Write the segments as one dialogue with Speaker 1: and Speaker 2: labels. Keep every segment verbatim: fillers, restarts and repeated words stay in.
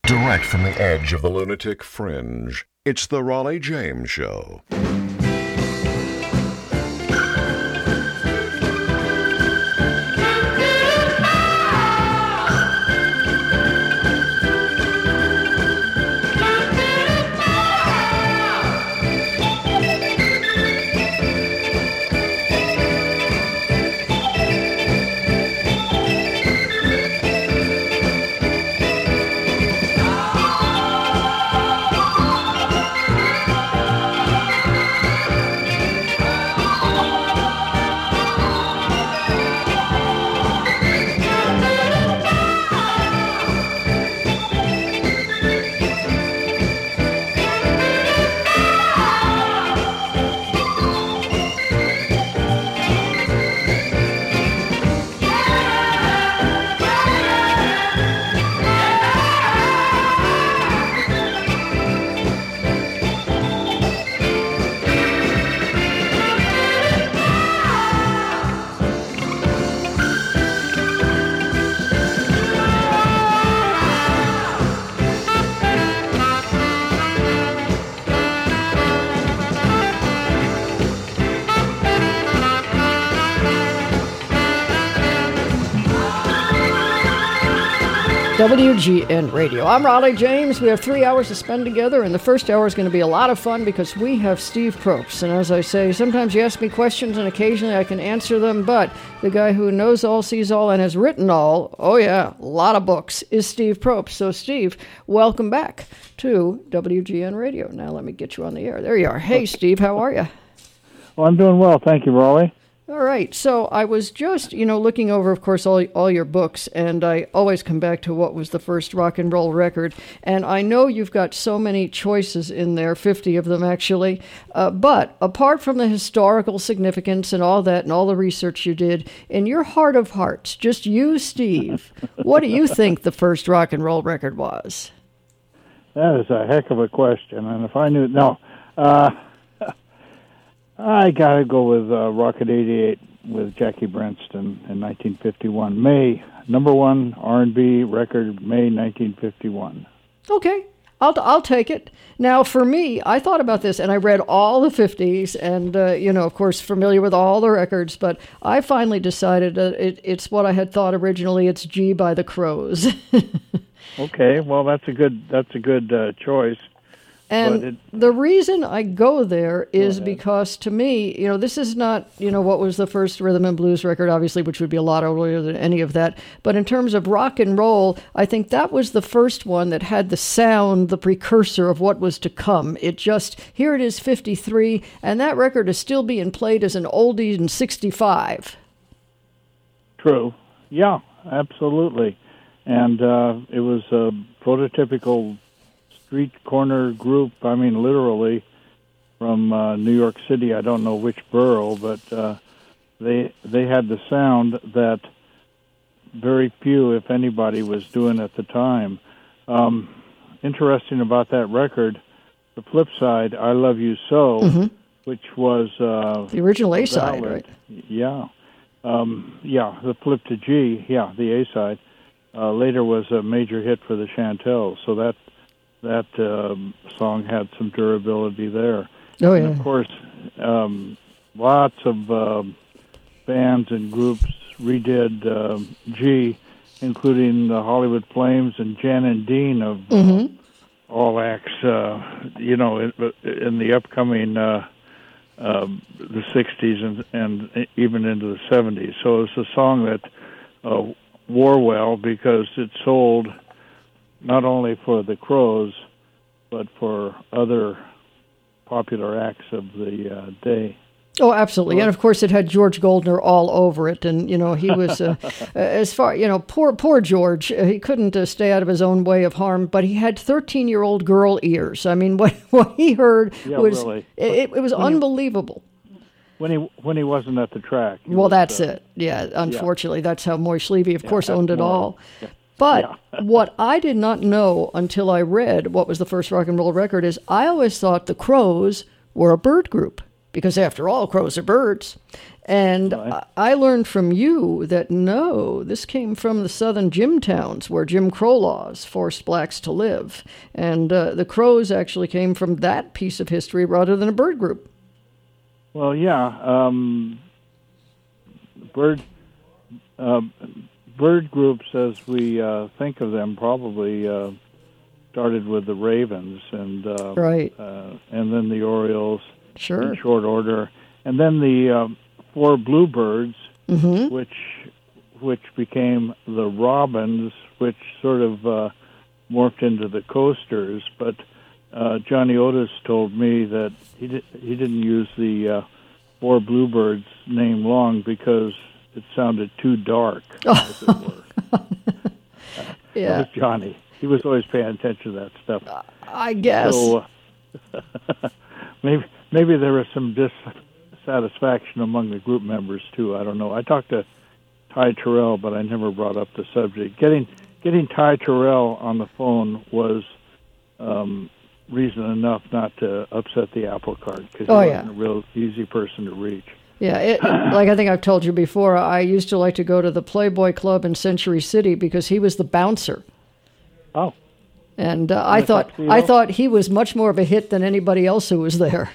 Speaker 1: Direct from the edge of the lunatic fringe, it's the Raleigh James Show.
Speaker 2: W G N Radio. I'm Raleigh James. We have three hours to spend together, and the first hour is going to be a lot of fun because we have Steve Probst. And as I say, sometimes you ask me questions and occasionally I can answer them, but the guy who knows all, sees all, and has written all, oh yeah, a lot of books, is Steve Probst. So Steve, welcome back to W G N Radio. Now let me get you on the air. There you are. Hey Steve, how are you?
Speaker 3: Well, I'm doing well. Thank you, Raleigh.
Speaker 2: All right. So I was just, you know, looking over, of course, all all your books, and I always come back to what was the first rock and roll record. And I know you've got so many choices in there, fifty of them actually. Uh, but apart from the historical significance and all that and all the research you did, in your heart of hearts, just you, Steve, what do you think the first rock and roll record was?
Speaker 3: That is a heck of a question. And if I knew, no. Uh, I got to go with uh, Rocket eighty-eight with Jackie Brenston in nineteen fifty-one. May, number one R and B record, May nineteen fifty-one.
Speaker 2: Okay, I'll I'll take it. Now, for me, I thought about this, and I read all the fifties, and, uh, you know, of course, familiar with all the records, but I finally decided that it, it's what I had thought originally. It's G by the Crows.
Speaker 3: Okay, well, that's a good, that's a good uh, choice.
Speaker 2: And
Speaker 3: it,
Speaker 2: the reason I go there is because, to me, you know, this is not, you know, what was the first rhythm and blues record, obviously, which would be a lot earlier than any of that. But in terms of rock and roll, I think that was the first one that had the sound, the precursor of what was to come. It just, here it is, fifty-three, and that record is still being played as an oldie in sixty-five.
Speaker 3: True. Yeah, absolutely. And uh, it was a prototypical street corner group, I mean literally, from uh, New York City. I don't know which borough, but uh, they they had the sound that very few, if anybody, was doing at the time. Um, interesting about that record, the flip side, I Love You So, mm-hmm. which was... Uh,
Speaker 2: the original A-side, right?
Speaker 3: Yeah. Um, yeah, the flip to G, yeah, the A-side, uh, later was a major hit for the Chantels, so that That um, song had some durability there.
Speaker 2: Oh, yeah.
Speaker 3: And of course, um, lots of uh, bands and groups redid uh, G, including the Hollywood Flames and Jan and Dean of mm-hmm. uh, all acts, uh, you know, in, in the upcoming, uh, uh, the sixties and, and even into the seventies. So it's a song that uh, wore well because it sold not only for the Crows, but for other popular acts of the uh, day.
Speaker 2: Oh, absolutely. And of course it had George Goldner all over it. And, you know, he was, uh, as far, you know, poor, poor George, uh, he couldn't uh, stay out of his own way of harm, but he had thirteen-year-old girl ears. I mean, what, what he heard
Speaker 3: yeah,
Speaker 2: was,
Speaker 3: really.
Speaker 2: it, it was
Speaker 3: when
Speaker 2: unbelievable.
Speaker 3: He, when he when he wasn't at the track.
Speaker 2: Well,
Speaker 3: was,
Speaker 2: that's
Speaker 3: uh,
Speaker 2: it. Yeah, unfortunately, yeah. That's how Moishe Levy, of
Speaker 3: yeah,
Speaker 2: course, owned it
Speaker 3: more.
Speaker 2: all.
Speaker 3: Yeah.
Speaker 2: But
Speaker 3: yeah.
Speaker 2: what I did not know until I read what was the first rock and roll record is I always thought the Crows were a bird group because after all, crows are birds. And
Speaker 3: Right.
Speaker 2: I learned from you that no, this came from the southern Jim towns where Jim Crow laws forced blacks to live. And uh, the Crows actually came from that piece of history rather than a bird group.
Speaker 3: Well, yeah, um, bird uh, bird groups, as we uh, think of them, probably uh, started with the ravens, and uh,
Speaker 2: Right.
Speaker 3: uh, and then the orioles
Speaker 2: Sure.
Speaker 3: in short order, and then the uh, four bluebirds,
Speaker 2: Mm-hmm.
Speaker 3: which which became the robins, which sort of uh, morphed into the coasters. But uh, Johnny Otis told me that he di- he didn't use the uh, four bluebirds name long because it sounded too dark, as it were. That
Speaker 2: Yeah,
Speaker 3: was Johnny. He was always paying attention to that stuff.
Speaker 2: I guess.
Speaker 3: So uh, maybe maybe there was some dissatisfaction among the group members too. I don't know. I talked to Ty Terrell, but I never brought up the subject. Getting getting Ty Terrell on the phone was um, reason enough not to upset the apple cart, because
Speaker 2: Oh,
Speaker 3: he
Speaker 2: yeah.
Speaker 3: wasn't a real easy person to reach.
Speaker 2: Yeah, it, like I think I've told you before, I used to like to go to the Playboy Club in Century City because he was the bouncer.
Speaker 3: Oh,
Speaker 2: And uh, I
Speaker 3: the
Speaker 2: thought
Speaker 3: tuxedo?
Speaker 2: I thought he was much more of a hit than anybody else who was there.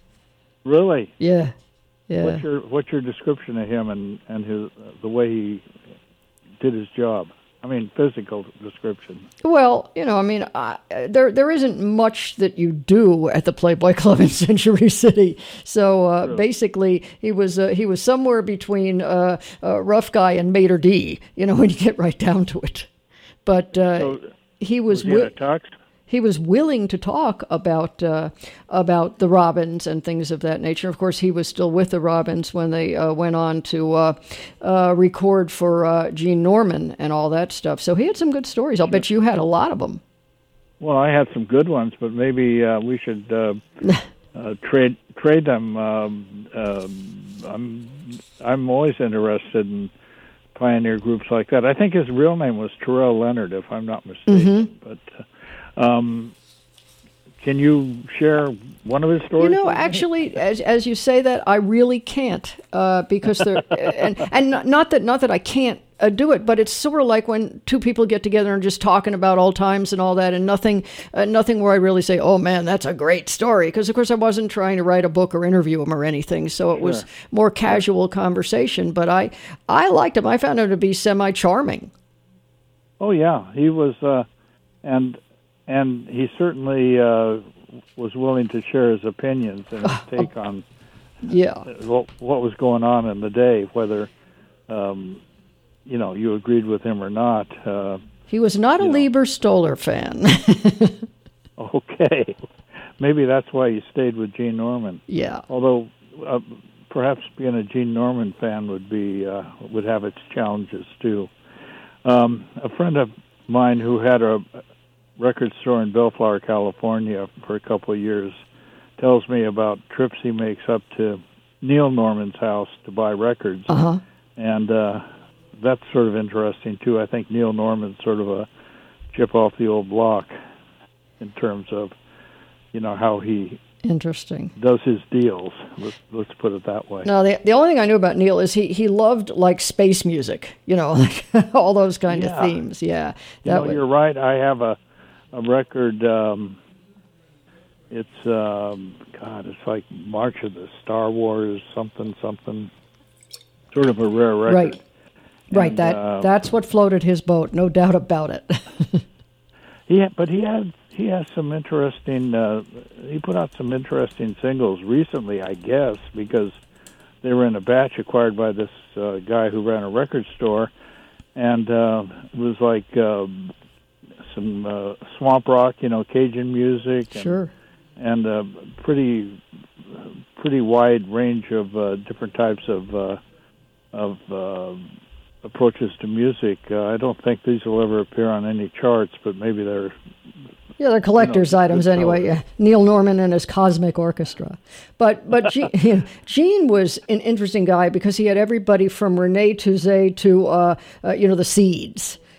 Speaker 3: really?
Speaker 2: Yeah, yeah.
Speaker 3: What's your what's your description of him and and his the way he did his job? I mean, physical description.
Speaker 2: Well, you know, I mean, I, there there isn't much that you do at the Playboy Club in Century City. So uh,
Speaker 3: True.
Speaker 2: basically, he was uh, he was somewhere between uh, uh, rough guy and Mater D. You know, when you get right down to it. But uh,
Speaker 3: So,
Speaker 2: he was,
Speaker 3: Was he in a
Speaker 2: wi-
Speaker 3: tux?
Speaker 2: he was willing to talk about uh, about the Robins and things of that nature. Of course, he was still with the Robins when they uh, went on to uh, uh, record for uh, Gene Norman and all that stuff. So he had some good stories. I'll bet you had a lot of them.
Speaker 3: Well, I had some good ones, but maybe uh, we should uh, uh, trade trade them. Um, um, I'm I'm always interested in pioneer groups like that. I think his real name was Terrell Leonard, if I'm not mistaken.
Speaker 2: Mm-hmm.
Speaker 3: But uh, um, can you share one of his stories?
Speaker 2: You know,
Speaker 3: with me?
Speaker 2: actually, as as you say that, I really can't uh, because they're and and not, not that not that I can't uh, do it, but it's sort of like when two people get together and just talking about old times and all that, and nothing uh, nothing where I really say, "Oh man, that's a great story," because of course I wasn't trying to write a book or interview him or anything, so it was
Speaker 3: Sure.
Speaker 2: more casual conversation. But I I liked him. I found him to be semi charming.
Speaker 3: Oh yeah, he was, uh, and and he certainly uh, was willing to share his opinions and his take on
Speaker 2: Yeah.
Speaker 3: what, what was going on in the day, whether um, you know you agreed with him or not. Uh,
Speaker 2: He was not a
Speaker 3: You know.
Speaker 2: Lieber Stoller fan.
Speaker 3: okay, maybe that's why you stayed with Gene Norman.
Speaker 2: Yeah.
Speaker 3: Although uh, perhaps being a Gene Norman fan would be uh, would have its challenges too. Um, a friend of mine who had a record store in Bellflower, California for a couple of years tells me about trips he makes up to Neil Norman's house to buy records.
Speaker 2: Uh-huh.
Speaker 3: And uh, that's sort of interesting, too. I think Neil Norman's sort of a chip off the old block in terms of, you know, how he
Speaker 2: Interesting.
Speaker 3: does his deals. Let's, let's put it that way.
Speaker 2: No, the the only thing I knew about Neil is he, he loved like space music, you know, like all those kind
Speaker 3: Yeah.
Speaker 2: of themes. Yeah,
Speaker 3: You
Speaker 2: that
Speaker 3: know,
Speaker 2: would-
Speaker 3: you're right. I have a a record. Um, it's um, God. It's like March of the Star Wars, something, something. Sort of a rare record.
Speaker 2: right, right.
Speaker 3: And,
Speaker 2: That
Speaker 3: uh,
Speaker 2: that's what floated his boat, no doubt about it.
Speaker 3: He had, but he had he has some interesting. Uh, he put out some interesting singles recently, I guess, because they were in a batch acquired by this uh, guy who ran a record store, and uh, it was like uh, some uh, swamp rock, you know, Cajun music, and,
Speaker 2: Sure.
Speaker 3: and a pretty pretty wide range of uh, different types of uh, of uh, approaches to music. Uh, I don't think these will ever appear on any charts, but maybe they're
Speaker 2: Yeah, they're collector's
Speaker 3: You know,
Speaker 2: items
Speaker 3: good
Speaker 2: anyway.
Speaker 3: color.
Speaker 2: Yeah, Neil Norman and his Cosmic Orchestra. But but Gene, Gene was an interesting guy because he had everybody from Rene Touzé to uh, uh, you know the Seeds.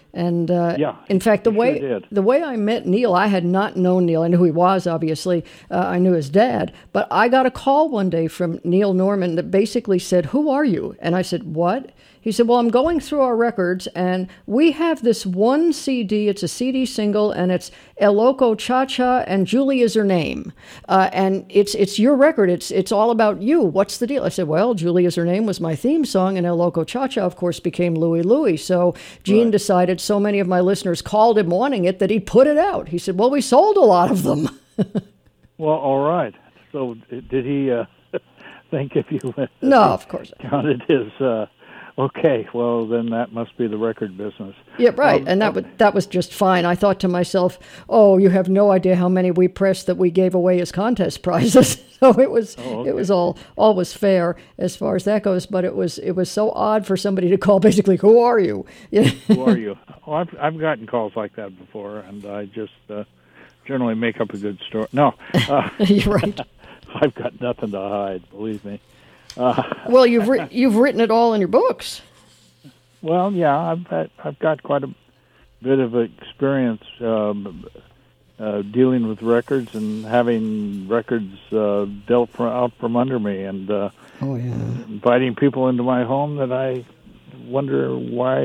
Speaker 2: And uh,
Speaker 3: yeah,
Speaker 2: in fact, the
Speaker 3: he
Speaker 2: way
Speaker 3: sure did.
Speaker 2: the way I met Neil, I had not known Neil. I knew who he was, obviously. Uh, I knew his dad. But I got a call one day from Neil Norman that basically said, "Who are you?" And I said, "What?" He said, "Well, I'm going through our records, and we have this one C D. It's a C D single, and it's El Loco Cha-Cha, and Julie is her name. Uh, and it's it's your record. It's it's all about you. What's the deal?" I said, "Well, Julie is her name was my theme song, and El Loco Cha-Cha, of course, became Louie Louie. So Gene
Speaker 3: Right.
Speaker 2: decided so many of my listeners called him wanting it that he put it out." He said, "Well, we sold a lot of them."
Speaker 3: Well, all right. So did he uh, think if you uh,
Speaker 2: No, of course not.
Speaker 3: counted his... Uh, okay, well, then that must be the record business.
Speaker 2: Yeah, right.
Speaker 3: Um,
Speaker 2: and that was, that was just fine. I thought to myself, oh, you have no idea how many we pressed that we gave away as contest prizes. So it was
Speaker 3: Oh, okay.
Speaker 2: it was all all was fair as far as that goes. But it was it was so odd for somebody to call basically, "Who are you?" Yeah.
Speaker 3: Who are you? Oh, I've, I've gotten calls like that before, and I just uh, generally make up a good story. No, uh,
Speaker 2: You're right.
Speaker 3: I've got nothing to hide, believe me. Uh,
Speaker 2: Well, you've ri- you've written it all in your books.
Speaker 3: well, yeah, I've had, I've got quite a bit of experience um, uh, dealing with records and having records uh, dealt from, out from under me, and uh,
Speaker 2: Oh yeah.
Speaker 3: inviting people into my home that I wonder why,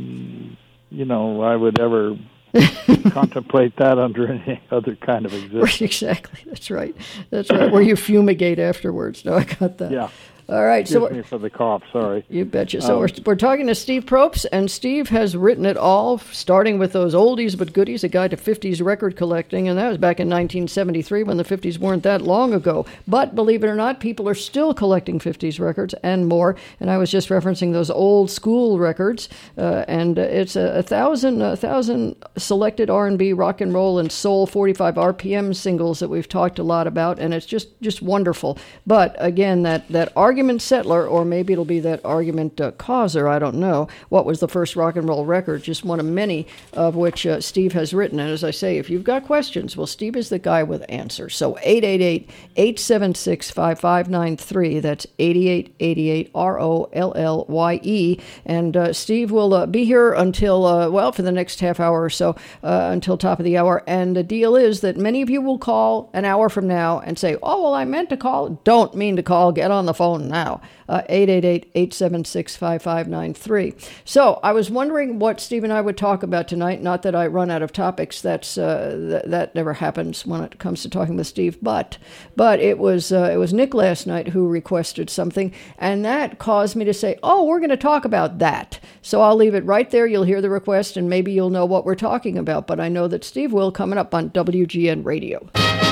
Speaker 3: you know, I would ever contemplate that under any other kind of existence.
Speaker 2: Exactly. That's right. That's right. Where you fumigate afterwards. No, I got that.
Speaker 3: Yeah.
Speaker 2: All right. So
Speaker 3: Excuse
Speaker 2: we're-
Speaker 3: me for the cough, sorry.
Speaker 2: You betcha. So
Speaker 3: Um,
Speaker 2: we're, we're talking to Steve Probst, and Steve has written it all, starting with those oldies but goodies, a guide to fifties record collecting, and that was back in nineteen seventy-three when the fifties weren't that long ago. But believe it or not, people are still collecting fifties records and more, and I was just referencing those old school records, uh, and it's a, a thousand a thousand selected R and B, rock and roll, and soul forty-five R P M singles that we've talked a lot about, and it's just, just wonderful. But again, that, that argument settler, or maybe it'll be that argument uh, causer, I don't know, what was the first rock and roll record, just one of many of which uh, Steve has written. And as I say, if you've got questions, well, Steve is the guy with answers. So eight eight eight, eight seven six, five five nine three, that's eight eight eight eight, R O L L Y E. And uh, Steve will uh, be here until, uh, well, for the next half hour or so, uh, until top of the hour. And the deal is that many of you will call an hour from now and say, oh, well, I meant to call. Don't mean to call. Get on the phone now. Uh, eight eight eight, eight seven six, five five nine three. So I was wondering what Steve and I would talk about tonight. Not that I run out of topics. That's uh, th- that never happens when it comes to talking with Steve. But but it was uh, it was Nick last night who requested something, and that caused me to say, oh, we're going to talk about that. So I'll leave it right there. You'll hear the request, and maybe you'll know what we're talking about. But I know that Steve will, coming up on W G N Radio.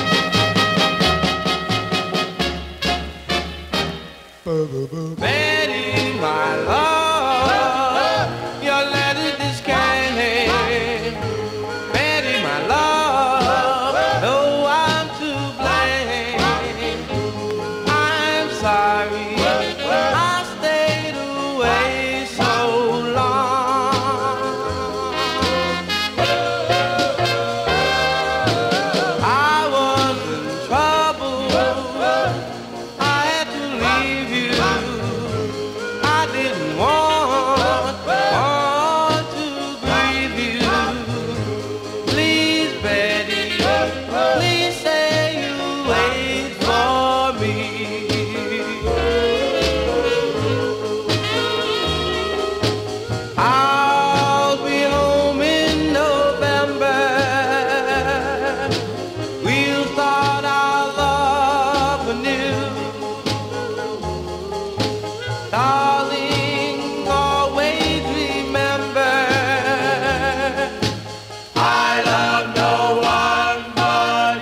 Speaker 4: Betty, my love, your letter is candy. Betty, my love, no, I'm to blame. I'm sorry I stayed away so long. I was in trouble. I had to leave you. I didn't want, want to grieve you. Please, Betty, please say you wait for me. I'll be home in November. We'll start our love anew. Darling, always remember, I love no one but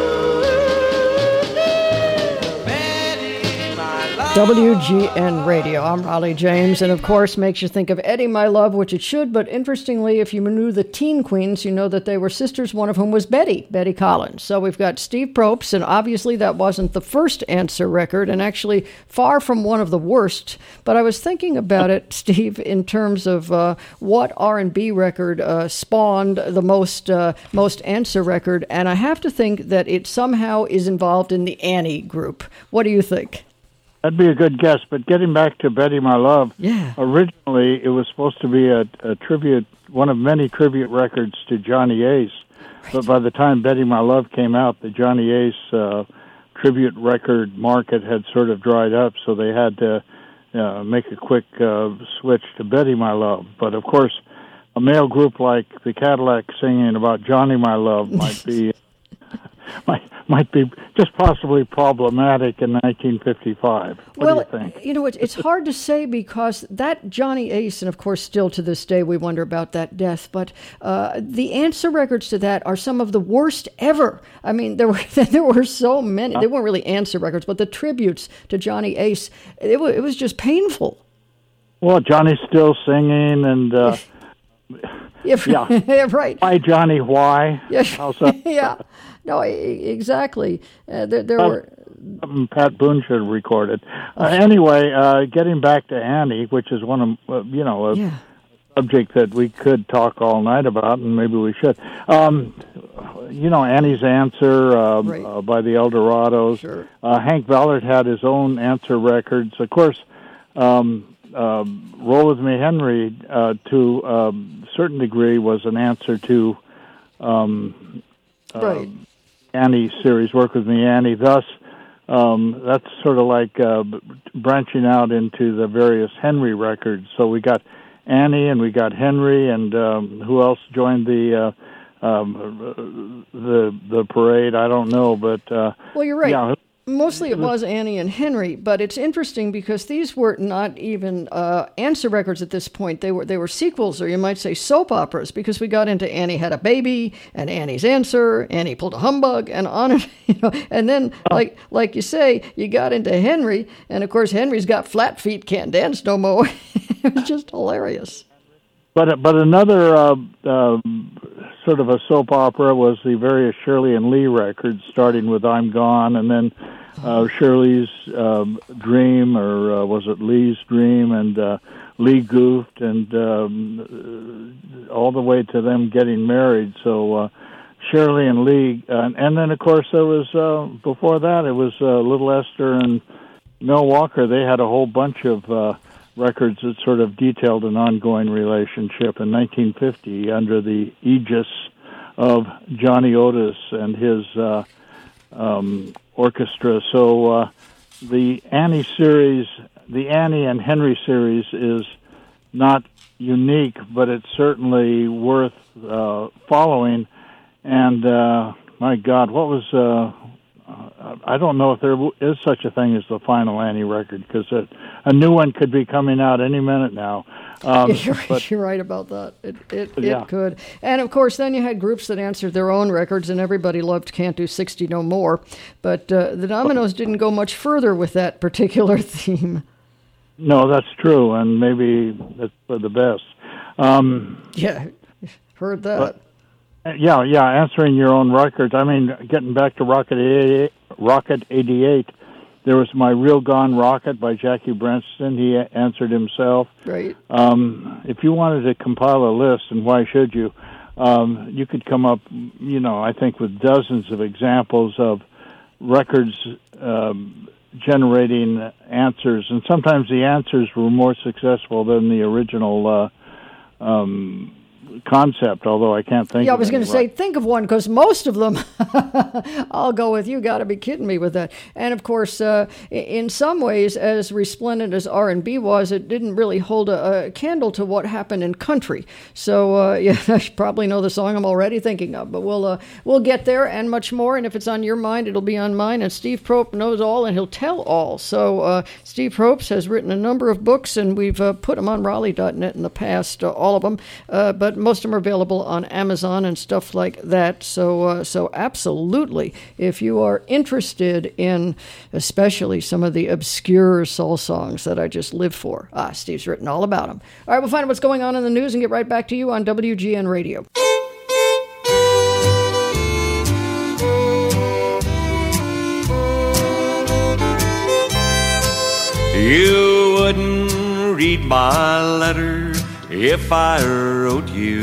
Speaker 4: you. Betty, my love.
Speaker 2: W G N Radio. I'm Raleigh James, and of course makes you think of Eddie, My Love, which it should, but interestingly, if you knew the Teen Queens, you know that they were sisters, one of whom was Betty, Betty Collins. So we've got Steve Probst, and obviously that wasn't the first Answer record, and actually far from one of the worst, but I was thinking about it, Steve, in terms of uh, what R and B record uh, spawned the most, uh, most Answer record, and I have to think that it somehow is involved in the Annie group. What do you think?
Speaker 3: That'd be a good guess. But getting back to Betty My Love,
Speaker 2: Yeah.
Speaker 3: originally it was supposed to be a, a tribute, one of many tribute records to Johnny Ace. But by the time Betty My Love came out, the Johnny Ace uh, tribute record market had sort of dried up, so they had to uh, make a quick uh, switch to Betty My Love. But of course, a male group like the Cadillacs singing about Johnny My Love might be might might be just possibly problematic in nineteen fifty-five. What
Speaker 2: well,
Speaker 3: do you think?
Speaker 2: You know, it's, it's hard to say because that Johnny Ace, and of course still to this day we wonder about that death, but uh, the answer records to that are some of the worst ever. I mean, there were there were so many. They weren't really answer records, but the tributes to Johnny Ace, it, w- it was just painful.
Speaker 3: Well, Johnny's still singing, and uh,
Speaker 2: Yeah,
Speaker 3: yeah.
Speaker 2: right.
Speaker 3: Why, Johnny, why?
Speaker 2: Yeah,
Speaker 3: How's that?
Speaker 2: yeah. No, e- exactly. Uh, there, there were.
Speaker 3: Something Pat Boone should have recorded. Uh, anyway, uh, getting back to Annie, which is one of uh, you know a
Speaker 2: Yeah.
Speaker 3: subject that we could talk all night about, and maybe we should. Um, you know, Annie's Answer uh,
Speaker 2: Right.
Speaker 3: uh, by the Eldorados.
Speaker 2: Sure.
Speaker 3: Uh, Hank Ballard had his own answer records. Of course, um, uh, Roll With Me, Henry, uh, to um, a certain degree, was an answer to um, uh,
Speaker 2: Right.
Speaker 3: Annie's series, Work With Me, Annie. Thus, um, that's sort of like uh, b- branching out into the various Henry records. So we got Annie and we got Henry, and um, who else joined the uh, um, the the parade? I don't know, but uh,
Speaker 2: Well, you're right.
Speaker 3: yeah.
Speaker 2: Mostly it was Annie and Henry, but it's interesting because these were not even uh, answer records at this point. They were they were sequels, or you might say soap operas, because we got into Annie Had a Baby and Annie's Answer, Annie Pulled a Humbug, and on and you know. And then, like like you say, you got into Henry, and of course Henry's got flat feet, can't dance no more. It was just hilarious.
Speaker 3: But but another uh, um, sort of a soap opera was the various Shirley and Lee records, starting with I'm Gone, and then uh, Shirley's um, Dream, or uh, was it Lee's Dream, and uh, Lee Goofed, and um, all the way to them getting married. So uh, Shirley and Lee, uh, and then of course there was uh, before that it was uh, Little Esther and Mel Walker. They had a whole bunch of uh, records that sort of detailed an ongoing relationship in nineteen fifty under the aegis of Johnny Otis and his uh, um, orchestra. So uh, the Annie series, the Annie and Henry series, is not unique, but it's certainly worth uh, following. And uh, my God, what was... Uh, I don't know if there is such a thing as the final Annie record, because a, a new one could be coming out any minute now. Um,
Speaker 2: Yeah, you're,
Speaker 3: but,
Speaker 2: you're right about that. It it,
Speaker 3: Yeah.
Speaker 2: it could. And of course, then you had groups that answered their own records, and everybody loved Can't Do sixty No More. But uh, the Dominoes didn't go much further with that particular theme.
Speaker 3: no, that's true, and maybe that's for the best. Um,
Speaker 2: Yeah, heard that.
Speaker 3: yeah, yeah, answering your own records. I mean, getting back to Rocket eighty-eight, Rocket eighty-eight, there was My Real Gone Rocket by Jackie Brenston. He a- answered himself.
Speaker 2: Right.
Speaker 3: Um, if you wanted to compile a list, and why should you, um, you could come up, you know, I think with dozens of examples of records um, generating answers, and sometimes the answers were more successful than the original uh, um, concept, although I can't think
Speaker 2: Yeah, I
Speaker 3: of
Speaker 2: was going
Speaker 3: any
Speaker 2: to say,
Speaker 3: right-
Speaker 2: think of one, because most of them, I'll go with you, got to be kidding me with that. And of course, uh, i- in some ways, as resplendent as R and B was, it didn't really hold a, a candle to what happened in country. So, uh, yeah, I should probably know the song I'm already thinking of, but we'll uh, we'll get there and much more. And if it's on your mind, it'll be on mine. And Steve Prope knows all, and he'll tell all. So uh, Steve Propes has written a number of books, and we've uh, put them on Raleigh dot net in the past, uh, all of them. Uh, but most of them are available on Amazon and stuff like that. So, uh, so absolutely, if you are interested in especially some of the obscure soul songs that I just live for, ah, Steve's written all about them. All right, we'll find out what's going on in the news and get right back to you on W G N Radio.
Speaker 4: You wouldn't read my letter if I wrote you.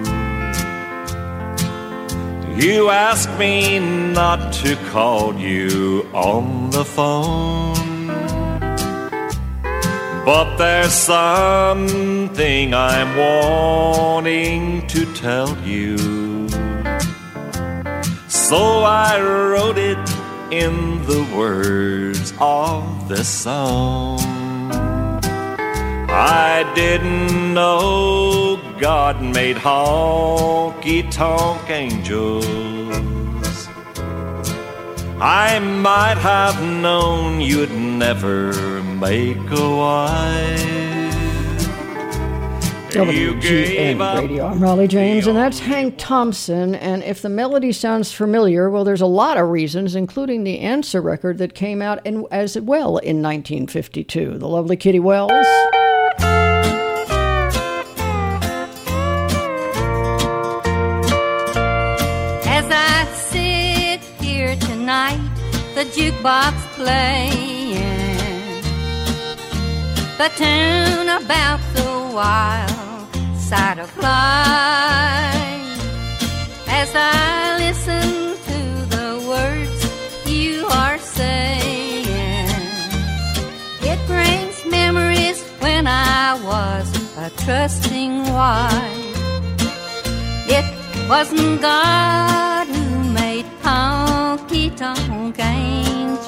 Speaker 4: You asked me not to call you on the phone. But there's something I'm wanting to tell you. So I wrote it in the words of this song. I didn't know God made honky-tonk angels. I might have known you'd never make a wife.
Speaker 2: W G N Radio. I'm Raleigh James, and that's Hank Thompson. And if the melody sounds familiar, well, there's a lot of reasons, including the Answer record that came out in, as well in nineteen fifty-two. The lovely Kitty Wells.
Speaker 5: As I sit here tonight, the jukebox playing the tune about the wild side of life. As I listen to the words you are saying, it brings memories when I was a trusting wife. It wasn't God who made honky-tonk angels.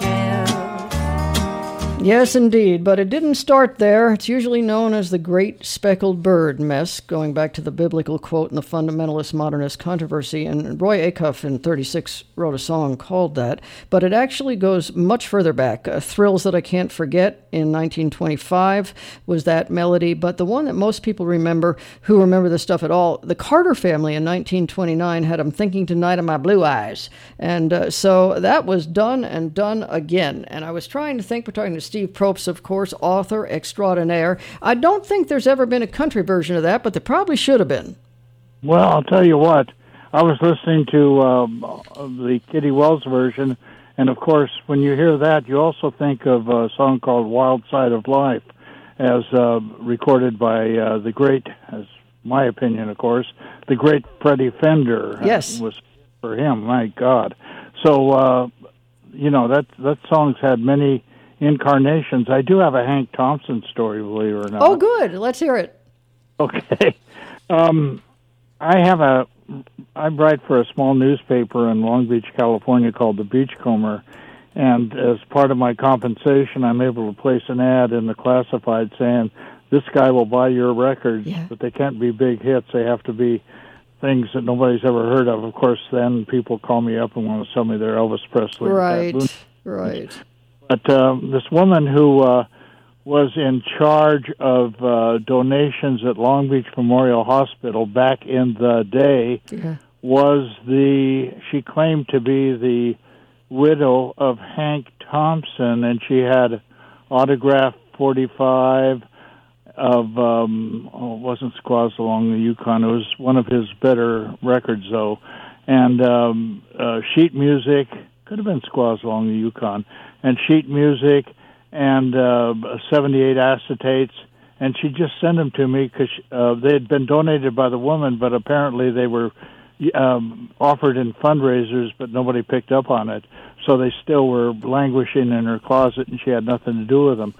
Speaker 2: Yes, indeed, but it didn't start there. It's usually known as the Great Speckled Bird mess, going back to the biblical quote in the Fundamentalist Modernist Controversy, and Roy Acuff in thirty-six wrote a song called that, but it actually goes much further back. Uh, Thrills That I Can't Forget in nineteen twenty-five was that melody, but the one that most people remember, who remember this stuff at all, the Carter Family in nineteen twenty-nine had I'm Thinking Tonight of My Blue Eyes, and uh, so that was done and done again, and I was trying to think, we're talking to Steve Probst, of course, author extraordinaire. I don't think there's ever been a country version of that, but there probably should have been.
Speaker 3: Well, I'll tell you what. I was listening to um, the Kitty Wells version, and of course, when you hear that, you also think of a song called Wild Side of Life, as uh, recorded by uh, the great, as my opinion, of course, the great Freddie Fender.
Speaker 2: Yes.
Speaker 3: Uh, was for him, my God. So, uh, you know, that, that song's had many incarnations. I do have a Hank Thompson story, believe it or not.
Speaker 2: Oh, good. Let's hear it.
Speaker 3: Okay. Um, I have a, I write for a small newspaper in Long Beach, California called The Beachcomber, and as part of my compensation, I'm able to place an ad in the classified saying, this guy will buy your records,
Speaker 2: yeah.
Speaker 3: but they can't be big hits. They have to be things that nobody's ever heard of. Of course, then people call me up and want to sell me their Elvis Presley.
Speaker 2: Right, right.
Speaker 3: But uh, this woman who uh, was in charge of uh, donations at Long Beach Memorial Hospital back in the day
Speaker 2: yeah.
Speaker 3: was the, she claimed to be the widow of Hank Thompson, and she had autographed forty-five of, um, oh, it wasn't Squaws Along the Yukon, it was one of his better records, though, and um, uh, sheet music, could have been Squaws Along the Yukon, and sheet music, and uh, seventy-eight acetates, and she just sent them to me because uh, they had been donated by the woman, but apparently they were um, offered in fundraisers, but nobody picked up on it, so they still were languishing in her closet, and she had nothing to do with them.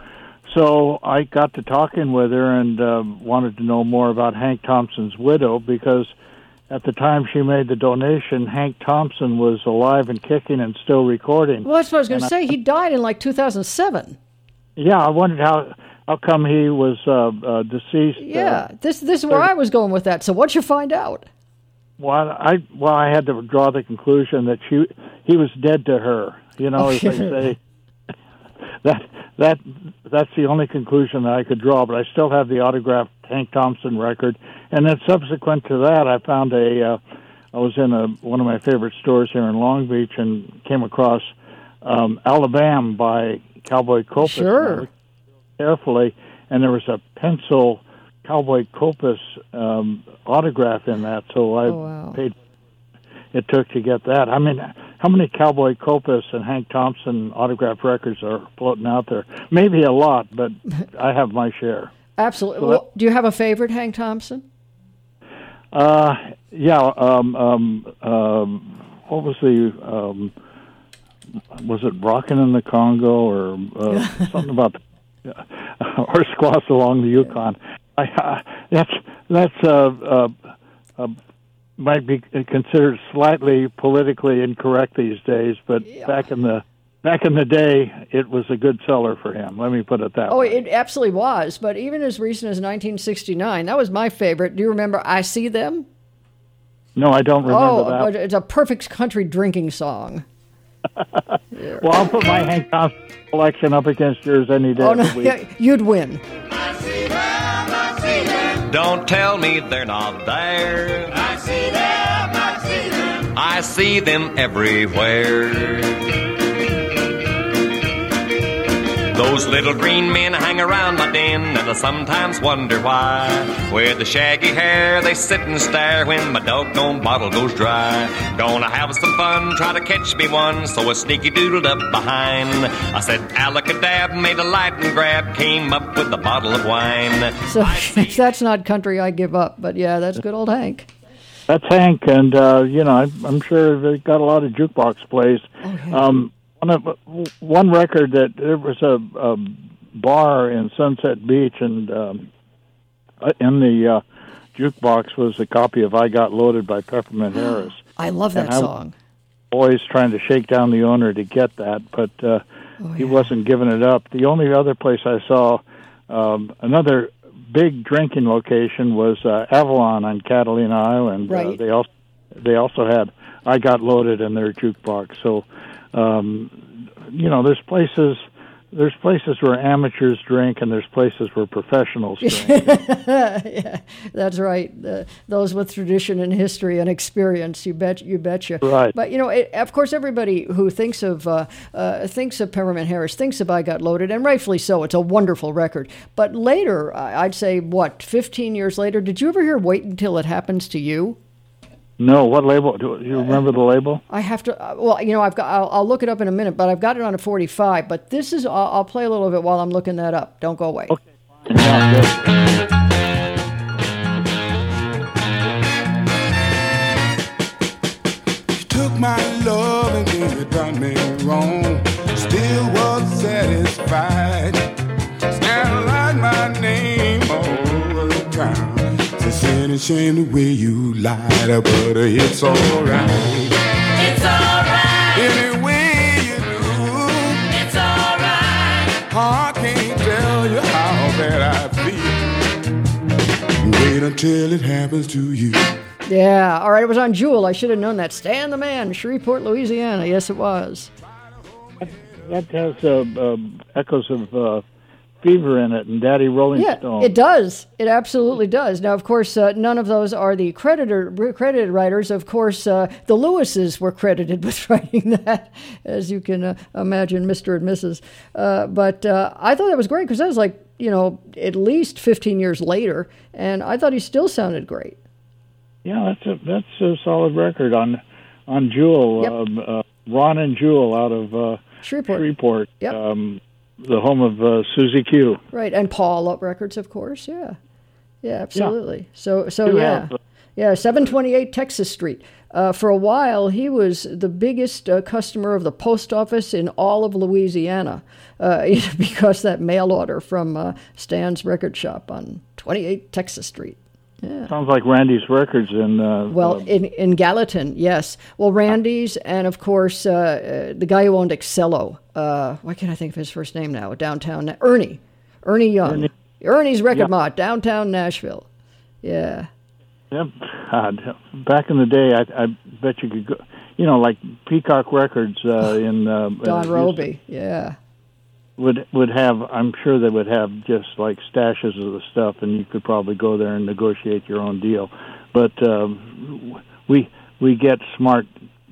Speaker 3: So I got to talking with her and uh, wanted to know more about Hank Thompson's widow, because at the time she made the donation, Hank Thompson was alive and kicking and still recording.
Speaker 2: Well, that's what I was going to say. I, he died in like two thousand seven.
Speaker 3: Yeah, I wondered how how come he was uh, uh, deceased.
Speaker 2: Yeah,
Speaker 3: uh,
Speaker 2: this this is where I was going with that. So what'd you find out?
Speaker 3: Well, I well I had to draw the conclusion that she he was dead to her. You know, as they say. that that that's the only conclusion that I could draw. But I still have the autographed Hank Thompson record. And then subsequent to that, I found a, uh, I was in a, one of my favorite stores here in Long Beach and came across um, Alabama by Cowboy Copas.
Speaker 2: Sure.
Speaker 3: Carefully, and there was a pencil Cowboy Copas um, autograph in that, so I
Speaker 2: oh, wow.
Speaker 3: paid it took to get that. I mean, how many Cowboy Copas and Hank Thompson autograph records are floating out there? Maybe a lot, but I have my share.
Speaker 2: Absolutely.
Speaker 3: So
Speaker 2: well,
Speaker 3: that,
Speaker 2: do you have a favorite Hank Thompson?
Speaker 3: Uh, yeah. Um, um, um, what was the? Um, was it "Rockin' in the Congo" or uh, something about? The, or squaws along the Yukon. I, uh, that's that's uh, uh, uh, might be considered slightly politically incorrect these days, but
Speaker 2: yeah.
Speaker 3: back in the back in the day, it was a good seller for him. Let me put it that
Speaker 2: oh,
Speaker 3: way.
Speaker 2: Oh, it absolutely was. But even as recent as nineteen sixty-nine, that was my favorite. Do you remember I See Them?
Speaker 3: No, I don't remember
Speaker 2: oh,
Speaker 3: that.
Speaker 2: Oh, it's a perfect country drinking song.
Speaker 3: Yeah. Well, I'll put my Hank Thompson collection up against yours any day
Speaker 2: Oh,
Speaker 3: of
Speaker 2: no,
Speaker 3: the week.
Speaker 2: you'd win.
Speaker 4: I see them, I see them. Don't tell me they're not there. I see them, I see them. I see them everywhere. Those little green men hang around my den, and I sometimes wonder why. With the shaggy hair, they sit and stare when my doggone bottle goes dry. Gonna have some fun, try to catch me one, so I sneaky doodled up behind. I said alakadab, made a light and grab, came up with a bottle of wine.
Speaker 2: So if that's not country, I give up. But yeah, that's good old Hank.
Speaker 3: That's Hank, and uh, you know, I'm, I'm sure they got a lot of jukebox plays.
Speaker 2: Oh, yeah.
Speaker 3: Um, one, of, one record that there was a, a bar in Sunset Beach, and um, in the uh, jukebox was a copy of "I Got Loaded" by Peppermint Harris.
Speaker 2: I love that
Speaker 3: and I
Speaker 2: song.
Speaker 3: was always trying to shake down the owner to get that, but uh,
Speaker 2: oh,
Speaker 3: he
Speaker 2: yeah.
Speaker 3: wasn't giving it up. The only other place I saw um, another big drinking location was uh, Avalon on Catalina Island.
Speaker 2: Right.
Speaker 3: Uh, they also they also had "I Got Loaded" in their jukebox. So, um, you know, there's places there's places where amateurs drink, and there's places where professionals drink.
Speaker 2: Yeah, that's right. Uh, those with tradition and history and experience, you bet, you betcha.
Speaker 3: Right.
Speaker 2: But you know, it, of course, everybody who thinks of uh, uh, thinks of Peppermint Harris thinks of "I Got Loaded," and rightfully so. It's a wonderful record. But later, I'd say, what, fifteen years later, did you ever hear "Wait Until It Happens to You"?
Speaker 3: No, what label? Do you remember the label?
Speaker 2: I have to. Uh, well, you know, I've got. I'll, I'll look it up in a minute, but I've got it on a forty-five. But this is. I'll, I'll play a little of it while I'm looking that up. Don't go away.
Speaker 3: Okay. Sounds good.
Speaker 6: You took my love and then you done me wrong. Still was satisfied. Stand like my name all the time. It's a shame the way you lied, but it's alright.
Speaker 7: It's alright.
Speaker 6: Any way you do,
Speaker 7: It's alright.
Speaker 6: I can't tell you how bad I feel. Wait until it happens to you.
Speaker 2: Yeah. All right. It was on Jewel. I should have known that. Stan the Man, Shreveport, Louisiana. Yes, it was.
Speaker 3: That has uh, uh, echoes of uh, Fever in it and Daddy Rolling
Speaker 2: Yeah,
Speaker 3: Stone.
Speaker 2: it does. It absolutely does. Now, of course, uh, none of those are the creditor, credited writers. Of course, uh, the Lewises were credited with writing that, as you can uh, imagine, Mister and Missus Uh, but uh, I thought that was great because that was like, you know, at least fifteen years later, and I thought he still sounded great.
Speaker 3: Yeah, that's a that's a solid record on on Jewel.
Speaker 2: Yep.
Speaker 3: Um, uh, Ron and Jewel out of uh,
Speaker 2: Shreveport.
Speaker 3: Shreveport.
Speaker 2: Yep.
Speaker 3: Um, the home of uh, Susie Q.
Speaker 2: Right, and Paul Up Records, of course. Yeah, yeah, absolutely. So, so
Speaker 3: Do
Speaker 2: yeah,
Speaker 3: have, uh,
Speaker 2: yeah, seven twenty-eight Texas Street. Uh, for a while, he was the biggest uh, customer of the post office in all of Louisiana uh, because that mail order from uh, Stan's Record Shop on twenty-eight Texas Street. Yeah.
Speaker 3: Sounds like Randy's Records in. Uh,
Speaker 2: Well,
Speaker 3: uh,
Speaker 2: in, in Gallatin, yes. Well, Randy's, and of course, uh, uh, the guy who owned Excello. Uh, why can't I think of his first name now? Downtown, Ernie. Ernie Young.
Speaker 3: Ernie.
Speaker 2: Ernie's Record
Speaker 3: Yeah.
Speaker 2: Mart, downtown Nashville. Yeah.
Speaker 3: Yep. God, back in the day, I, I bet you could go. You know, like Peacock Records uh, in uh,
Speaker 2: Don
Speaker 3: uh,
Speaker 2: Roby, yeah.
Speaker 3: would would have. I'm sure they would have just like stashes of the stuff, and you could probably go there and negotiate your own deal. But um, we we get smart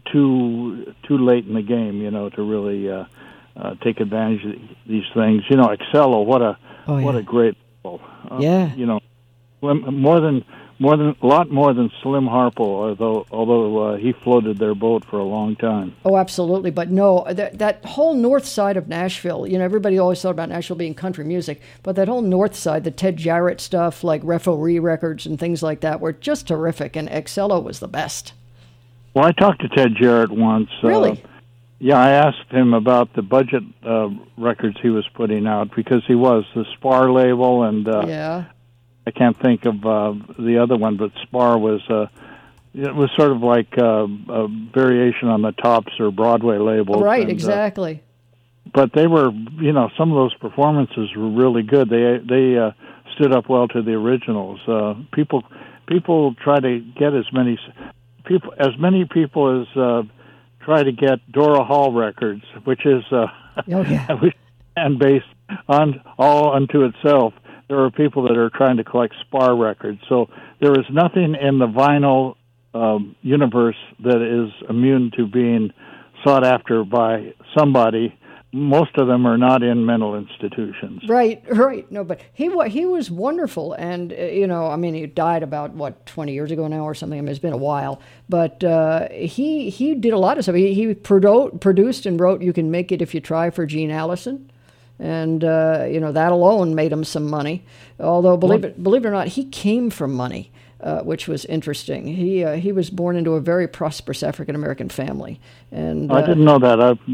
Speaker 3: too too late in the game, you know, to really uh, uh, take advantage of these things. You know, Excello, what a
Speaker 2: Oh, yeah.
Speaker 3: what a great label. Uh,
Speaker 2: Yeah.
Speaker 3: You know, more than. More than a lot more than Slim Harpo, although although uh, he floated their boat for a long time.
Speaker 2: Oh, absolutely. But no, that, that whole north side of Nashville, you know, everybody always thought about Nashville being country music, but that whole north side, the Ted Jarrett stuff, like Referee Records and things like that, were just terrific, and Excello was the best.
Speaker 3: Well, I talked to Ted Jarrett once.
Speaker 2: Really?
Speaker 3: Uh, Yeah, I asked him about the budget uh, records he was putting out because he was the Spar label, and uh,
Speaker 2: Yeah.
Speaker 3: I can't think of uh, the other one, but Spar was uh, it was sort of like uh, a variation on the Tops or Broadway labels.
Speaker 2: Right,
Speaker 3: and, uh,
Speaker 2: exactly.
Speaker 3: but they were, you know, some of those performances were really good. They they uh, stood up well to the originals. Uh, people people try to get as many people as many people as uh, try to get Dora Hall records, which is uh,
Speaker 2: Oh, yeah.
Speaker 3: and based on all unto itself. There are people that are trying to collect Spar records. So there is nothing in the vinyl um, universe that is immune to being sought after by somebody. Most of them are not in mental institutions.
Speaker 2: Right, right. No, but he wa- he was wonderful, and uh, you know, I mean, he died about what twenty years ago now or something. I mean, it's been a while, but uh, he he did a lot of stuff. He, he produ- produced and wrote "You Can Make It If You Try" for Gene Allison, and uh, you know that alone made him some money. Although believe it believe it or not, he came from money. Uh, which was interesting. He uh, he was born into a very prosperous African American family, and uh,
Speaker 3: I didn't know that. I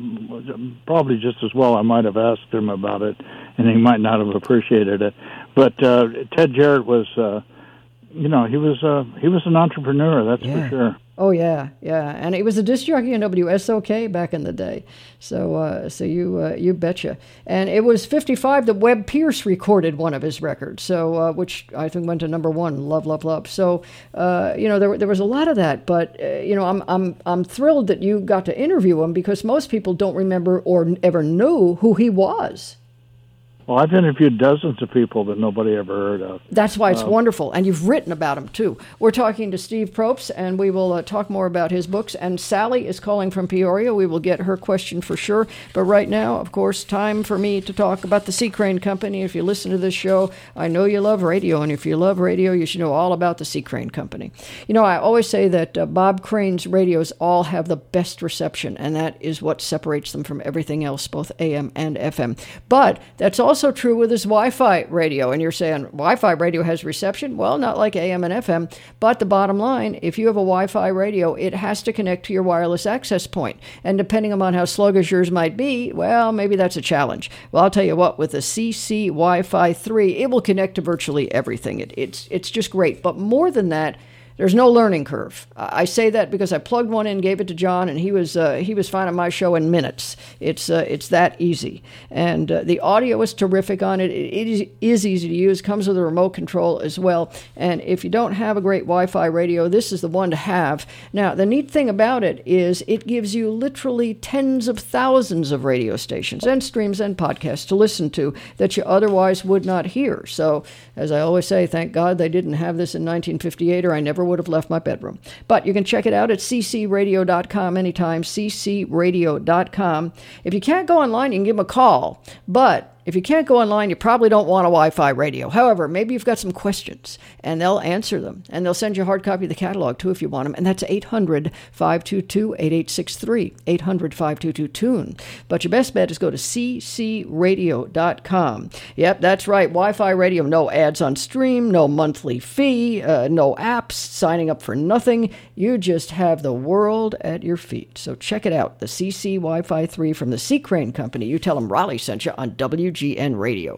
Speaker 3: probably just as well I might have asked him about it, and he might not have appreciated it. But uh, Ted Jarrett was, uh, you know, he was uh, he was an entrepreneur. That's
Speaker 2: Yeah.
Speaker 3: for sure.
Speaker 2: Oh yeah, yeah, and he was a disc jockey in W S O K back in the day. So, uh, so you uh, you betcha. And it was fifty-five that Webb Pierce recorded one of his records. So, uh, which I think went to number one, Love, Love, Love. So, uh, you know, there there was a lot of that. But uh, you know, I'm I'm I'm thrilled that you got to interview him because most people don't remember or ever knew who he was.
Speaker 3: Well, I've interviewed dozens of people that nobody ever heard of.
Speaker 2: That's why it's um, wonderful. And you've written about him, too. We're talking to Steve Probst, and we will uh, talk more about his books. And Sally is calling from Peoria. We will get her question for sure. But right now, of course, time for me to talk about the Sea Crane Company. If you listen to this show, I know you love radio. And if you love radio, you should know all about the Sea Crane Company. You know, I always say that uh, Bob Crane's radios all have the best reception, and that is what separates them from everything else, both A M and F M. But that's also Also true with his Wi-Fi radio. And you're saying Wi-Fi radio has reception? Well, not like A M and F M. But the bottom line, if you have a Wi-Fi radio, it has to connect to your wireless access point. And depending upon how sluggish yours might be, well, maybe that's a challenge. Well, I'll tell you what, with the C C Wi-Fi three, it will connect to virtually everything. It, it's, it's just great. But more than that, there's no learning curve. I say that because I plugged one in, gave it to John, and he was uh, he was finding my show in minutes. It's uh, it's that easy, and uh, the audio is terrific on it. It is, is easy to use. Comes with a remote control as well. And if you don't have a great Wi-Fi radio, this is the one to have. Now, the neat thing about it is it gives you literally tens of thousands of radio stations and streams and podcasts to listen to that you otherwise would not hear. So, as I always say, thank God they didn't have this in nineteen fifty-eight, or I never would have left my bedroom. But you can check it out at c c radio dot com anytime, c c radio dot com. If you can't go online, you can give them a call. But if you can't go online, you probably don't want a Wi-Fi radio. However, maybe you've got some questions, and they'll answer them. And they'll send you a hard copy of the catalog, too, if you want them. And that's eight hundred, five two two, eight eight six three, eight hundred, five two two, tune. But your best bet is go to c c radio dot com. Yep, that's right, Wi-Fi radio. No ads on stream, no monthly fee, uh, no apps, signing up for nothing. You just have the world at your feet. So check it out, the C C Wi-Fi three from the Sea Crane Company. You tell them Raleigh sent you on W G N Radio.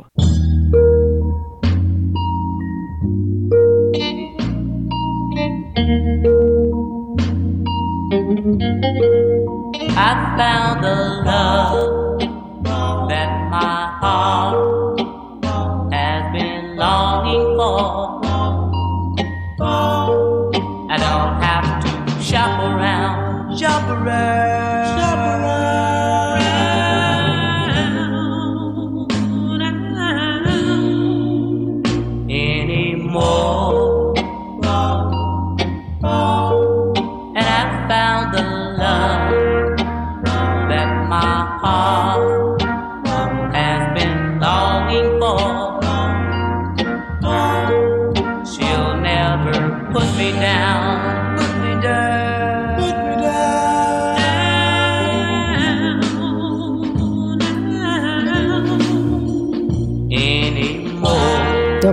Speaker 7: I found the love that my heart has been longing for. I don't have to shop around, shop around, shop around. Anymore. And I found the love that my heart has been longing for. She'll never put me down, put me down, put me down.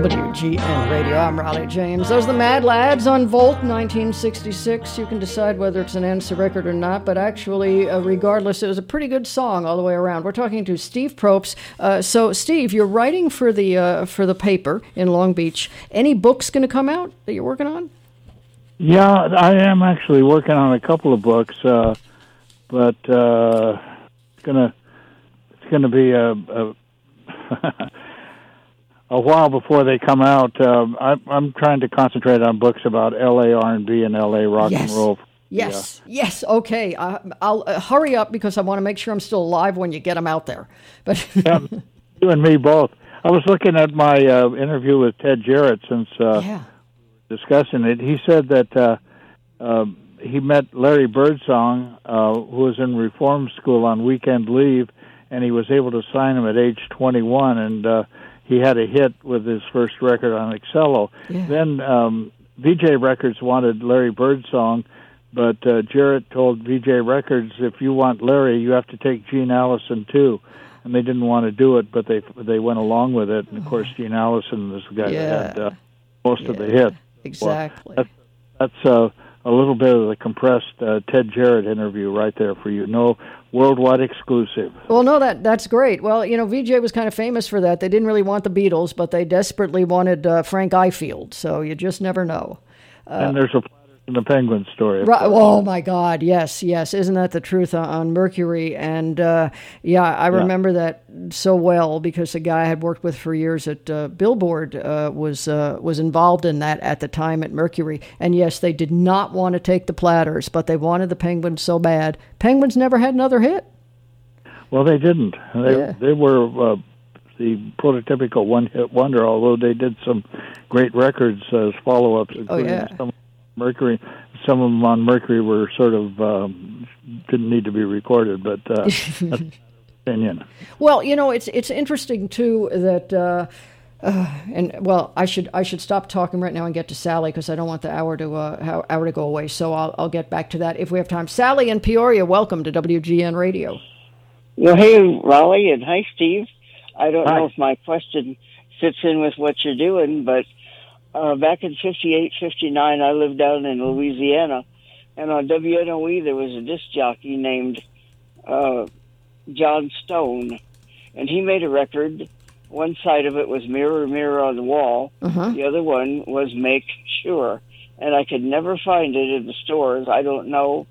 Speaker 2: W G N Radio. I'm Raleigh James. Those are the Mad Lads on Volt, nineteen sixty-six. You can decide whether it's an answer record or not, but actually, uh, regardless, it was a pretty good song all the way around. We're talking to Steve Probst. Uh, so, Steve, you're writing for the uh, for the paper in Long Beach. Any books going to come out that you're working on?
Speaker 3: Yeah, I am actually working on a couple of books, uh, but uh, it's gonna it's gonna be a. a a while before they come out. Um, I, I'm trying to concentrate on books about L A R and B and L A rock
Speaker 2: yes.
Speaker 3: and roll.
Speaker 2: Yes, yeah. yes, okay. I, I'll uh, hurry up because I want to make sure I'm still alive when you get them out there. But
Speaker 3: yeah, you and me both. I was looking at my uh, interview with Ted Jarrett since uh,
Speaker 2: yeah.
Speaker 3: discussing it. He said that uh, uh, he met Larry Birdsong, uh, who was in reform school on weekend leave, and he was able to sign him at age twenty-one, and uh, he had a hit with his first record on Excello.
Speaker 2: Yeah.
Speaker 3: Then um, V J Records wanted Larry Birdsong, but uh, Jarrett told V J Records, if you want Larry, you have to take Gene Allison too. And they didn't want to do it, but they they went along with it. And, of course, Gene Allison was the guy
Speaker 2: yeah.
Speaker 3: that had uh, most
Speaker 2: yeah.
Speaker 3: of the hits.
Speaker 2: Exactly.
Speaker 3: Well, that's that's uh, a little bit of the compressed uh, Ted Jarrett interview right there for you. No worldwide exclusive.
Speaker 2: Well, no, that that's great. Well, you know, V J was kind of famous for that. They didn't really want the Beatles, but they desperately wanted uh, Frank Ifield. So you just never know.
Speaker 3: Uh, and there's a the Penguin story.
Speaker 2: Right, oh my God! Yes, yes. Isn't that the truth on, on Mercury? And uh, yeah, I yeah. remember that so well because the guy I had worked with for years at uh, Billboard uh, was uh, was involved in that at the time at Mercury. And yes, they did not want to take the Platters, but they wanted the Penguins so bad. Penguins never had another hit.
Speaker 3: Well, they didn't. They
Speaker 2: yeah.
Speaker 3: they were uh, the prototypical one-hit wonder. Although they did some great records as follow-ups, including
Speaker 2: oh, yeah.
Speaker 3: some. Mercury, some of them on Mercury were sort of um, didn't need to be recorded, but uh, that's my opinion.
Speaker 2: Well, you know, it's it's interesting too that, uh, uh, and well, I should I should stop talking right now and get to Sally because I don't want the hour to uh, hour to go away. So I'll I'll get back to that if we have time. Sally in Peoria, welcome to W G N Radio.
Speaker 8: Well, hey, Raleigh, and hi, Steve. I don't
Speaker 3: hi.
Speaker 8: know if my question fits in with what you're doing, but. Uh, back in fifty-eight, fifty-nine, I lived down in Louisiana, and on W N O E there was a disc jockey named uh, John Stone, and he made a record. One side of it was Mirror, Mirror on the Wall.
Speaker 2: Uh-huh.
Speaker 8: The other one was Make Sure, and I could never find it in the stores. I don't know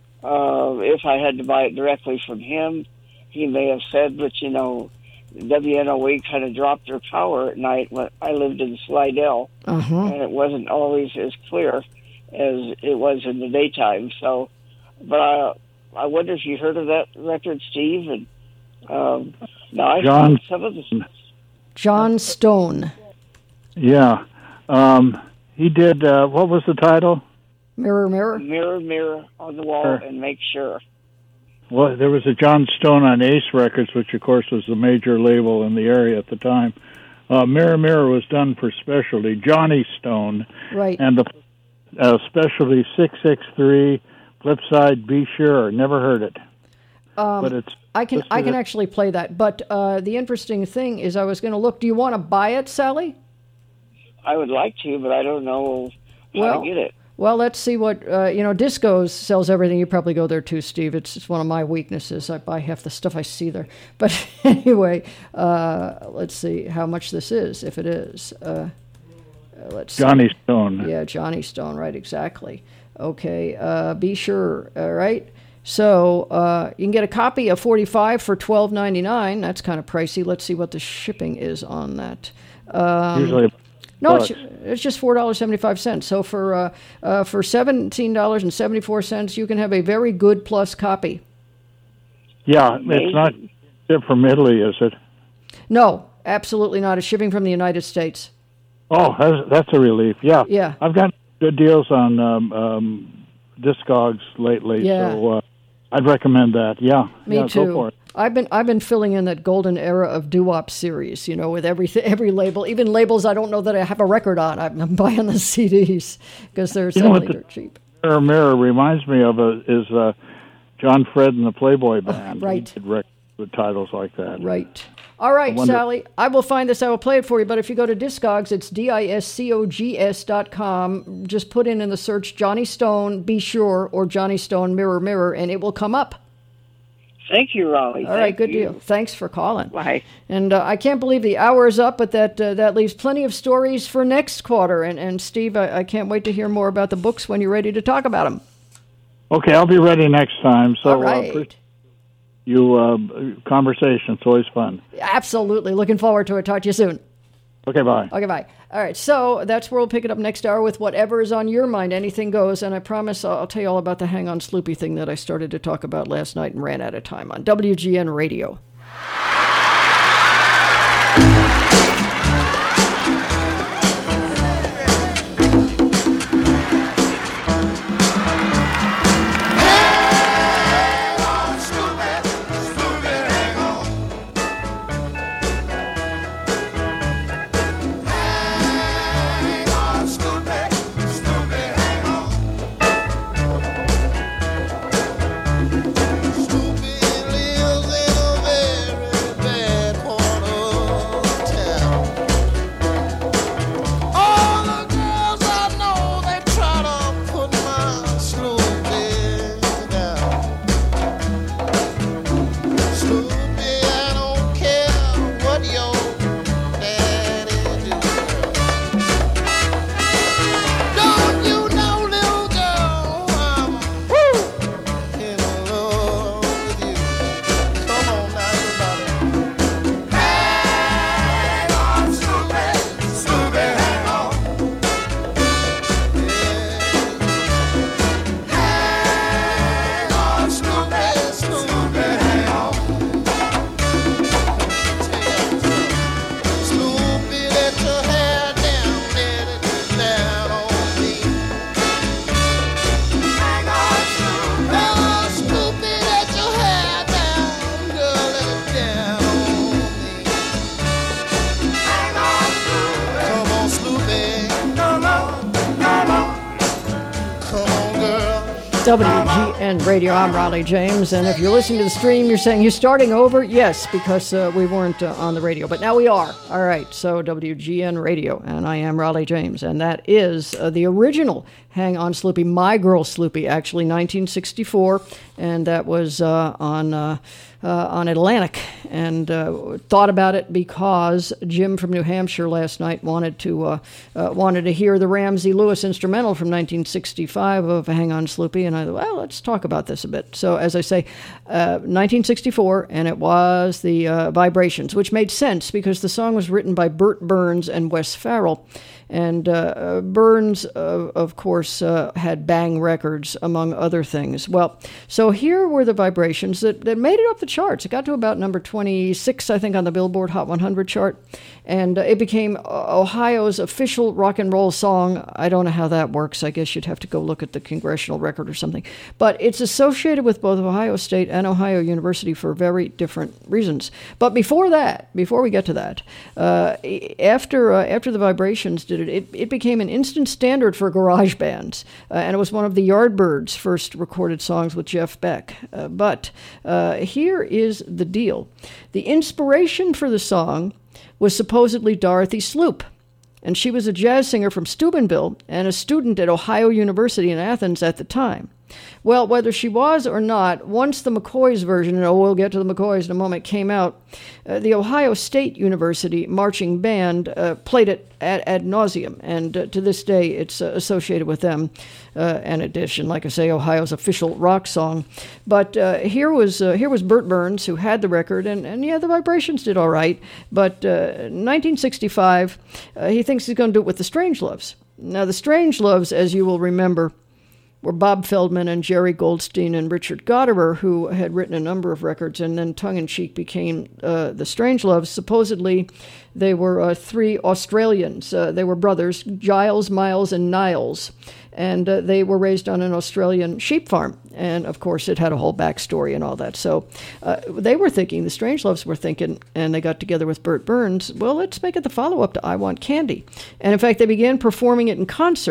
Speaker 8: uh, if I had to buy it directly from him. He may have said, but, you know, W N O E kind of dropped their power at night when I lived in Slidell,
Speaker 2: uh-huh.
Speaker 8: and it wasn't always as clear as it was in the daytime. So, but I, I wonder if you heard of that record, Steve. And um, now I
Speaker 3: John,
Speaker 8: found some of the
Speaker 2: John Stone.
Speaker 3: Yeah, um, he did. Uh, what was the title?
Speaker 2: Mirror, mirror,
Speaker 8: mirror, mirror on the wall, sure. And make sure.
Speaker 3: Well, there was a John Stone on Ace Records, which, of course, was the major label in the area at the time. Uh, Mirror, Mirror was done for specialty. Johnny Stone.
Speaker 2: Right.
Speaker 3: And the uh, specialty six six three, Flipside, Be Sure. Never heard it.
Speaker 2: Um,
Speaker 3: but it's
Speaker 2: I can I can actually play that. But uh, the interesting thing is I was going to look. Do you want to buy it, Sally?
Speaker 8: I would like to, but I don't know how
Speaker 2: well,
Speaker 8: to get it.
Speaker 2: Well, let's see what, uh, you know, Discos sells everything. You probably go there too, Steve. It's, it's one of my weaknesses. I buy half the stuff I see there. But anyway, uh, let's see how much this is, if it is. Uh, let's
Speaker 3: Johnny
Speaker 2: see.
Speaker 3: Stone.
Speaker 2: Yeah, Johnny Stone, right, exactly. Okay, uh, Be Sure, all right. So uh, you can get a copy of forty-five for twelve ninety-nine. That's kind of pricey. Let's see what the shipping is on that. Um,
Speaker 3: Usually
Speaker 2: No, it's, it's just four dollars and seventy-five cents. So for uh, uh, for seventeen dollars and seventy-four cents, you can have a very good plus copy.
Speaker 3: Yeah, it's not shipped from Italy, is it?
Speaker 2: No, absolutely not. It's shipping from the United States.
Speaker 3: Oh, that's, that's a relief. Yeah.
Speaker 2: Yeah.
Speaker 3: I've got good deals on um, um, Discogs lately,
Speaker 2: yeah.
Speaker 3: so uh, I'd recommend that. Yeah.
Speaker 2: Me
Speaker 3: yeah,
Speaker 2: too.
Speaker 3: Go for it.
Speaker 2: I've been I've been filling in that golden era of doo-wop series, you know, with every every label, even labels I don't know that I have a record on. I'm buying the C Ds because they're suddenly the, they're cheap.
Speaker 3: Mirror Mirror reminds me of a, is uh, John Fred and the Playboy Band.
Speaker 2: Uh, right.
Speaker 3: He did records with titles like that.
Speaker 2: Right. All right,
Speaker 3: wonder-
Speaker 2: Sally, I will find this. I will play it for you. But if you go to Discogs, it's D I S C O G S dot com. Just put in in the search Johnny Stone, Be Sure, or Johnny Stone, Mirror, Mirror, and it will come up.
Speaker 8: Thank you, Raleigh.
Speaker 2: All right,
Speaker 8: Thank
Speaker 2: good
Speaker 8: you.
Speaker 2: deal. Thanks for calling.
Speaker 8: Bye.
Speaker 2: And uh, I can't believe the hour is up, but that uh, that leaves plenty of stories for next quarter. And, and Steve, I, I can't wait to hear more about the books when you're ready to talk about them.
Speaker 3: Okay, I'll be ready next time. So,
Speaker 2: All right.
Speaker 3: uh, you uh, conversation. It's always fun.
Speaker 2: Absolutely. Looking forward to it. Talk to you soon.
Speaker 3: Okay, bye.
Speaker 2: Okay, bye. All right, so that's where we'll pick it up next hour with whatever is on your mind. Anything goes. And I promise I'll, I'll tell you all about the Hang On Sloopy thing that I started to talk about last night and ran out of time on W G N Radio. W G N Radio, I'm Raleigh James, and if you're listening to the stream, you're saying you're starting over? Yes, because uh, we weren't uh, on the radio, but now we are. All right, so W G N Radio, and I am Raleigh James, and that is uh, the original Hang On Sloopy, My Girl Sloopy, actually nineteen sixty-four, and that was uh, on uh, uh, on Atlantic, and uh, thought about it because Jim from New Hampshire last night wanted to uh, uh, wanted to hear the Ramsey Lewis instrumental from nineteen sixty-five of Hang On Sloopy, and I thought, well, let's talk about this a bit. So, as I say, uh, nineteen sixty-four, and it was the uh, Vibrations, which made sense because the song was written by Bert Burns and Wes Farrell. And uh, Burns, uh, of course, uh, had Bang Records, among other things. Well, so here were the Vibrations that, that made it up the charts. It got to about number twenty-six, I think, on the Billboard Hot one hundred chart. And uh, it became Ohio's official rock and roll song. I don't know how that works. I guess you'd have to go look at the congressional record or something. But it's associated with both Ohio State and Ohio University for very different reasons. But before that, before we get to that, uh, after uh, after the Vibrations did it, it, it became an instant standard for garage bands. Uh, and it was one of the Yardbirds' first recorded songs with Jeff Beck. Uh, but uh, here is the deal. The inspiration for the song was supposedly Dorothy Sloop, and she was a jazz singer from Steubenville and a student at Ohio University in Athens at the time. Well, whether she was or not, once the McCoys version, and oh, we'll get to the McCoys in a moment, came out, uh, the Ohio State University marching band uh, played it ad, ad nauseum, and uh, to this day it's uh, associated with them. Uh, an addition, like I say, Ohio's official rock song. But uh, here was uh, here was Bert Burns, who had the record, and, and yeah, the Vibrations did all right. But uh, nineteen sixty-five, uh, he thinks he's going to do it with the Strangeloves. Now, the Strangeloves, as you will remember, were Bob Feldman and Jerry Goldstein and Richard Gottehrer, who had written a number of records and then tongue-in-cheek became uh, the Strangeloves. Supposedly, they were uh, three Australians. Uh, they were brothers, Giles, Miles, and Niles. And uh, they were raised on an Australian sheep farm. And, of course, it had a whole backstory and all that. So uh, they were thinking, the Strangeloves were thinking, and they got together with Bert Burns, well, let's make it the follow-up to I Want Candy. And, in fact, they began performing it in concert.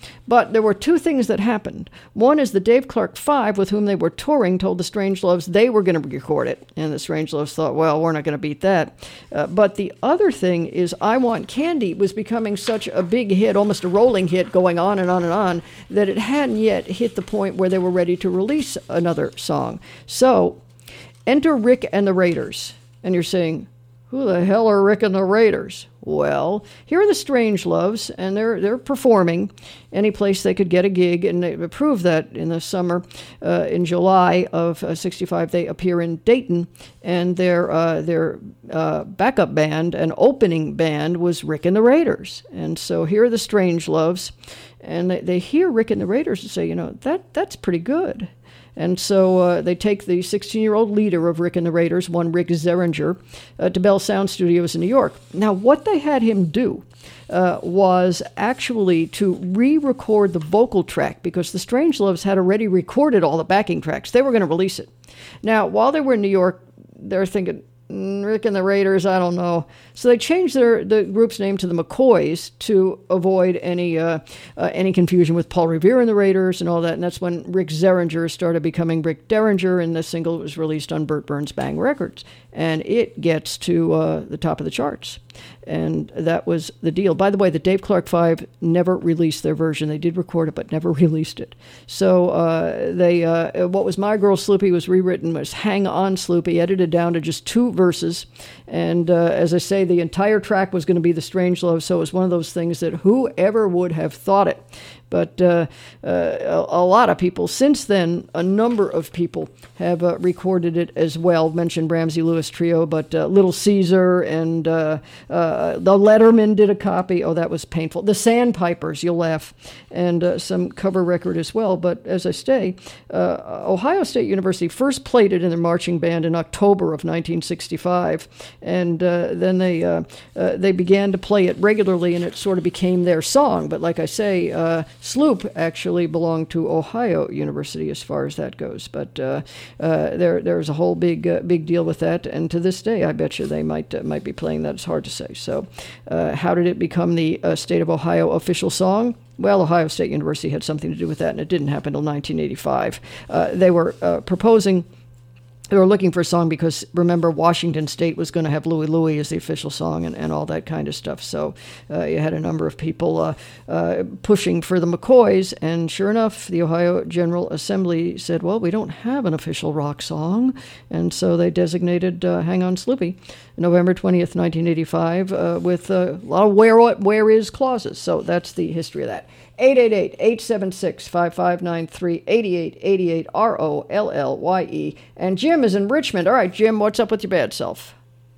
Speaker 2: But there were two things that happened. One is the Dave Clark Five, with whom they were touring, told the Strangeloves they were going to record it. And the Strangeloves thought, well, we're not going to beat that. Uh, but the other thing is I Want Candy was becoming such a big hit, almost a rolling hit, going on and on and on, that it hadn't yet hit the point where they were ready to release another song. So enter Rick and the Raiders. And you're saying, who the hell are Rick and the Raiders? Well, here are the Strangeloves, and they're they're performing any place they could get a gig, and they proved that in the summer. Uh, in July of uh, sixty-five, they appear in Dayton, and their uh, their uh, backup band and opening band was Rick and the Raiders. And so here are the Strangeloves, and they, they hear Rick and the Raiders and say, you know, that that's pretty good. And so uh, they take the sixteen-year-old leader of Rick and the Raiders, one Rick Zeringer, uh, to Bell Sound Studios in New York. Now, what they had him do uh, was actually to re-record the vocal track, because the Strangeloves had already recorded all the backing tracks. They were going to release it. Now, while they were in New York, they're thinking, Rick and the Raiders, I don't know. So they changed their the group's name to the McCoys to avoid any uh, uh, any confusion with Paul Revere and the Raiders and all that. And that's when Rick Zeringer started becoming Rick Derringer, and the single was released on Burt Burns' Bang Records. And it gets to uh, the top of the charts. And that was the deal. By the way, the Dave Clark Five never released their version. They did record it, but never released it. So uh, they, uh, what was My Girl Sloopy was rewritten was Hang On Sloopy, edited down to just two verses. And uh, as I say, the entire track was going to be the Strangeloves. So it was one of those things that whoever would have thought it. But uh, uh, a, a lot of people, since then, a number of people have uh, recorded it as well. Mentioned Ramsey Lewis Trio, but uh, Little Caesar and uh, uh, the Letterman did a copy. Oh, that was painful. The Sandpipers, you'll laugh, and uh, some cover record as well. But as I say, uh, Ohio State University first played it in their marching band in October of nineteen sixty-five, and uh, then they uh, uh, they began to play it regularly, and it sort of became their song. But like I say, uh, Sloop actually belonged to Ohio University as far as that goes, but uh, uh, there there's a whole big uh, big deal with that, and to this day, I bet you they might uh, might be playing that. It's hard to say. So, uh, how did it become the uh, state of Ohio official song? Well, Ohio State University had something to do with that, and it didn't happen until nineteen eighty-five. Uh, they were uh, proposing. They were looking for a song because, remember, Washington State was going to have Louie Louie as the official song and, and all that kind of stuff. So uh, you had a number of people uh, uh, pushing for the McCoys. And sure enough, the Ohio General Assembly said, well, we don't have an official rock song. And so they designated uh, Hang On Sloopy November twentieth, nineteen eighty-five, uh, with uh, a lot of where, where is clauses. So that's the history of that. eight eight eight, eight seven six, five five nine three, eight eight eight eight, R O L L Y E. And Jim is in Richmond. All right, Jim, what's up with your bad self?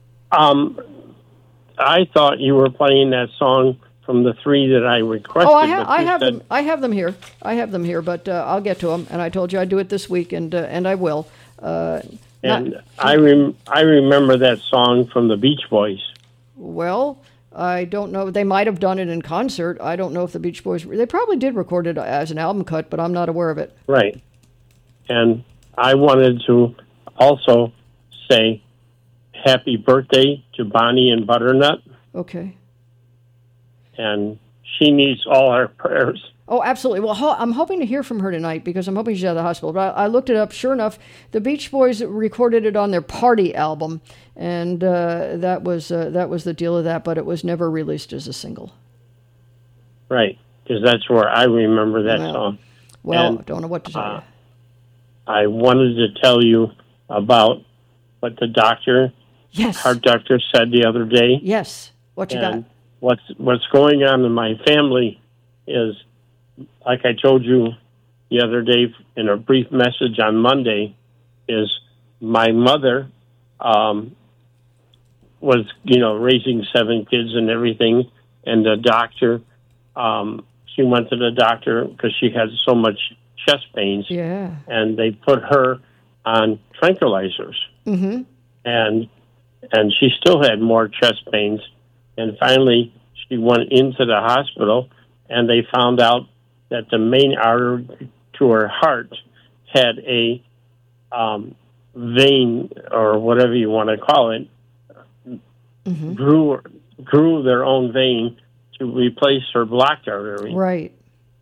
Speaker 9: Um, I thought you were playing that song from the three that I requested.
Speaker 2: Oh, I, ha- I have
Speaker 9: said...
Speaker 2: them. I have them here. I have them here, but uh, I'll get to them. And I told you I'd do it this week, and uh, and I will. Uh,
Speaker 9: and
Speaker 2: not...
Speaker 9: I rem- I remember that song from the Beach Boys.
Speaker 2: Well, I don't know. They might have done it in concert. I don't know if the Beach Boys... They probably did record it as an album cut, but I'm not aware of it.
Speaker 9: Right. And I wanted to also say happy birthday to Bonnie and Butternut.
Speaker 2: Okay.
Speaker 9: And she needs all our prayers.
Speaker 2: Oh, absolutely. Well, ho- I'm hoping to hear from her tonight because I'm hoping she's out of the hospital. But I, I looked it up. Sure enough, the Beach Boys recorded it on their Party album, and uh, that was uh, that was the deal of that. But it was never released as a single.
Speaker 9: Right, because that's where I remember that
Speaker 2: well,
Speaker 9: song.
Speaker 2: Well,
Speaker 9: and,
Speaker 2: I don't know what to tell
Speaker 9: uh,
Speaker 2: you.
Speaker 9: I wanted to tell you about what the doctor,
Speaker 2: yes,
Speaker 9: heart doctor, said the other day.
Speaker 2: Yes. What you
Speaker 9: and
Speaker 2: got?
Speaker 9: What's what's going on in my family is, like I told you the other day in a brief message on Monday, is my mother um, was, you know, raising seven kids and everything, and the doctor, um, she went to the doctor because she had so much chest pains,
Speaker 2: yeah,
Speaker 9: and they put her on tranquilizers,
Speaker 2: mm-hmm.
Speaker 9: and and she still had more chest pains, and finally she went into the hospital, and they found out that the main artery to her heart had a um, vein, or whatever you want to call it,
Speaker 2: mm-hmm.
Speaker 9: grew grew their own vein to replace her blocked artery.
Speaker 2: Right.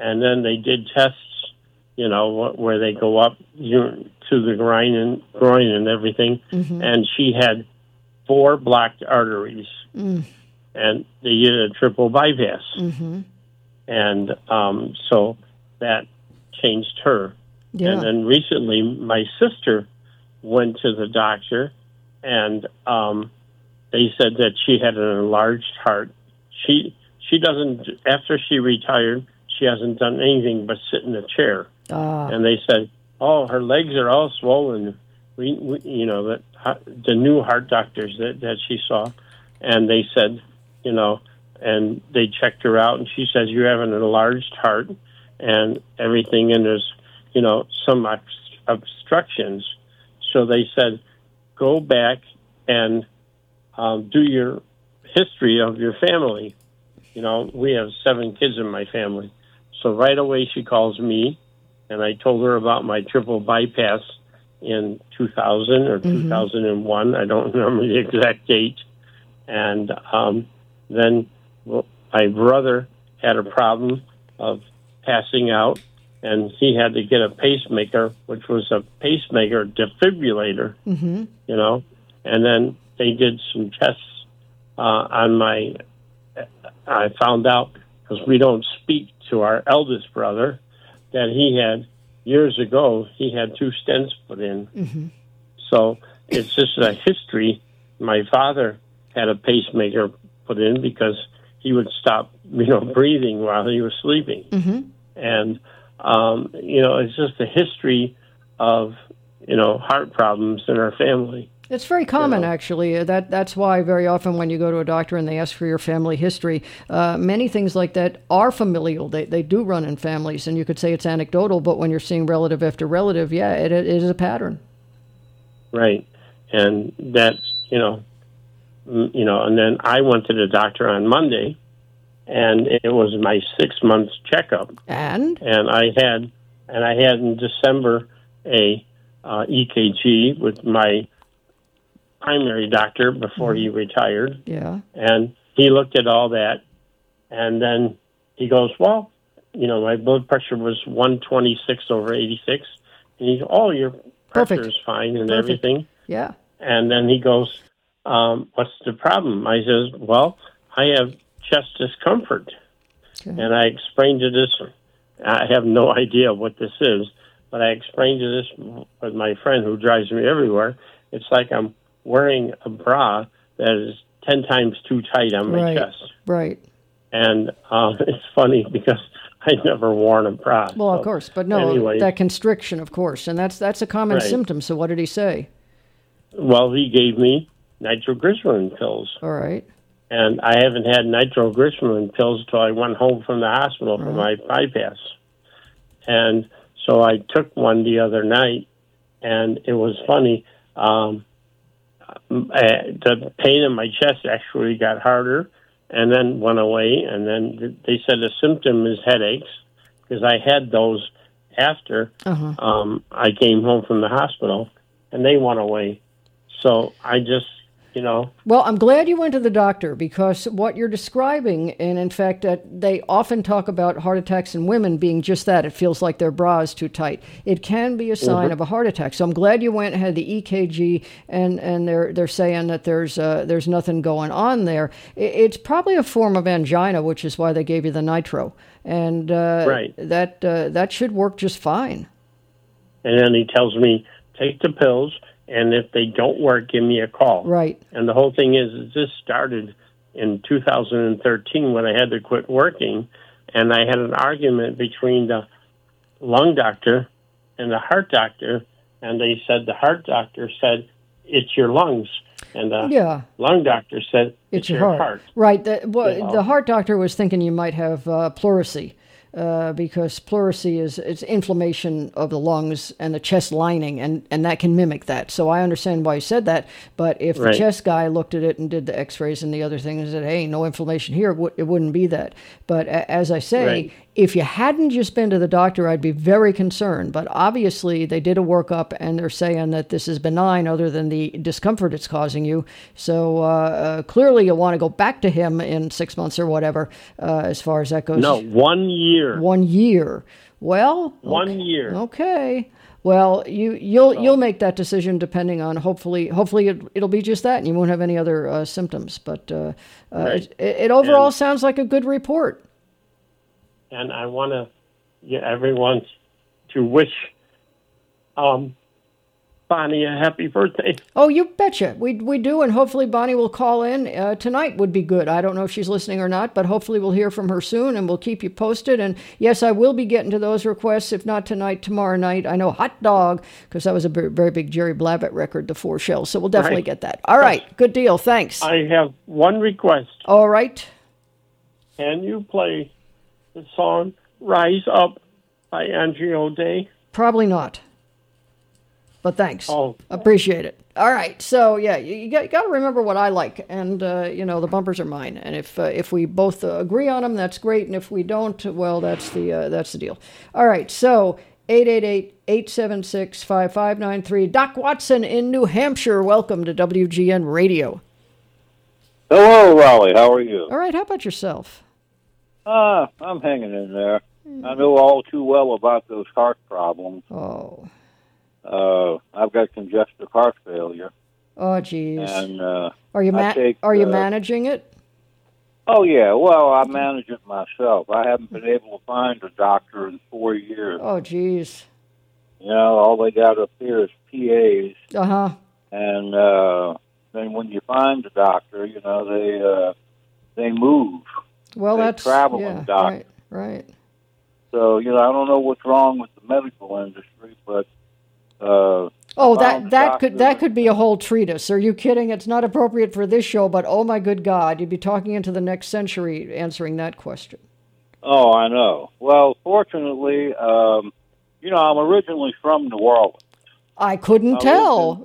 Speaker 9: and then they did tests, you know, wh- where they go up you know, to the groin and groin and everything,
Speaker 2: Mm-hmm.
Speaker 9: and she had four blocked arteries,
Speaker 2: Mm.
Speaker 9: and they did a triple bypass,
Speaker 2: Mm-hmm.
Speaker 9: and um, so that changed her.
Speaker 2: Yeah.
Speaker 9: And then recently, my sister went to the doctor, and um, they said that she had an enlarged heart. She she doesn't. After she retired, she hasn't done anything but sit in a chair.
Speaker 2: Ah.
Speaker 9: And they said, "Oh, her legs are all swollen." We, we you know, that the new heart doctors that that she saw, and they said, you know, and they checked her out, and she says, "You have an enlarged heart, and everything, and there's, you know, some obst- obstructions." So they said, "Go back and um, do your history of your family." You know, we have seven kids in my family. So right away she calls me, and I told her about my triple bypass in two thousand or
Speaker 2: Mm-hmm.
Speaker 9: two thousand one. I don't remember the exact date. And um, then well, my brother had a problem of passing out, and he had to get a pacemaker, which was a pacemaker defibrillator,
Speaker 2: Mm-hmm.
Speaker 9: you know. And then they did some tests uh, on my, I found out, because we don't speak to our eldest brother, that he had, years ago, he had two stents put in.
Speaker 2: Mm-hmm.
Speaker 9: So it's just a history. My father had a pacemaker put in because he would stop, you know, breathing while he was sleeping.
Speaker 2: Mm-hmm.
Speaker 9: And, um, you know, it's just a history of, you know, heart problems in our family.
Speaker 2: It's very common,
Speaker 9: You know.
Speaker 2: actually. That that's why very often when you go to a doctor and they ask for your family history, uh, many things like that are familial. They they do run in families, and you could say it's anecdotal. But when you're seeing relative after relative, yeah, it, it is a pattern.
Speaker 9: Right. And that's, you know, mm, you know, and then I went to the doctor on Monday, and it was my six months checkup.
Speaker 2: And
Speaker 9: And I had, and I had in December a uh, E K G with my primary doctor before he retired.
Speaker 2: yeah,
Speaker 9: And he looked at all that, and then he goes, well, you know, my blood pressure was one twenty-six over eighty-six. And he goes, oh, your pressure
Speaker 2: Perfect.
Speaker 9: is fine and
Speaker 2: Perfect.
Speaker 9: everything.
Speaker 2: yeah.
Speaker 9: And then he goes, um, what's the problem? I says, well, I have chest discomfort.
Speaker 2: Okay.
Speaker 9: And I explained to this, I have no idea what this is, but I explained to this with my friend who drives me everywhere. It's like I'm wearing a bra that is ten times too tight on my
Speaker 2: Right.
Speaker 9: chest.
Speaker 2: Right.
Speaker 9: And uh, it's funny because I'd never worn a bra.
Speaker 2: Well,
Speaker 9: So
Speaker 2: of course, but no,
Speaker 9: anyway,
Speaker 2: that constriction, of course, and that's that's a common
Speaker 9: Right.
Speaker 2: symptom. So what did he say?
Speaker 9: well, he gave me nitroglycerin pills.
Speaker 2: All right.
Speaker 9: And I haven't had nitroglycerin pills until I went home from the hospital for my bypass. And so I took one the other night, and it was funny. Um, uh, the pain in my chest actually got harder and then went away. And then they said the symptom is headaches, because I had those after
Speaker 2: Uh-huh.
Speaker 9: um, I came home from the hospital, and they went away. So I just, you know,
Speaker 2: Well, I'm glad you went to the doctor, because what you're describing, and in fact, uh, they often talk about heart attacks in women being just that. It feels like their bra is too tight. It can be a sign of a heart attack. So I'm glad you went and had the E K G, and, and they're they're saying that there's uh, there's nothing going on there. It, it's probably a form of angina, which is why they gave you the nitro, and uh,
Speaker 9: Right.
Speaker 2: that uh, that should work just fine.
Speaker 9: and then he tells me, take the pills, and if they don't work, give me a call.
Speaker 2: Right.
Speaker 9: And the whole thing is, is this started in two thousand thirteen when I had to quit working, and I had an argument between the lung doctor and the heart doctor, and they said the heart doctor said, it's your lungs, and the
Speaker 2: Yeah.
Speaker 9: lung doctor said,
Speaker 2: It's
Speaker 9: it's,
Speaker 2: your
Speaker 9: your
Speaker 2: heart.
Speaker 9: heart.
Speaker 2: Right. The, well,
Speaker 9: You know.
Speaker 2: the heart doctor was thinking you might have uh, pleurisy, uh, because pleurisy is it's inflammation of the lungs and the chest lining, and, and that can mimic that. So I understand why you said that. But if the
Speaker 9: Right.
Speaker 2: chest guy looked at it and did the x-rays and the other thing and said, hey, no inflammation here, it, w- it wouldn't be that. But a- as I say,
Speaker 9: Right.
Speaker 2: If you hadn't just been to the doctor, I'd be very concerned. But obviously, they did a workup, and they're saying that this is benign other than the discomfort it's causing you. So uh, uh, clearly, you'll want to go back to him in six months or whatever, uh, as far as that goes.
Speaker 9: No, one year.
Speaker 2: One year. Well,
Speaker 9: one
Speaker 2: okay.
Speaker 9: year.
Speaker 2: Okay. Well, you you'll you'll make that decision depending on hopefully hopefully it, it'll be just that, and you won't have any other uh, symptoms. But uh, uh,
Speaker 9: Right.
Speaker 2: it, it overall
Speaker 9: And-
Speaker 2: sounds like a good report.
Speaker 9: And I want to get everyone to wish um, Bonnie a happy birthday.
Speaker 2: Oh, you betcha. We we do, and hopefully Bonnie will call in uh, tonight. Would be good. I don't know if she's listening or not, but hopefully we'll hear from her soon, and we'll keep you posted. And yes, I will be getting to those requests. If not tonight, tomorrow night. I know Hot Dog, because that was a very, very big Jerry Blavat record, the Four Shells. So we'll definitely
Speaker 9: Right.
Speaker 2: get that. All right, good deal. Thanks.
Speaker 9: I have one request.
Speaker 2: All right.
Speaker 9: Can you play the song Rise Up by Angie O'Day?
Speaker 2: Probably not. But thanks.
Speaker 9: Oh.
Speaker 2: Appreciate it. All right. So, yeah, you, you got, got to remember what I like. And, uh, you know, the bumpers are mine. And if uh, if we both uh, agree on them, that's great. And if we don't, well, that's the uh, that's the deal. All right. So, eight eight eight, eight seven six, five five nine three. Doc Watson in New Hampshire. Welcome to W G N Radio.
Speaker 10: Hello, Raleigh. How are you?
Speaker 2: All right. How about yourself?
Speaker 10: Ah, I'm hanging in there. I know all too well about those heart problems.
Speaker 2: Oh.
Speaker 10: Uh, I've got congestive heart failure,
Speaker 2: Oh, geez.
Speaker 10: and uh,
Speaker 2: Are you
Speaker 10: I
Speaker 2: ma-
Speaker 10: take,
Speaker 2: Are you
Speaker 10: uh,
Speaker 2: managing it?
Speaker 10: Oh yeah, well, I manage it myself. I haven't been able to find a doctor in four years.
Speaker 2: Oh, geez.
Speaker 10: You know, all they got up here is P As,
Speaker 2: Uh-huh.
Speaker 10: and uh, then when you find a doctor, you know they uh, they move.
Speaker 2: Well,
Speaker 10: They
Speaker 2: that's...
Speaker 10: travel
Speaker 2: yeah,
Speaker 10: and doc.
Speaker 2: right, right.
Speaker 10: So you know, I don't know what's wrong with the medical industry, but. Uh,
Speaker 2: Oh,
Speaker 10: I
Speaker 2: that
Speaker 10: found
Speaker 2: that could
Speaker 10: doctors-
Speaker 2: that could be a whole treatise. Are you kidding? It's not appropriate for this show, but oh my good God, you'd be talking into the next century answering that question.
Speaker 10: Oh, I know. Well, fortunately, um, you know, I'm originally from New Orleans.
Speaker 2: I couldn't
Speaker 10: I
Speaker 2: tell.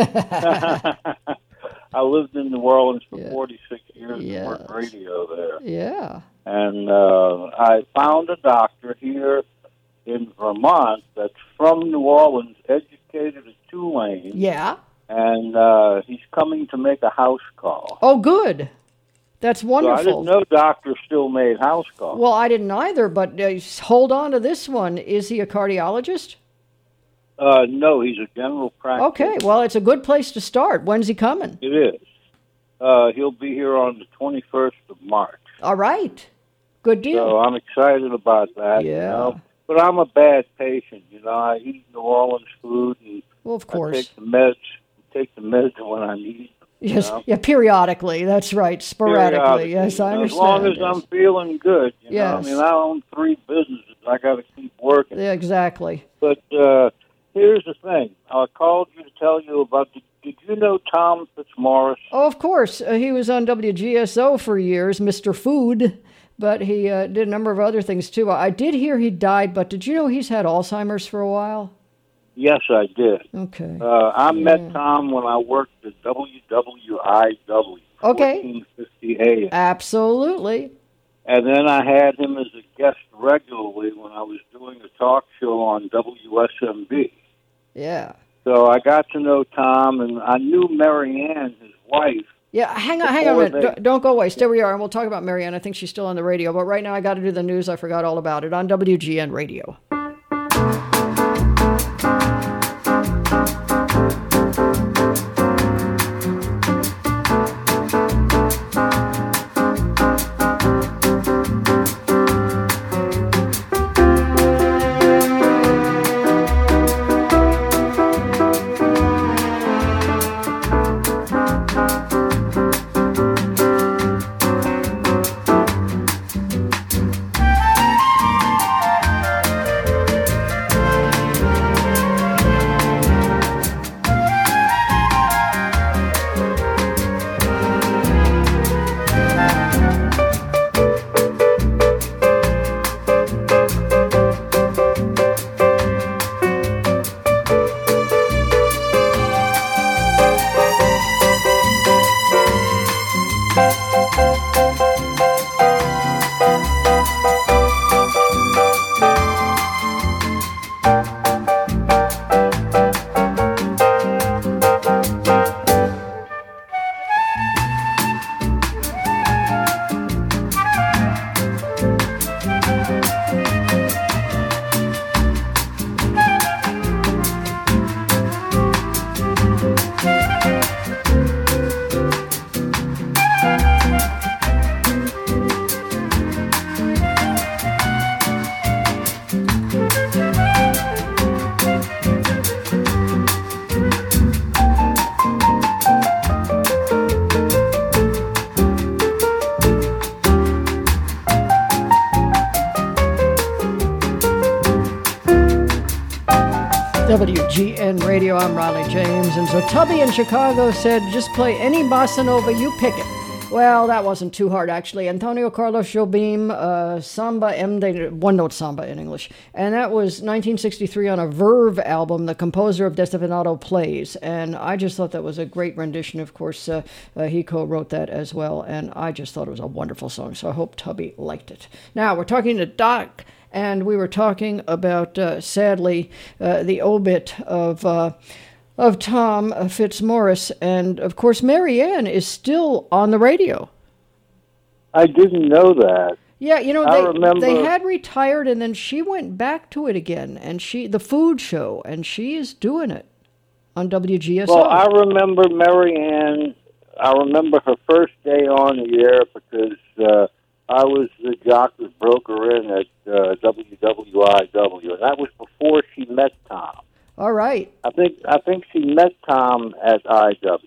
Speaker 10: I lived in New Orleans for
Speaker 2: Yeah.
Speaker 10: forty-six years
Speaker 2: Yes.
Speaker 10: and worked radio there.
Speaker 2: Yeah.
Speaker 10: And uh, I found a doctor here in Vermont that's from New Orleans, educated at Tulane,
Speaker 2: Yeah.
Speaker 10: and uh, he's coming to make a house call.
Speaker 2: Oh, good. That's
Speaker 10: So
Speaker 2: wonderful.
Speaker 10: I didn't know doctors still made house calls.
Speaker 2: Well, I didn't either, but uh, hold on to this one. Is he a cardiologist?
Speaker 10: Uh, no, he's a general practitioner.
Speaker 2: Okay, well, it's a good place to start. When's he coming?
Speaker 10: It is. Uh, he'll be here on the twenty-first of March.
Speaker 2: All right. Good deal.
Speaker 10: So I'm excited about that.
Speaker 2: Yeah.
Speaker 10: You know? But I'm a bad patient. You know, I eat New Orleans food, and
Speaker 2: Well, of
Speaker 10: I
Speaker 2: course.
Speaker 10: take the meds. Take the meds when I need them. you
Speaker 2: Yes,
Speaker 10: know?
Speaker 2: yeah, periodically. That's right. Sporadically.
Speaker 10: Periodically,
Speaker 2: Yes, I
Speaker 10: you know,
Speaker 2: understand.
Speaker 10: As long as
Speaker 2: yes.
Speaker 10: I'm feeling good. You
Speaker 2: Yes.
Speaker 10: know, I mean, I own three businesses. I got to keep working.
Speaker 2: Yeah, exactly.
Speaker 10: But uh, here's the thing. I called you to tell you about. The, did you know Tom Fitzmaurice?
Speaker 2: Oh, of course. Uh, he was on W G S O for years, Mister Food, but he uh, did a number of other things too. I did hear he died, but did you know he's had Alzheimer's for a while?
Speaker 10: Yes, I did.
Speaker 2: Okay.
Speaker 10: Uh, I
Speaker 2: Yeah.
Speaker 10: met Tom when I worked at W W I W.
Speaker 2: Okay.
Speaker 10: fourteen fifty A M.
Speaker 2: Absolutely.
Speaker 10: And then I had him as a guest regularly when I was doing a talk show on W S M B.
Speaker 2: Yeah.
Speaker 10: So I got to know Tom, and I knew Mary Ann, his wife.
Speaker 2: Yeah, hang on, hang on a
Speaker 10: Before
Speaker 2: minute.
Speaker 10: they-
Speaker 2: Don't- Don't go away. Stay where you are, and we'll talk about Marianne. I think she's still on the radio, but right now I got to do the news. I forgot all about it on W G N Radio. Radio. I'm Riley James. And so Tubby in Chicago said, just play any bossa nova, you pick it. Well, that wasn't too hard, actually. Antonio Carlos Jobim, uh, Samba M de, one-note samba in English. And that was nineteen sixty-three on a Verve album, the composer of Destefanado Plays. And I just thought that was a great rendition. Of course, uh, uh, he co-wrote that as well. And I just thought it was a wonderful song. So I hope Tubby liked it. Now, we're talking to Doc, and we were talking about, uh, sadly, uh, the obit of... Uh, of Tom Fitzmaurice, and of course Mary Ann is still on the radio.
Speaker 10: I didn't know that.
Speaker 2: Yeah, you know,
Speaker 10: I
Speaker 2: they,
Speaker 10: remember...
Speaker 2: they had retired, and then she went back to it again, and she the food show, and she is doing it on W G S O.
Speaker 10: Well, I remember Mary Ann, I remember her first day on the air because uh, I was the jockey's broker in at uh, W W I W, and that was before she met Tom.
Speaker 2: All right.
Speaker 10: I think I think she met Tom at I W,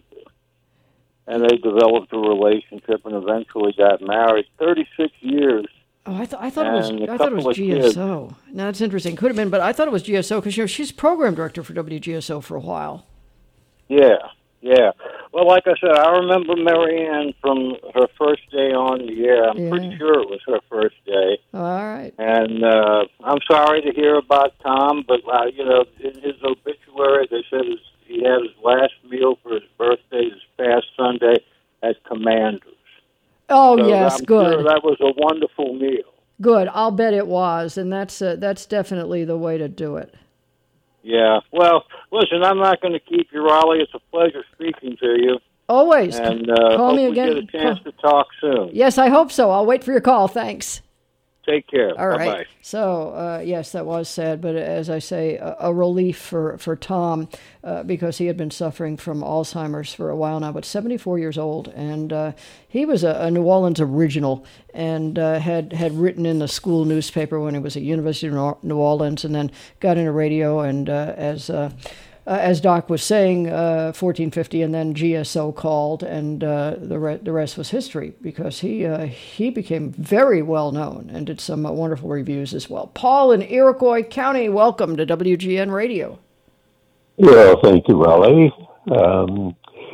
Speaker 10: and they developed a relationship and eventually got married. Thirty-six years.
Speaker 2: Oh, I, th- I thought it was
Speaker 10: and a
Speaker 2: I thought it
Speaker 10: couple
Speaker 2: was
Speaker 10: of
Speaker 2: G S O.
Speaker 10: kids.
Speaker 2: Now that's interesting. Could have been, but I thought it was G S O because you know she's program director for W G S O for a while.
Speaker 10: Yeah, yeah. Well, like I said, I remember Mary Ann from her first day on the air. I'm
Speaker 2: Yeah.
Speaker 10: pretty sure it was her first day.
Speaker 2: All right.
Speaker 10: And uh, I'm sorry to hear about Tom, but, uh, you know, in his obituary, they said his, he had his last meal for his birthday this past Sunday at Commander's.
Speaker 2: Oh,
Speaker 10: So
Speaker 2: yes,
Speaker 10: I'm
Speaker 2: good.
Speaker 10: Sure that was a wonderful meal.
Speaker 2: Good. I'll bet it was, and that's uh, that's definitely the way to do it.
Speaker 10: Yeah. Well, listen, I'm not going to keep you, Raleigh. It's a pleasure speaking to you.
Speaker 2: Always.
Speaker 10: And uh,
Speaker 2: Call
Speaker 10: hope
Speaker 2: me
Speaker 10: we
Speaker 2: again.
Speaker 10: get a chance to talk soon.
Speaker 2: Yes, I hope so. I'll wait for your call. Thanks.
Speaker 10: Take care.
Speaker 2: All right.
Speaker 10: Bye-bye.
Speaker 2: So, uh, yes, that was sad, but as I say, a, a relief for, for Tom uh, because he had been suffering from Alzheimer's for a while now, but seventy-four years old. And uh, he was a, a New Orleans original and uh, had, had written in the school newspaper when he was at University of New Orleans and then got into radio. And uh, as... Uh, Uh, as Doc was saying, uh, fourteen fifty, and then G S O called, and uh, the re- the rest was history because he uh, he became very well known and did some uh, wonderful reviews as well. Paul in Iroquois County, welcome to W G N Radio.
Speaker 11: Well, thank you, Raleigh. Um,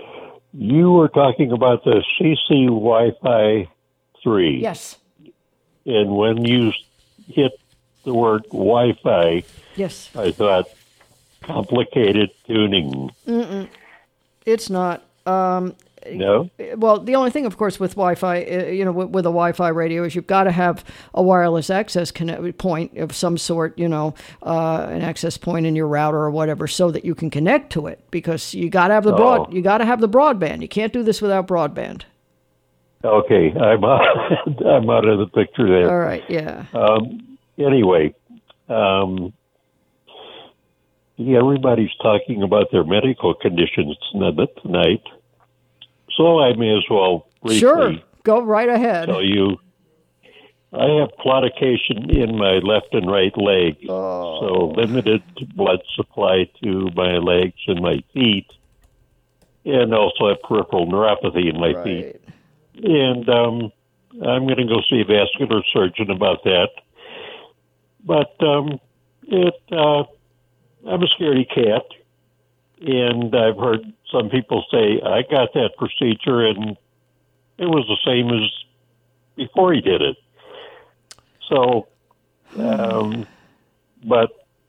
Speaker 11: you were talking about the C C Wi-Fi three.
Speaker 2: Yes.
Speaker 11: And when you hit the word Wi-Fi,
Speaker 2: yes,
Speaker 11: I thought, complicated tuning.
Speaker 2: Mm-mm. It's not. Um,
Speaker 11: no?
Speaker 2: Well, the only thing, of course, with Wi-Fi, uh, you know, with, with a Wi-Fi radio is you've got to have a wireless access connect- point of some sort, you know, uh, an access point in your router or whatever, so that you can connect to it. Because you got to have the broad,
Speaker 11: Oh.
Speaker 2: you got to have the broadband. You can't do this without broadband.
Speaker 11: Okay, I'm out, I'm out of the picture there.
Speaker 2: All right, yeah.
Speaker 11: Um, anyway, um, yeah, everybody's talking about their medical conditions tonight, so I may as well briefly
Speaker 2: Sure, go right ahead.
Speaker 11: tell you. I have claudication in my left and right leg,
Speaker 2: oh.
Speaker 11: so limited blood supply to my legs and my feet, and also have peripheral neuropathy in my
Speaker 2: right.
Speaker 11: feet. And um, I'm going to go see a vascular surgeon about that. But um, it, uh, I'm a scaredy cat, and I've heard some people say, I got that procedure, and it was the same as before he did it. So, um, but...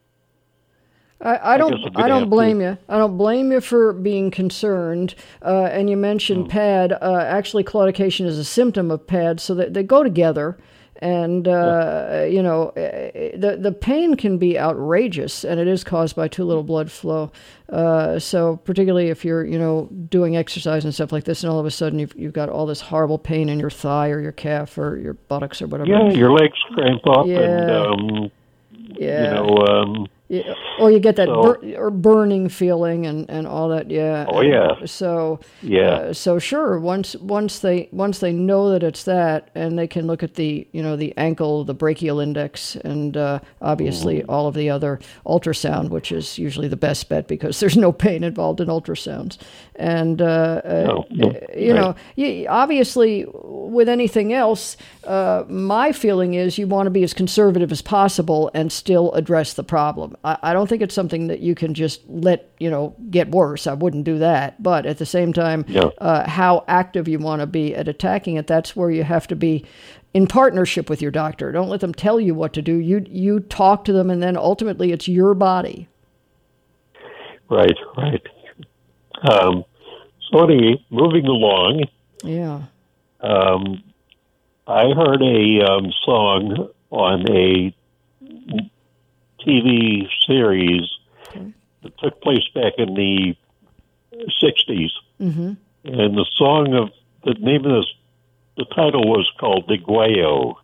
Speaker 2: I, I don't.
Speaker 11: I,
Speaker 2: I don't blame to. you. I don't blame you for being concerned. Uh, and you mentioned mm. PAD. Uh, actually, claudication is a symptom of PAD, so that they go together. And uh, yeah. you know, the the pain can be outrageous, and it is caused by too little blood flow. Uh, so, particularly if you're, you know, doing exercise and stuff like this, and all of a sudden you've you've got all this horrible pain in your thigh or your calf or your buttocks or whatever.
Speaker 11: Yeah, your legs cramp up,
Speaker 2: yeah.
Speaker 11: and um,
Speaker 2: yeah.
Speaker 11: you know. Um,
Speaker 2: Yeah, or you get that
Speaker 11: so,
Speaker 2: bur- or burning feeling and, and all that. Yeah.
Speaker 11: Oh yeah.
Speaker 2: So
Speaker 11: yeah.
Speaker 2: Uh, so sure. Once once they once they know that it's that, and they can look at the you know the ankle, the brachial index, and uh, obviously mm. all of the other ultrasound, which is usually the best bet because there's no pain involved in ultrasounds. And uh,
Speaker 11: no, no,
Speaker 2: uh, you
Speaker 11: right.
Speaker 2: know, you, obviously with anything else, uh, my feeling is you want to be as conservative as possible and still address the problem. I, I don't think it's something that you can just let, you know, get worse. I wouldn't do that. But at the same time,
Speaker 11: Yeah.
Speaker 2: uh, how active you want to be at attacking it, that's where you have to be in partnership with your doctor. Don't let them tell you what to do. You you talk to them, and then ultimately it's your body.
Speaker 11: Right, right. Um, so anyway, moving along,
Speaker 2: Yeah.
Speaker 11: um, I heard a um, song on a T V series that took place back in the sixties.
Speaker 2: Mm-hmm.
Speaker 11: And the song of, the name of this, the title was called DeGuello.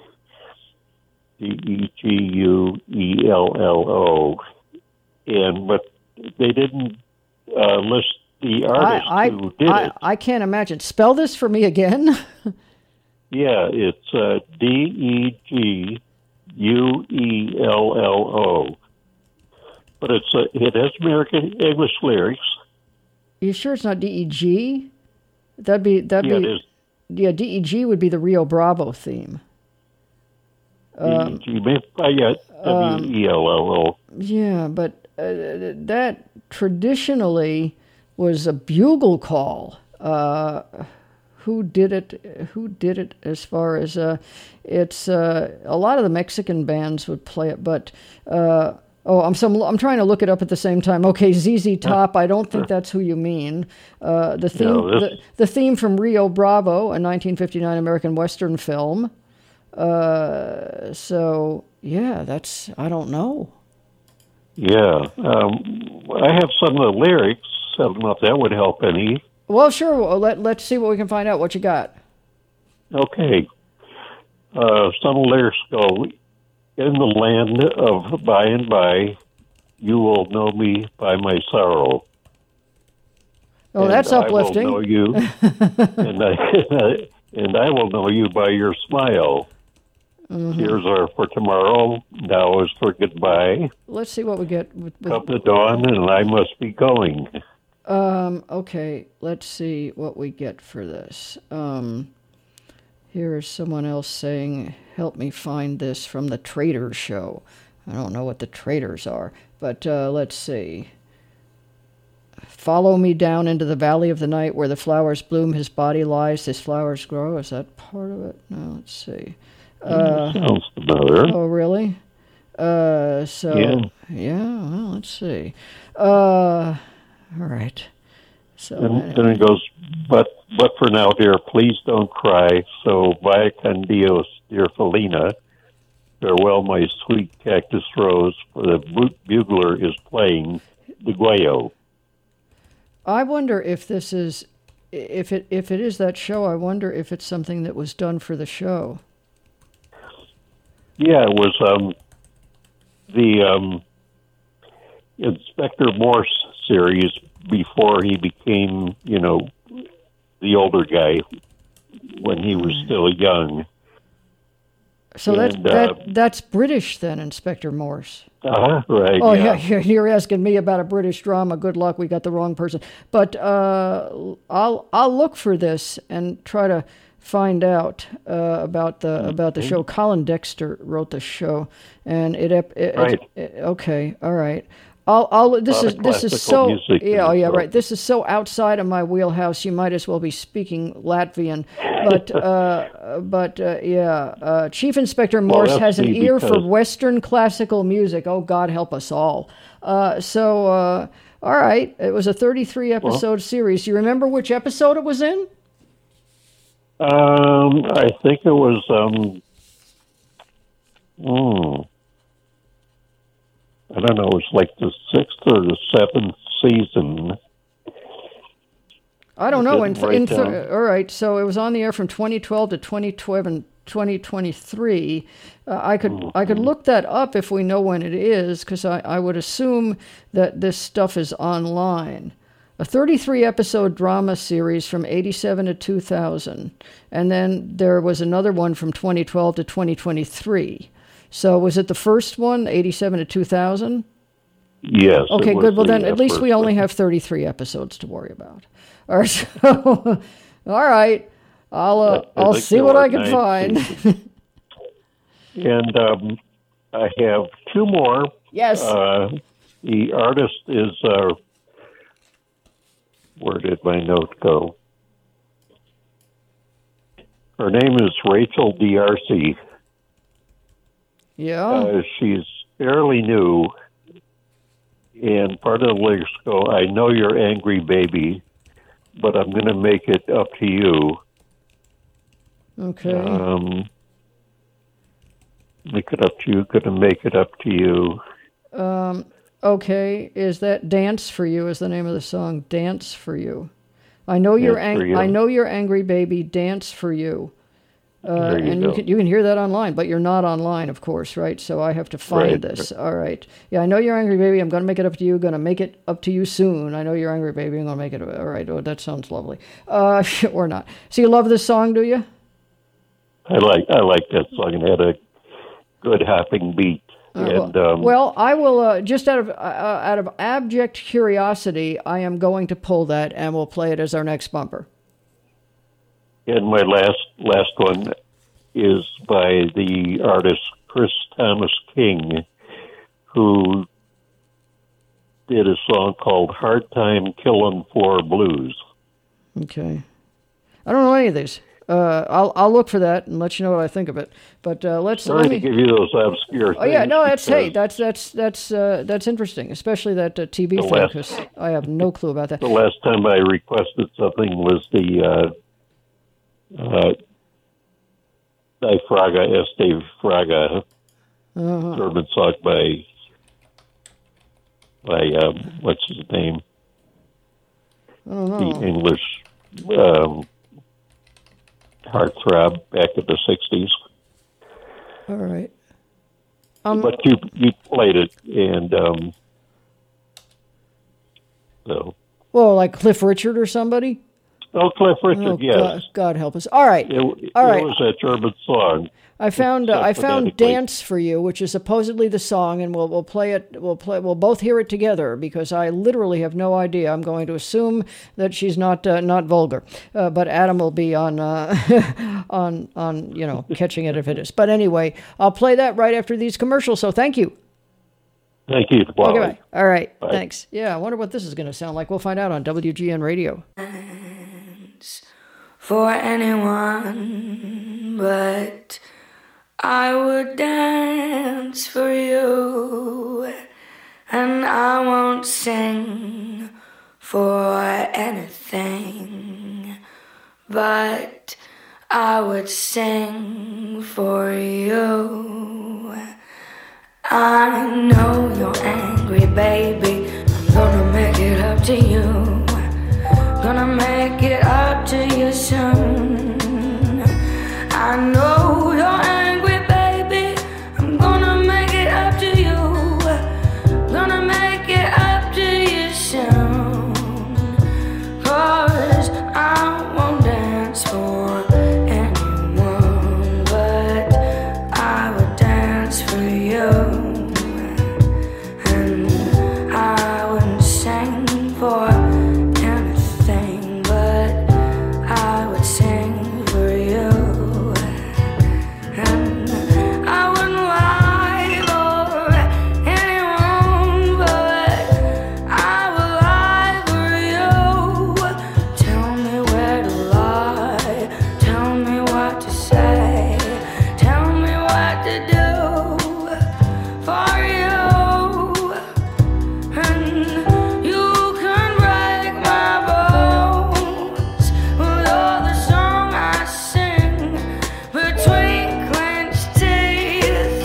Speaker 11: D E G U E L L O. And, but they didn't uh, list the artist
Speaker 2: I, I,
Speaker 11: who did
Speaker 2: I,
Speaker 11: it.
Speaker 2: I can't imagine. Spell this for me again.
Speaker 11: Yeah, it's uh, D E G U E L L O. But it's uh, it has American English lyrics.
Speaker 2: You sure it's not D E G? That'd be that'd
Speaker 11: Yeah,
Speaker 2: be
Speaker 11: it is.
Speaker 2: yeah. D E G would be the Rio Bravo theme. Um,
Speaker 11: D E G, uh, yeah, W E L L O.
Speaker 2: yeah, but uh, that traditionally was a bugle call. Uh, who did it? Who did it? As far as uh, it's uh, a lot of the Mexican bands would play it, but. Uh, Oh, I'm some, I'm trying to look it up at the same time. Okay, Z Z Top. I don't think that's who you mean. Uh, the theme,
Speaker 11: No, this-
Speaker 2: the, the theme from Rio Bravo, a nineteen fifty-nine American Western film. Uh, so yeah, that's I don't know.
Speaker 11: Yeah, um, I have some of the lyrics. I don't know if that would help any.
Speaker 2: Well, sure. Well, let let's see what we can find out. What you got?
Speaker 11: Okay. Uh, some lyrics go, in the land of by and by, you will know me by my sorrow.
Speaker 2: Oh,
Speaker 11: And
Speaker 2: that's uplifting.
Speaker 11: I will know you, and, I, and I will know you by your smile.
Speaker 2: Mhm.
Speaker 11: Tears are for tomorrow, now is for goodbye.
Speaker 2: Let's see what we get. With, with,
Speaker 11: Come the dawn, and I must be going.
Speaker 2: Um, okay, let's see what we get for this. Um, here is someone else saying, help me find this from the Traders show. I don't know what the Traders are, but uh, let's see. Follow me down into the valley of the night where the flowers bloom, his body lies, his flowers grow. Is that part of it? No, let's see. Uh,
Speaker 11: Sounds familiar.
Speaker 2: Oh, really? Uh, so,
Speaker 11: Yeah.
Speaker 2: yeah, well, let's see. Uh, all right. So,
Speaker 11: And then it goes, but but for now, dear, please don't cry. So, vaya con Dios, dear Felina. Farewell, my sweet cactus rose, for the bu- bugler is playing the Guayo.
Speaker 2: I wonder if this is, if it if it is that show. I wonder if it's something that was done for the show.
Speaker 11: Yeah, it was um, the um, Inspector Morse series before he became, you know, the older guy when he was still young.
Speaker 2: So that
Speaker 11: And,
Speaker 2: that
Speaker 11: uh,
Speaker 2: that's British then, Inspector Morse.
Speaker 11: Uh-huh, right.
Speaker 2: Oh
Speaker 11: yeah.
Speaker 2: yeah, you're asking me about a British drama. Good luck, we got the wrong person. But uh, I'll I'll look for this and try to find out uh, about the about the show. Colin Dexter wrote the show, and it, it, it,
Speaker 11: Right.
Speaker 2: it okay, all right. I'll, I'll, this
Speaker 11: Lot
Speaker 2: is
Speaker 11: of
Speaker 2: this is
Speaker 11: classical
Speaker 2: so
Speaker 11: music in
Speaker 2: yeah oh
Speaker 11: it,
Speaker 2: yeah
Speaker 11: though.
Speaker 2: right this is so outside of my wheelhouse. You might as well be speaking Latvian, but uh, but uh, yeah, uh, Chief Inspector
Speaker 11: Well,
Speaker 2: Morse
Speaker 11: that's
Speaker 2: has an
Speaker 11: me
Speaker 2: ear for
Speaker 11: because-
Speaker 2: Western classical music. Oh God, help us all. Uh, so uh, all right, it was a thirty-three episode series. You remember which episode it was in?
Speaker 11: Um, I think it was um, hmm, I don't know. It was like the sixth or the seventh season.
Speaker 2: I don't know. In,
Speaker 11: Didn't write
Speaker 2: in th-
Speaker 11: down.
Speaker 2: all right, so it was on the air from twenty twelve to twenty twenty-three. Uh, I could
Speaker 11: Mm-hmm.
Speaker 2: I could look that up if we know when it is, because I, I would assume that this stuff is online. A thirty-three episode drama series from eighty-seven to two thousand, and then there was another one from twenty twelve to twenty twenty-three. So was it the first one, eighty-seven to two thousand?
Speaker 11: Yes. it
Speaker 2: Okay,
Speaker 11: was
Speaker 2: good. Well,
Speaker 11: the,
Speaker 2: then
Speaker 11: uh,
Speaker 2: at least we
Speaker 11: first
Speaker 2: only
Speaker 11: one.
Speaker 2: have thirty-three episodes to worry about. All right, so, all right. I'll uh,
Speaker 11: I
Speaker 2: I'll
Speaker 11: think
Speaker 2: see
Speaker 11: there
Speaker 2: what
Speaker 11: are
Speaker 2: I can
Speaker 11: nine
Speaker 2: find.
Speaker 11: And um, I have two more
Speaker 2: Yes.
Speaker 11: Uh, the artist is, uh, where did my note go? Her name is Rachel D'Arcy.
Speaker 2: Yeah.
Speaker 11: Uh, she's fairly new, and part of the lyrics go, I know you're angry, baby, but I'm going to make it up to you.
Speaker 2: Okay.
Speaker 11: Um, make it up to you, going to make it up to you.
Speaker 2: Um, okay, is that Dance for You is the name of the song, Dance for You. I know you're
Speaker 11: Dance for
Speaker 2: ang-
Speaker 11: You.
Speaker 2: I know you're angry, baby, Dance for You. Uh,
Speaker 11: There you
Speaker 2: and
Speaker 11: go.
Speaker 2: you can you can hear that online, but you're not online, of course, right? So I have to find
Speaker 11: Right.
Speaker 2: this. All right. Yeah, I know you're angry, baby. I'm going to make it up to you. Going to make it up to you soon. I know you're angry, baby. I'm going to make it. All right. Oh, that sounds lovely. Uh, or not. So you love this song, do you?
Speaker 11: I like I like that song. It had a good hopping beat. and um,
Speaker 2: Well, I will uh, just out of uh, out of abject curiosity, I am going to pull that and we'll play it as our next bumper.
Speaker 11: and my last last one is by the artist Chris Thomas King, who did a song called "Hard Time Killin' for Blues."
Speaker 2: Okay. I don't know any of these. Uh, I'll I'll look for that and let you know what I think of it. But uh, let's
Speaker 11: Sorry
Speaker 2: let me.
Speaker 11: to give you those obscure things.
Speaker 2: Oh yeah, no, that's hey,
Speaker 11: because
Speaker 2: that's that's that's uh, that's interesting, especially that uh, T V
Speaker 11: The
Speaker 2: thing,
Speaker 11: last-
Speaker 2: because I have no clue about that.
Speaker 11: The last time I requested something was the uh, uh, Die Fraga, Este Fraga,
Speaker 2: Uh-huh.
Speaker 11: German song by, by um, what's his name?
Speaker 2: I don't know.
Speaker 11: The English um, heartthrob back in the sixties.
Speaker 2: All right. Um,
Speaker 11: but you you played it, and um, so.
Speaker 2: Well, like Cliff Richard or somebody.
Speaker 11: Oh, Cliff Richard,
Speaker 2: Oh,
Speaker 11: yes.
Speaker 2: God, God help us. All right.
Speaker 11: It, it
Speaker 2: All right.
Speaker 11: was a German song.
Speaker 2: I found uh, I found
Speaker 11: Phonetically.
Speaker 2: "Dance for You," which is supposedly the song, and we'll we'll play it. We'll play. We'll both hear it together because I literally have no idea. I'm going to assume that she's not uh, not vulgar, uh, but Adam will be on uh, on on you know catching it if it is. But anyway, I'll play that right after these commercials. So thank you.
Speaker 11: Thank you. Bye.
Speaker 2: Okay, bye. All right.
Speaker 11: Bye.
Speaker 2: Thanks. Yeah, I wonder what this is going to sound like. We'll find out on W G N Radio.
Speaker 12: For anyone, but I would dance for you, and I won't sing for anything, but I would sing for you. I know you're angry, baby. I'm gonna make it up to you. Gonna make it up to you soon. I know you're angry, baby. I'm gonna make it up to you. Gonna make it up to you soon. 'Cause I won't dance for anyone, but I would dance for you. And I wouldn't sing for anything, but I would sing for you. And I wouldn't lie for anyone, but I would lie for you. Tell me where to lie, tell me what to say, tell me what to do for you. And you can break my bones, well, you're the song I sing between clenched teeth.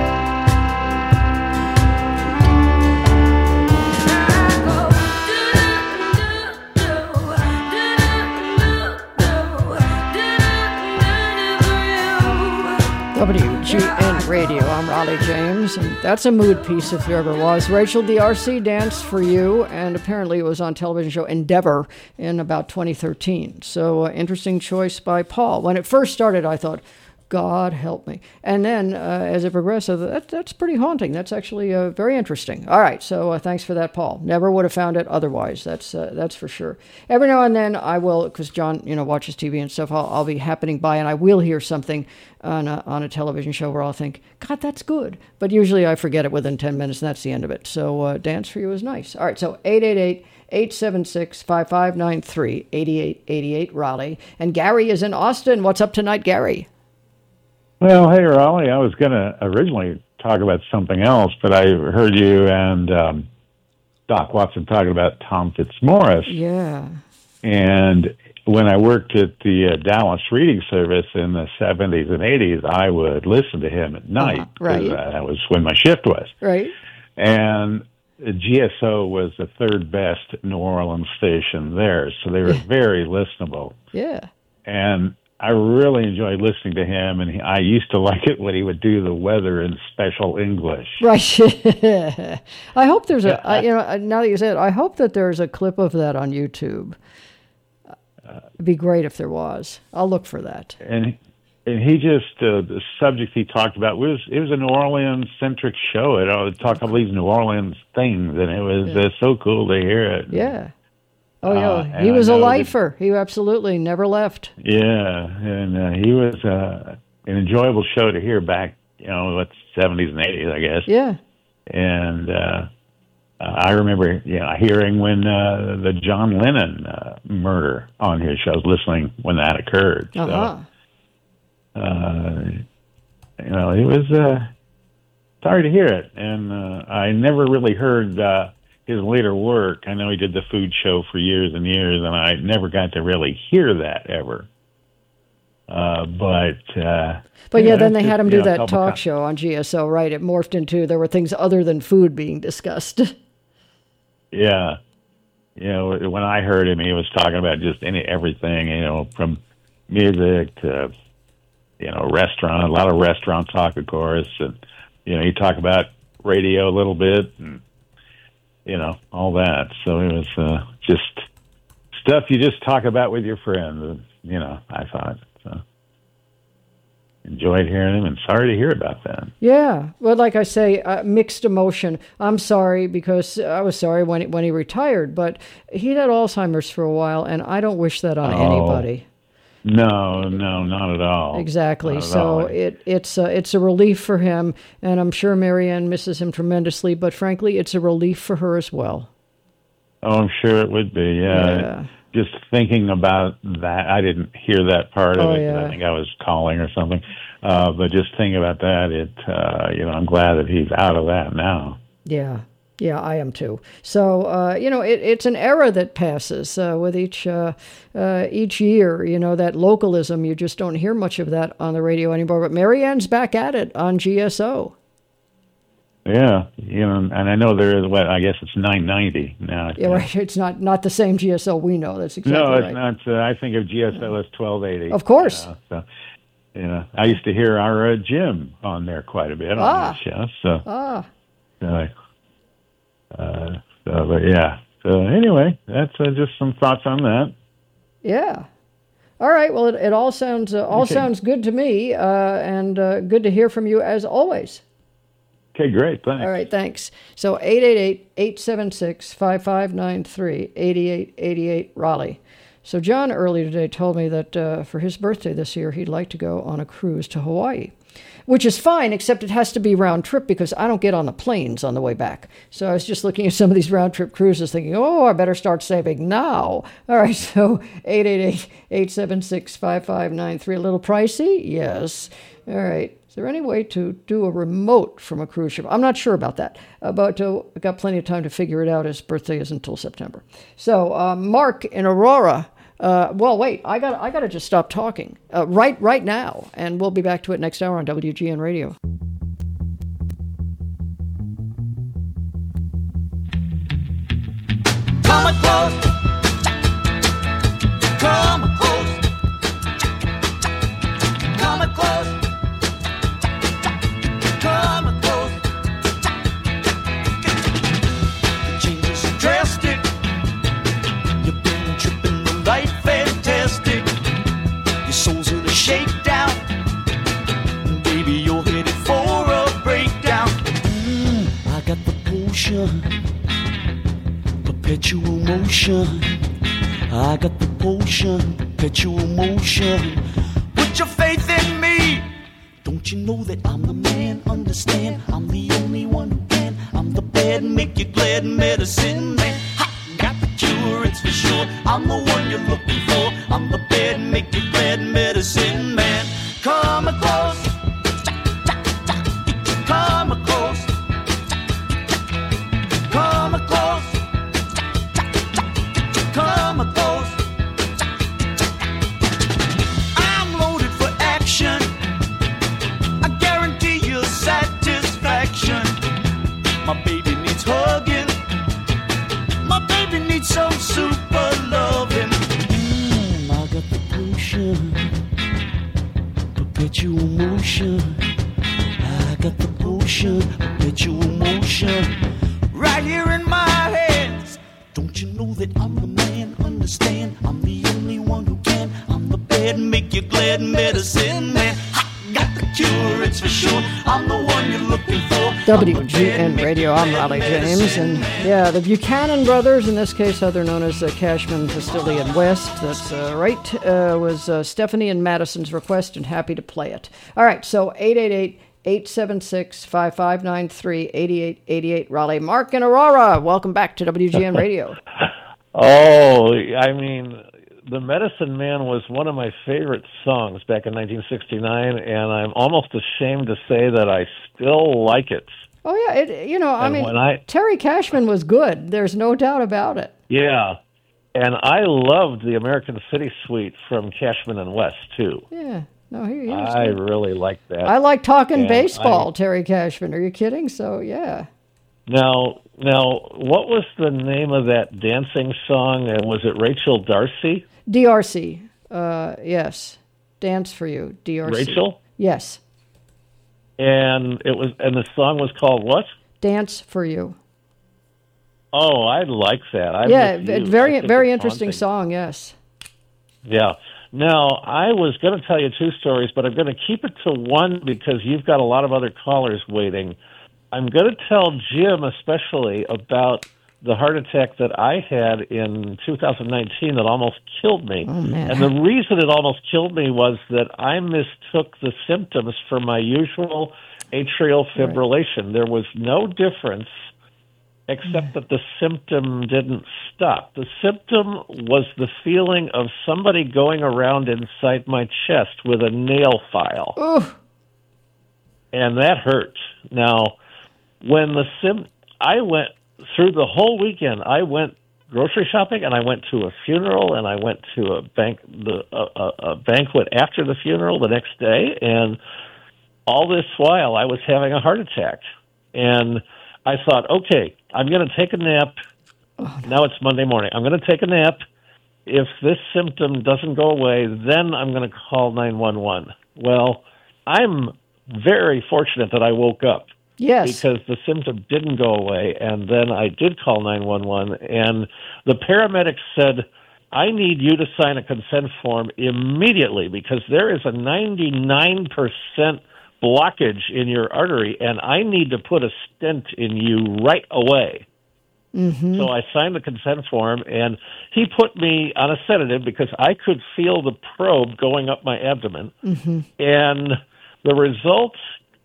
Speaker 2: W G N Radio. I'm Raleigh James, and that's a mood piece if there ever was. Rachel D'Arcy, "Dance for You," and apparently it was on television show Endeavor in about twenty thirteen. So, uh, interesting choice by Paul. When it first started, I thought, God help me. And then uh, as it progresses, that, that's pretty haunting. That's actually uh, very interesting. All right, so uh, thanks for that, Paul. Never would have found it otherwise. That's uh, that's for sure. Every now and then I will, because John, you know, watches T V and stuff. I'll, I'll be happening by and I will hear something on a, on a television show where I'll think, God, that's good. But usually I forget it within ten minutes, and that's the end of it. So uh, Dance for You is nice. All right, so eight eight eight, eight seven six, five five nine three, eight eight eight eight, Raleigh. And Gary is in Austin. What's up tonight, Gary?
Speaker 13: Well, hey, Raleigh, I was going to originally talk about something else, but I heard you and um, Doc Watson talking about Tom Fitzmaurice.
Speaker 2: Yeah.
Speaker 13: And when I worked at the uh, Dallas Reading Service in the seventies and eighties, I would listen to him at night.
Speaker 2: Uh, right.
Speaker 13: Uh, that was when my shift was.
Speaker 2: Right.
Speaker 13: And G S O was the third best New Orleans station there, so they were very listenable.
Speaker 2: Yeah.
Speaker 13: And I really enjoyed listening to him, and he, I used to like it when he would do the weather in special English.
Speaker 2: Right. I hope there's a, I, you know, now that you say it, I hope that there's a clip of that on YouTube. It'd be great if there was. I'll look for that.
Speaker 13: And and he just, uh, the subject he talked about was, it was a New Orleans-centric show. It would talk about these New Orleans things, and it was
Speaker 2: Yeah.
Speaker 13: uh, so cool to hear it.
Speaker 2: Yeah. Oh, yeah.
Speaker 13: Uh,
Speaker 2: he
Speaker 13: and
Speaker 2: was
Speaker 13: I
Speaker 2: a
Speaker 13: know that-
Speaker 2: lifer. He absolutely never left.
Speaker 13: Yeah, and uh, he was uh, an enjoyable show to hear back, you know, what, seventies and eighties, I guess.
Speaker 2: Yeah.
Speaker 13: And uh, I remember, you know, hearing when uh, the John Lennon uh, murder on his show, I was listening when that occurred. So,
Speaker 2: Uh-huh.
Speaker 13: uh, you know, it was uh, sorry to hear it. And uh, I never really heard uh, his later work. I know he did the food show for years and years, and I never got to really hear that ever. Uh, but uh,
Speaker 2: But yeah,
Speaker 13: yeah,
Speaker 2: then they
Speaker 13: just,
Speaker 2: had him
Speaker 13: you
Speaker 2: do
Speaker 13: know,
Speaker 2: that
Speaker 13: couple
Speaker 2: talk
Speaker 13: com-
Speaker 2: show on G S O, right? It morphed into, there were things other than food being discussed.
Speaker 13: Yeah. You know, when I heard him, he was talking about just any everything, you know, from music to, you know, restaurant, a lot of restaurant talk, of course. And, you know, he talked about radio a little bit and, you know, all that. So it was uh, just stuff you just talk about with your friends, you know, I thought. So enjoyed hearing him, and sorry to hear about that.
Speaker 2: Yeah, well, like I say, uh, mixed emotion. I'm sorry because I was sorry when when he retired, but he had Alzheimer's for a while, and I don't wish that on
Speaker 13: Oh,
Speaker 2: anybody.
Speaker 13: No, no, not at all.
Speaker 2: Exactly.
Speaker 13: Not at
Speaker 2: So
Speaker 13: all.
Speaker 2: it it's a, it's a relief for him, and I'm sure Marianne misses him tremendously. But frankly, it's a relief for her as well.
Speaker 13: Oh, I'm sure it would be. Yeah.
Speaker 2: Yeah.
Speaker 13: Just thinking about that, I didn't hear that part of
Speaker 2: Oh,
Speaker 13: it. 'Cause
Speaker 2: yeah.
Speaker 13: I think I was calling or something. Uh, but just thinking about that, it uh, you know, I'm glad that he's out of that now.
Speaker 2: Yeah. Yeah, I am too. So, uh, you know, it, it's an era that passes uh, with each uh, uh, each year. You know, that localism, you just don't hear much of that on the radio anymore. But Marianne's back at it on G S O.
Speaker 13: Yeah, you know, and I know there is what I guess it's nine ninety now.
Speaker 2: Yeah, right. It's not, not the same G S O we know. That's exactly
Speaker 13: no, it's
Speaker 2: right.
Speaker 13: not. Uh, I think of G S O as twelve eighty.
Speaker 2: Of course.
Speaker 13: You know, so, you know, I used to hear our uh, Jim on there quite a bit on
Speaker 2: Ah.
Speaker 13: that show. So,
Speaker 2: Ah.
Speaker 13: uh, uh, so, but yeah. So anyway, that's uh, just some thoughts on that.
Speaker 2: Yeah. All right. Well, it, it all sounds uh, all
Speaker 13: Okay.
Speaker 2: sounds good to me, uh, and uh, good to hear from you as always.
Speaker 13: Okay, great. Thanks.
Speaker 2: All right, thanks. So eight eight eight, eight seven six, five five nine three, eight eight eight eight, Raleigh. So John earlier today told me that uh, for his birthday this year, he'd like to go on a cruise to Hawaii, which is fine, except it has to be round trip because I don't get on the planes on the way back. So I was just looking at some of these round trip cruises thinking, oh, I better start saving now. All right, so eight eight eight, eight seven six, five five nine three. A little pricey? Yes. All right. Is there any way to do a remote from a cruise ship? I'm not sure about that, uh, but uh, I've got plenty of time to figure it out. His birthday isn't until September. So uh, Mark in Aurora. Uh, well, wait, I got I got to just stop talking uh, right right now, and we'll be back to it next hour on W G N Radio.
Speaker 14: Come close, come close, come close, come close. The changes are drastic. You've been tripping the light fantastic. Your soul's in a shakedown. potion. I got the potion, perpetual motion. Put your faith in me. Don't you know that I'm the man? Understand, I'm the only one who can. I'm the bad, make you glad medicine man. Ha! Got the cure, it's for sure. I'm the one you're looking for. I'm the bad, make you glad medicine man. Come close. Come close. Come close. Come close. I'm loaded for action. I guarantee you satisfaction. My baby needs hugging. My baby needs some super loving. Mm, I got the potion, perpetual motion. I got the potion, perpetual motion. Right here in my hands. Don't you know that I'm the man? Understand, I'm the only one who can. I'm the bad, make you glad medicine man. Ha! Got the cure, it's for sure. I'm the one you're looking for.
Speaker 2: W G N Radio, I'm Raleigh James, and yeah, the Buchanan brothers, in this case, other known as uh, Cashman, Pastilli, and West, that's uh, right, uh, was uh, Stephanie and Madison's request, and happy to play it. All right, so eight eight eight, eight seven six, five five nine three, eight eight eight eight, Raleigh. Mark and Aurora, welcome back to W G N Radio.
Speaker 13: Oh, I mean, The Medicine Man was one of my favorite songs back in nineteen sixty-nine, and I'm almost ashamed to say that I still like it.
Speaker 2: Oh, yeah, it, you know, I
Speaker 13: And
Speaker 2: mean,
Speaker 13: when I-
Speaker 2: Terry Cashman was good. There's no doubt about it.
Speaker 13: Yeah, and I loved the American City Suite from Cashman and West, too.
Speaker 2: Yeah, no, he, he was
Speaker 13: I
Speaker 2: good.
Speaker 13: really liked that.
Speaker 2: I like talking
Speaker 13: And
Speaker 2: baseball,
Speaker 13: I-
Speaker 2: Terry Cashman. Are you kidding? So, yeah.
Speaker 13: Now, now, what was the name of that dancing song? And was it Rachel Darcy?
Speaker 2: D R C, uh, yes. Dance for You, D R C.
Speaker 13: Rachel?
Speaker 2: Yes.
Speaker 13: And it was, and the song was called what?
Speaker 2: Dance for You.
Speaker 13: Oh, I like that. I'm
Speaker 2: yeah,
Speaker 13: with you.
Speaker 2: v- very,
Speaker 13: I think
Speaker 2: very
Speaker 13: it's
Speaker 2: interesting
Speaker 13: haunting.
Speaker 2: song, yes.
Speaker 13: Yeah. Now, I was going to tell you two stories, but I'm going to keep it to one because you've got a lot of other callers waiting. I'm going to tell Jim especially about the heart attack that I had in two thousand nineteen that almost killed me.
Speaker 2: Oh, man.
Speaker 13: And the reason it almost killed me was that I mistook the symptoms for my usual atrial fibrillation. There was no difference except that the symptom didn't stop. The symptom was the feeling of somebody going around inside my chest with a nail file.
Speaker 2: Ooh.
Speaker 13: And that hurt. Now, when the sim, I went through the whole weekend. I went grocery shopping, and I went to a funeral, and I went to a bank, the a, a, a banquet after the funeral the next day, and all this while I was having a heart attack. And I thought, okay, I'm going to take a nap.
Speaker 2: Oh, no.
Speaker 13: Now it's Monday morning. I'm going to take a nap. If this symptom doesn't go away, then I'm going to call nine one one. Well, I'm very fortunate that I woke up.
Speaker 2: Yes.
Speaker 13: Because the symptom didn't go away, and then I did call nine one one, and the paramedics said, I need you to sign a consent form immediately because there is a ninety-nine percent blockage in your artery, and I need to put a stent in you right away.
Speaker 2: Mm-hmm.
Speaker 13: So I signed the consent form, and he put me on a sedative because I could feel the probe going up my abdomen.
Speaker 2: Mm-hmm.
Speaker 13: And the result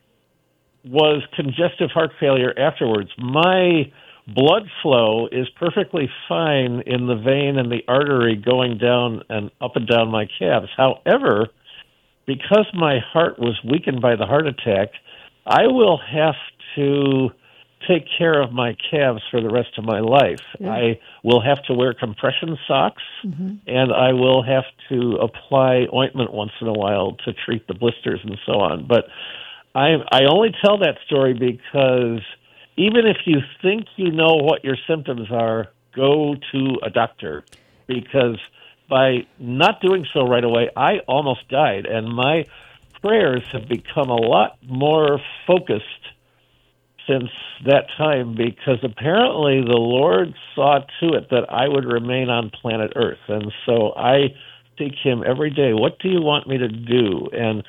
Speaker 13: was congestive heart failure afterwards. My blood flow is perfectly fine in the vein and the artery going down and up and down my calves. However, because my heart was weakened by the heart attack, I will have to take care of my calves for the rest of my life.
Speaker 2: Yeah.
Speaker 13: I will have to wear compression socks,
Speaker 2: Mm-hmm.
Speaker 13: and I will have to apply ointment once in a while to treat the blisters and so on. But I, I only tell that story because even if you think you know what your symptoms are, go to a doctor, because by not doing so right away, I almost died, and my prayers have become a lot more focused since that time, because apparently the Lord saw to it that I would remain on planet Earth. And so I seek him every day. What do you want me to do? And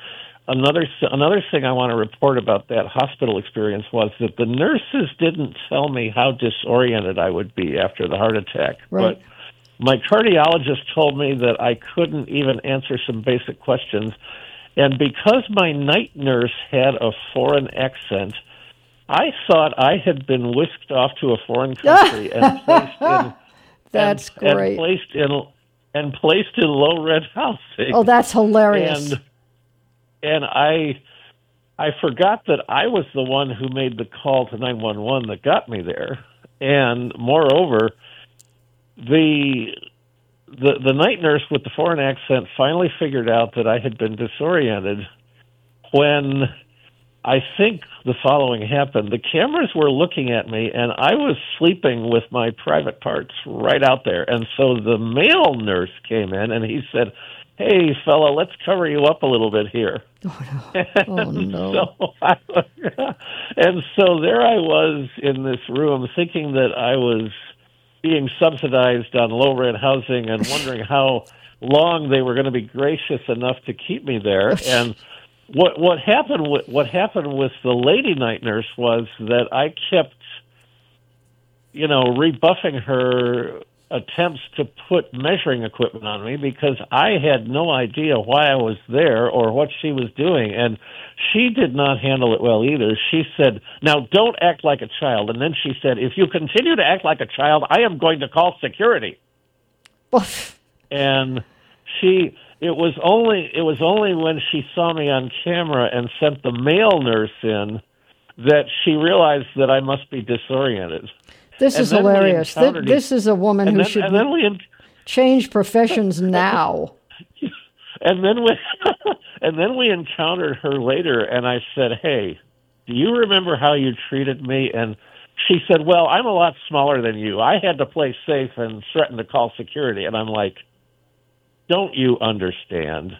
Speaker 11: another another thing I want to report about that hospital experience was that the nurses didn't tell me how disoriented I would be after the heart attack.
Speaker 2: Right.
Speaker 11: But my cardiologist told me that I couldn't even answer some basic questions. And because my night nurse had a foreign accent, I thought I had been whisked off to a foreign country and placed in
Speaker 2: That's
Speaker 11: and,
Speaker 2: great.
Speaker 11: And placed in and placed in low rent housing.
Speaker 2: Oh, that's hilarious.
Speaker 11: And and I I forgot that I was the one who made the call to nine one one that got me there. And moreover, the the the night nurse with the foreign accent finally figured out that I had been disoriented when I think the following happened. The cameras were looking at me, and I was sleeping with my private parts right out there. And so the male nurse came in, and he said, "Hey, fella, let's cover you up a little bit here."
Speaker 2: Oh, no. Oh, no.
Speaker 11: so I, and so there I was in this room thinking that I was being subsidized on low-rent housing and wondering how long they were going to be gracious enough to keep me there. And What what happened with what happened with the lady night nurse was that I kept, you know, rebuffing her attempts to put measuring equipment on me because I had no idea why I was there or what she was doing, and she did not handle it well either. She said, "Now don't act like a child," and then she said, "If you continue to act like a child, I am going to call security." And she. It was only it was only when she saw me on camera and sent the male nurse in that she realized that I must be disoriented.
Speaker 2: This
Speaker 11: and
Speaker 2: is hilarious. Th- this is a woman who
Speaker 11: then,
Speaker 2: should
Speaker 11: and then we en-
Speaker 2: change professions now.
Speaker 11: And then we and then we encountered her later, and I said, "Hey, do you remember how you treated me?" And she said, "Well, I'm a lot smaller than you. I had to play safe and threaten to call security." And I'm like, "Don't you understand?"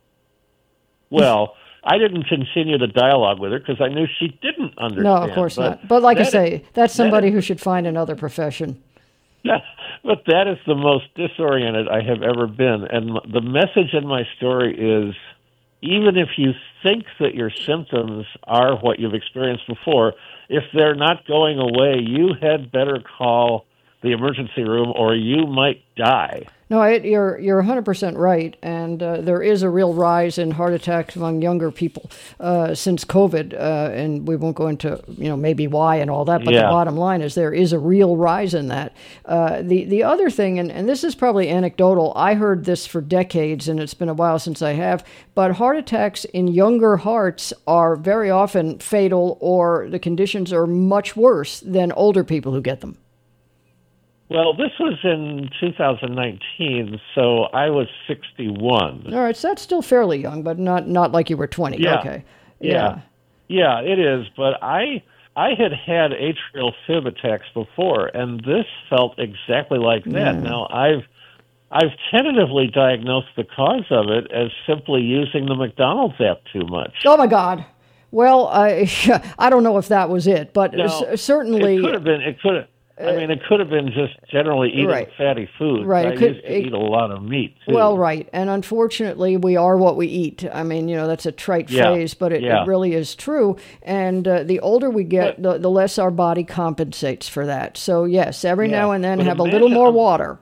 Speaker 11: Well, I didn't continue the dialogue with her because I knew she didn't understand.
Speaker 2: No, of course
Speaker 11: but
Speaker 2: not. But like I
Speaker 11: that
Speaker 2: say,
Speaker 11: is,
Speaker 2: that's somebody
Speaker 11: that
Speaker 2: who should find another profession.
Speaker 11: is, but that is the most disoriented I have ever been. And the message in my story is, even if you think that your symptoms are what you've experienced before, if they're not going away, you had better call the emergency room or you might die.
Speaker 2: No, it, you're you're one hundred percent right, and uh, there is a real rise in heart attacks among younger people uh, since COVID, uh, and we won't go into you know maybe why and all that, but
Speaker 11: Yeah.
Speaker 2: the bottom line is there is a real rise in that. Uh, the the other thing, and, and this is probably anecdotal, I heard this for decades, and it's been a while since I have, but heart attacks in younger hearts are very often fatal, or the conditions are much worse than older people who get them.
Speaker 11: Well, this was in two thousand nineteen, so I was sixty-one.
Speaker 2: All right, so that's still fairly young, but not not like you were twenty.
Speaker 11: Yeah.
Speaker 2: Okay.
Speaker 11: Yeah. Yeah, it is. But I I had had atrial fib attacks before, and this felt exactly like that.
Speaker 2: Yeah.
Speaker 11: Now, I've I've tentatively diagnosed the cause of it as simply using the McDonald's app too much.
Speaker 2: Oh, my God. Well, I I don't know if that was it, but
Speaker 11: Now,
Speaker 2: c- certainly...
Speaker 11: It could have been... It could have, I mean, it could have been just generally eating
Speaker 2: Right.
Speaker 11: fatty food.
Speaker 2: Right,
Speaker 11: I
Speaker 2: it could-
Speaker 11: used to
Speaker 2: it-
Speaker 11: eat a lot of meat, too.
Speaker 2: Well, right. And unfortunately, we are what we eat. I mean, you know, that's a trite
Speaker 11: Yeah.
Speaker 2: phrase, but it,
Speaker 11: Yeah.
Speaker 2: it really is true. And uh, the older we get, the, the less our body compensates for that. So, yes, every
Speaker 11: Yeah.
Speaker 2: now and then
Speaker 11: But
Speaker 2: have a little
Speaker 11: imagine-
Speaker 2: more water.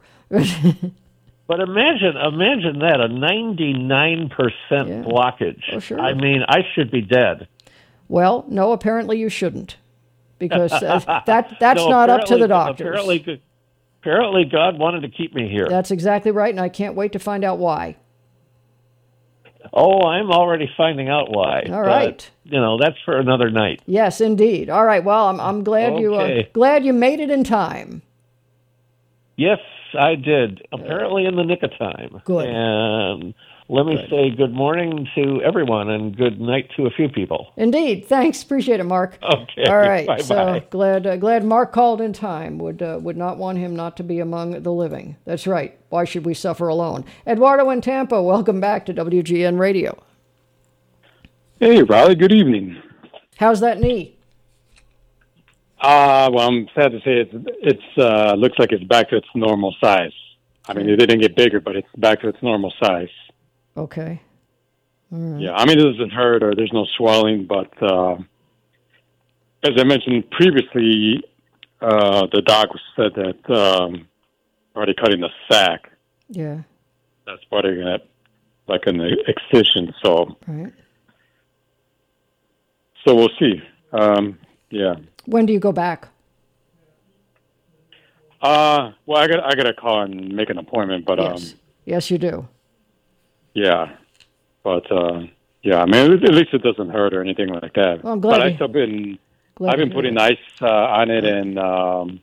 Speaker 11: But imagine, imagine that, a ninety-nine percent blockage.
Speaker 2: Oh, sure.
Speaker 11: I mean, I should be dead.
Speaker 2: Well, no, apparently you shouldn't. Because uh, that that's
Speaker 11: No,
Speaker 2: not up to the
Speaker 11: apparently-
Speaker 2: doctors.
Speaker 11: Apparently, apparently, God wanted to keep me here.
Speaker 2: That's exactly right, and I can't wait to find out why.
Speaker 11: Oh, I'm already finding out why.
Speaker 2: All
Speaker 11: but,
Speaker 2: right.
Speaker 11: You know, that's for another night.
Speaker 2: Yes, indeed. All right. Well, I'm I'm glad you uh,
Speaker 11: Okay.
Speaker 2: glad you made it in time.
Speaker 11: Yes, I did. Apparently in the nick of time.
Speaker 2: Good.
Speaker 11: And let me
Speaker 2: Good.
Speaker 11: say good morning to everyone and good night to a few people.
Speaker 2: Indeed. Thanks. Appreciate it, Mark.
Speaker 11: Okay.
Speaker 2: All right.
Speaker 11: Bye-bye.
Speaker 2: So glad uh, glad Mark called in time. Would uh, would not want him not to be among the living. That's right. Why should we suffer alone? Eduardo in Tampa, welcome back to W G N Radio.
Speaker 15: Hey, Riley. Good evening.
Speaker 2: How's that knee?
Speaker 15: Uh, well, I'm sad to say it's it's uh, looks like it's back to its normal size. I mean, it didn't get bigger, but it's back to its normal size.
Speaker 2: Okay. right.
Speaker 15: Yeah, I mean, it doesn't hurt or there's no swelling, but uh, as I mentioned previously, uh, the doc said that um, already cutting the sac.
Speaker 2: Yeah.
Speaker 15: That's part of that, like an excision. So,
Speaker 2: Right.
Speaker 15: so we'll see. Um, yeah.
Speaker 2: When do you go back?
Speaker 15: Uh, well, I got I got to call and make an appointment, but
Speaker 2: Yes.
Speaker 15: um,
Speaker 2: Yes, you do.
Speaker 15: yeah, but uh, yeah, I mean, at least it doesn't hurt or anything like that.
Speaker 2: Well, I'm glad
Speaker 15: but
Speaker 2: to-
Speaker 15: I've still been
Speaker 2: glad
Speaker 15: I've
Speaker 2: to
Speaker 15: been
Speaker 2: hear
Speaker 15: putting
Speaker 2: that.
Speaker 15: ice uh, on it and um,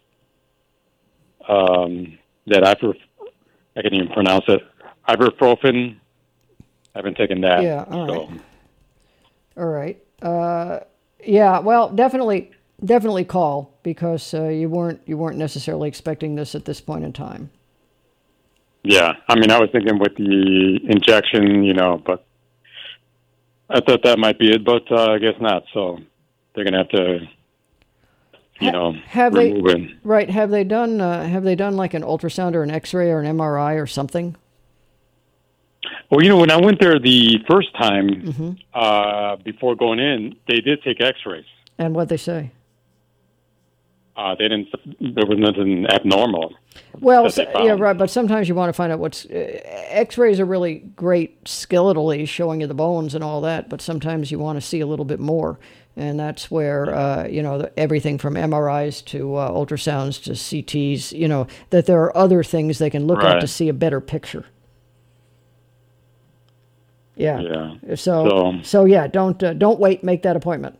Speaker 15: um, that ibuprofen. I can't even pronounce it. Ibuprofen. I've been taking that.
Speaker 2: Yeah, all
Speaker 15: so.
Speaker 2: right. All right. Uh, yeah, well, definitely, definitely call because uh, you weren't you weren't necessarily expecting this at this point in time.
Speaker 15: Yeah, I mean, I was thinking with the injection, you know, but I thought that might be it, but uh, I guess not. So they're gonna have to, you know,
Speaker 2: Have
Speaker 15: remove
Speaker 2: they
Speaker 15: it.
Speaker 2: right? Have they done uh, have they done like an ultrasound or an X-ray or an M R I or something?
Speaker 15: Well, you know, when I went there the first time
Speaker 2: Mm-hmm.
Speaker 15: uh, before going in, they did take X-rays.
Speaker 2: And what they say?
Speaker 15: Uh, they didn't. There was nothing abnormal.
Speaker 2: Well,
Speaker 15: that
Speaker 2: so,
Speaker 15: they found.
Speaker 2: yeah, right. But sometimes you want to find out what's. Uh, X-rays are really great skeletally, showing you the bones and all that. But sometimes you want to see a little bit more, and that's where uh, you know the, everything from M R Is to uh, ultrasounds to C Ts. You know that there are other things they can look at
Speaker 15: Right.
Speaker 2: to see a better picture. Yeah.
Speaker 15: Yeah.
Speaker 2: So, so,
Speaker 15: So-
Speaker 2: yeah, don't uh, don't wait. Make that appointment.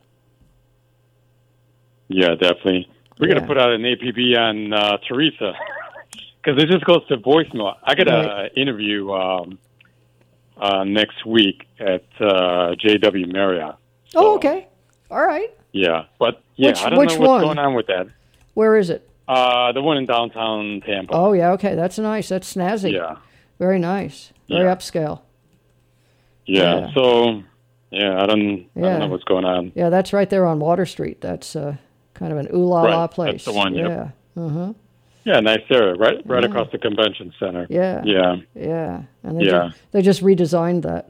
Speaker 15: Yeah, definitely. We're
Speaker 2: Yeah.
Speaker 15: gonna put out an A P B on uh, Teresa because it just goes to voicemail. I got an
Speaker 2: Right.
Speaker 15: interview um, uh, next week at uh, J W Marriott.
Speaker 2: Oh, okay. All right.
Speaker 15: Yeah, but yeah,
Speaker 2: Which-
Speaker 15: I don't
Speaker 2: which
Speaker 15: know what's
Speaker 2: one?
Speaker 15: going on with that.
Speaker 2: Where is it?
Speaker 15: Uh, the one in downtown Tampa.
Speaker 2: Oh, yeah. Okay, that's nice. That's snazzy.
Speaker 15: Yeah.
Speaker 2: Very nice. Very
Speaker 15: Yeah.
Speaker 2: upscale.
Speaker 15: Yeah.
Speaker 2: Yeah.
Speaker 15: So, yeah, I don't, I
Speaker 2: Yeah.
Speaker 15: don't know what's going on.
Speaker 2: Yeah, that's right there on Water Street. That's uh, kind of an ooh la la
Speaker 15: Right,
Speaker 2: place.
Speaker 15: that's the one, yep.
Speaker 2: Yeah. Uh huh.
Speaker 15: Yeah, nice area, right, right
Speaker 2: Yeah.
Speaker 15: across the convention center.
Speaker 2: Yeah.
Speaker 15: Yeah.
Speaker 2: Yeah. And they
Speaker 15: Yeah.
Speaker 2: Just, they just redesigned that.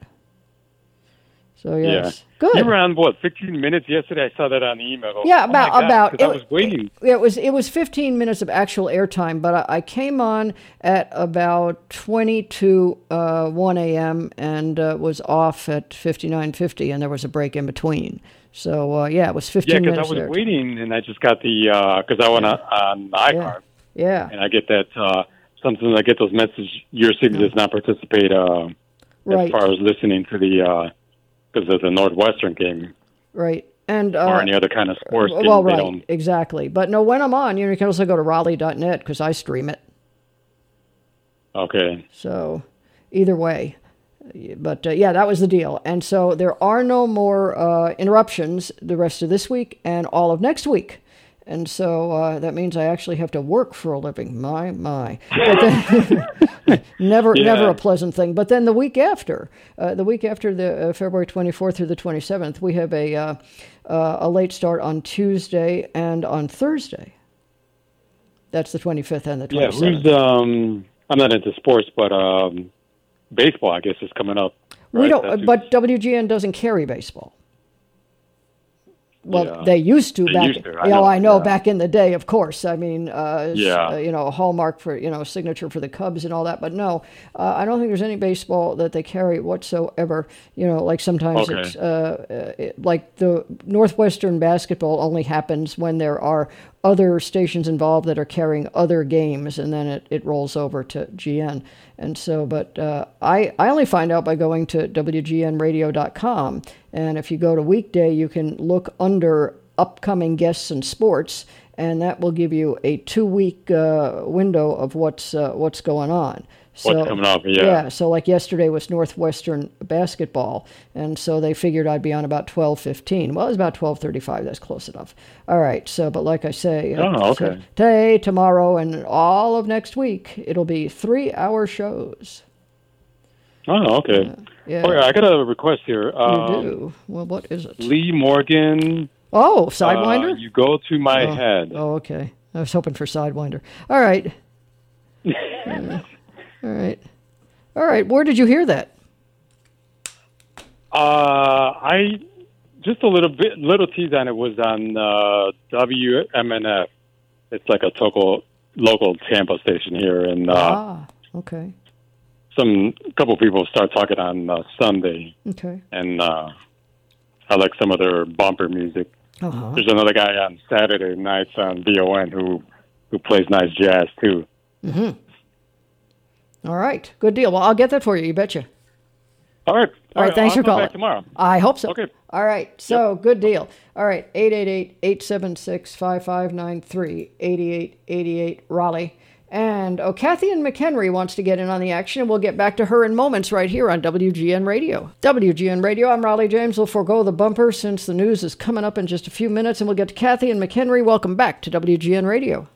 Speaker 2: So yes.
Speaker 15: Yeah.
Speaker 2: Good.
Speaker 15: You were on what, fifteen minutes yesterday? I saw that on the email.
Speaker 2: Yeah,
Speaker 15: Oh, my
Speaker 2: about
Speaker 15: God,
Speaker 2: about
Speaker 15: 'cause I was waiting.
Speaker 2: It, it was it was fifteen minutes of actual airtime, but I, I came on at about twenty to uh, one a.m. and uh, was off at fifty-nine fifty, and there was a break in between. So uh, yeah, it was
Speaker 15: Yeah,
Speaker 2: fifteen
Speaker 15: because I
Speaker 2: minutes.
Speaker 15: was
Speaker 2: there.
Speaker 15: waiting, and I just got the because I went on, on iCard,
Speaker 2: Yeah.
Speaker 15: and I get that uh, sometimes I get those messages. Your city does not participate uh,
Speaker 2: Right.
Speaker 15: as far as listening to the because of the Northwestern game
Speaker 2: Right. And uh,
Speaker 15: or any other kind of sports game.
Speaker 2: well,
Speaker 15: they
Speaker 2: right,
Speaker 15: don't.
Speaker 2: exactly. But no, when I'm on, you know, you can also go to Raleigh dot net because I stream it.
Speaker 15: Okay.
Speaker 2: So either way. But uh, yeah, that was the deal. And so there are no more uh, interruptions the rest of this week and all of next week. And so uh, that means I actually have to work for a living. My, my. But then, never,
Speaker 15: Yeah.
Speaker 2: never a pleasant thing. But then the week after, uh, the week after the uh, February twenty-fourth through the twenty-seventh, we have a uh, uh, a late start on Tuesday and on Thursday. That's the twenty-fifth and the
Speaker 15: Yeah,
Speaker 2: twenty-seventh.
Speaker 15: who's um? I'm not into sports, but um, baseball I guess is coming up.
Speaker 2: We
Speaker 15: right?
Speaker 2: don't,
Speaker 15: That's who's-
Speaker 2: but W G N doesn't carry baseball. Well,
Speaker 15: Yeah.
Speaker 2: they used to
Speaker 15: They
Speaker 2: back.
Speaker 15: used to, I
Speaker 2: you know,
Speaker 15: know,
Speaker 2: I know
Speaker 15: yeah.
Speaker 2: back in the day, of course. I mean, uh, s-
Speaker 15: Yeah.
Speaker 2: uh, you know, a hallmark for you know signature for the Cubs and all that. But no, uh, I don't think there's any baseball that they carry whatsoever. You know, like sometimes
Speaker 15: Okay.
Speaker 2: it's uh, uh, it, like the Northwestern basketball only happens when there are other stations involved that are carrying other games, and then it, it rolls over to G N. And so, but uh, I, I only find out by going to W G N radio dot com. And if you go to weekday, you can look under upcoming guests and sports, and that will give you a two-week uh, window of what's uh, what's going on.
Speaker 15: What's coming up, yeah.
Speaker 2: Yeah, so like yesterday was Northwestern basketball, and so they figured I'd be on about twelve fifteen. Well, it was about twelve thirty-five. That's close enough. All right, so, but like I say, uh,
Speaker 15: Oh, okay.
Speaker 2: today, tomorrow, and all of next week, it'll be three-hour shows.
Speaker 15: Oh, okay.
Speaker 2: Yeah.
Speaker 15: Oh, yeah, I got a request here.
Speaker 2: You
Speaker 15: Um,
Speaker 2: do? Well, what is it?
Speaker 15: Lee Morgan.
Speaker 2: Oh, Sidewinder?
Speaker 15: Uh, you go to my
Speaker 2: oh.
Speaker 15: head.
Speaker 2: Oh, okay. I was hoping for Sidewinder. All right. Uh, all right. All right. Where did you hear that?
Speaker 15: I just a little bit, little tease on it was on uh, W M N F. It's like a local local Tampa station here, and uh,
Speaker 2: ah, okay,
Speaker 15: some couple people start talking on uh, Sunday.
Speaker 2: Okay,
Speaker 15: and uh, I like some of their bumper music.
Speaker 2: Uh-huh.
Speaker 15: There's another guy on Saturday nights on V O N who who plays nice jazz too.
Speaker 2: Mm-hmm. All right, good deal. Well, I'll get that for you. You betcha.
Speaker 15: All right.
Speaker 2: All right, thanks
Speaker 15: I'll
Speaker 2: for
Speaker 15: come
Speaker 2: calling.
Speaker 15: back tomorrow.
Speaker 2: I hope so.
Speaker 15: Okay.
Speaker 2: All right, so good deal. All right, eight eight eight, eight seven six, five five nine three, eight eight eight eight, Raleigh. And oh, Kathy and McHenry wants to get in on the action, and we'll get back to her in moments right here on W G N Radio. W G N Radio, I'm Raleigh James. We'll forego the bumper since the news is coming up in just a few minutes, and we'll get to Kathy and McHenry. Welcome back to W G N Radio.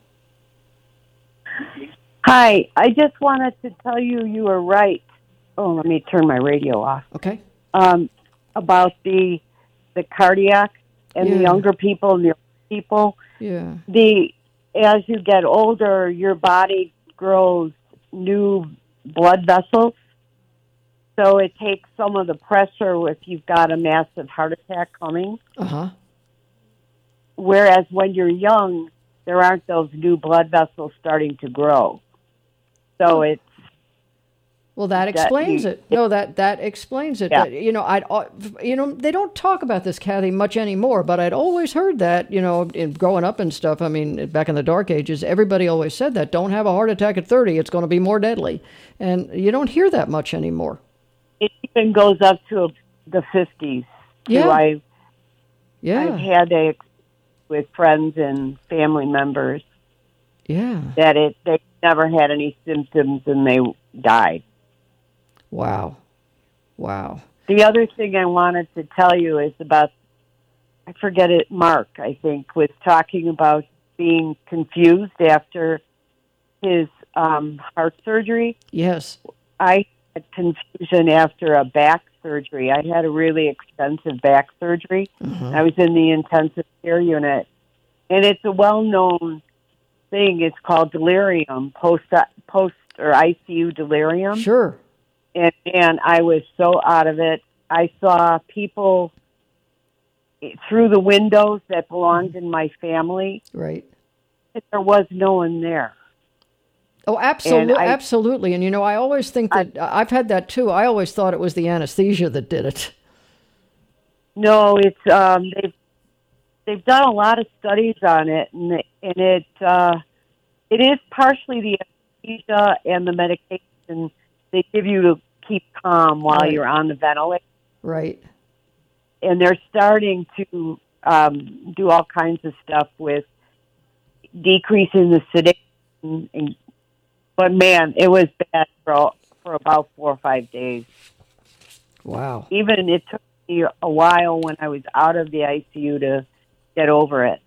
Speaker 16: Hi, I just wanted to tell you you were right. Oh, let me turn my radio off.
Speaker 2: Okay.
Speaker 16: Um, about the the cardiac and
Speaker 2: Yeah.
Speaker 16: the younger people and the older people.
Speaker 2: Yeah.
Speaker 16: The as you get older, your body grows new blood vessels, so it takes some of the pressure if you've got a massive heart attack coming.
Speaker 2: Uh-huh.
Speaker 16: Whereas when you're young, there aren't those new blood vessels starting to grow. So it's
Speaker 2: Well, that
Speaker 16: That
Speaker 2: explains
Speaker 16: you-
Speaker 2: it. No, that that explains it.
Speaker 16: Yeah.
Speaker 2: That, you know, I'd uh, you know they don't talk about this, Kathy, much anymore. But I'd always heard that. You know, in growing up and stuff. I mean, back in the dark ages, everybody always said that. Don't have a heart attack at thirty; it's going to be more deadly. And you don't hear that much anymore.
Speaker 16: it even goes up to the fifties.
Speaker 2: Yeah.
Speaker 16: I,
Speaker 2: Yeah.
Speaker 16: I've had a with friends and family members
Speaker 2: Yeah.
Speaker 16: that it they never had any symptoms and they died.
Speaker 2: Wow. Wow.
Speaker 16: The other thing I wanted to tell you is about, I forget it, Mark, I think, was talking about being confused after his um, heart surgery.
Speaker 2: Yes.
Speaker 16: I had confusion after a back surgery. I had a really expensive back surgery.
Speaker 2: Mhm.
Speaker 16: I was in the intensive care unit. And it's a well-known thing. It's called delirium, post, post or I C U delirium.
Speaker 2: Sure.
Speaker 16: And, and I was so out of it. I saw people through the windows that belonged in my family.
Speaker 2: Right.
Speaker 16: But there was no one there.
Speaker 2: Oh, absolutely,
Speaker 16: And I-
Speaker 2: absolutely. And you know, I always think that I, I've had that too. I always thought it was the anesthesia that did it.
Speaker 16: No, it's um, they've they've done a lot of studies on it, and it, and it uh, it is partially the anesthesia and the medication they give you to keep calm while
Speaker 2: Right.
Speaker 16: you're on the ventilator.
Speaker 2: Right.
Speaker 16: And they're starting to um, do all kinds of stuff with decreasing the sedation. And, but man, it was bad for for about four or five days.
Speaker 2: Wow.
Speaker 16: Even it took me a while when I was out of the I C U to get over it.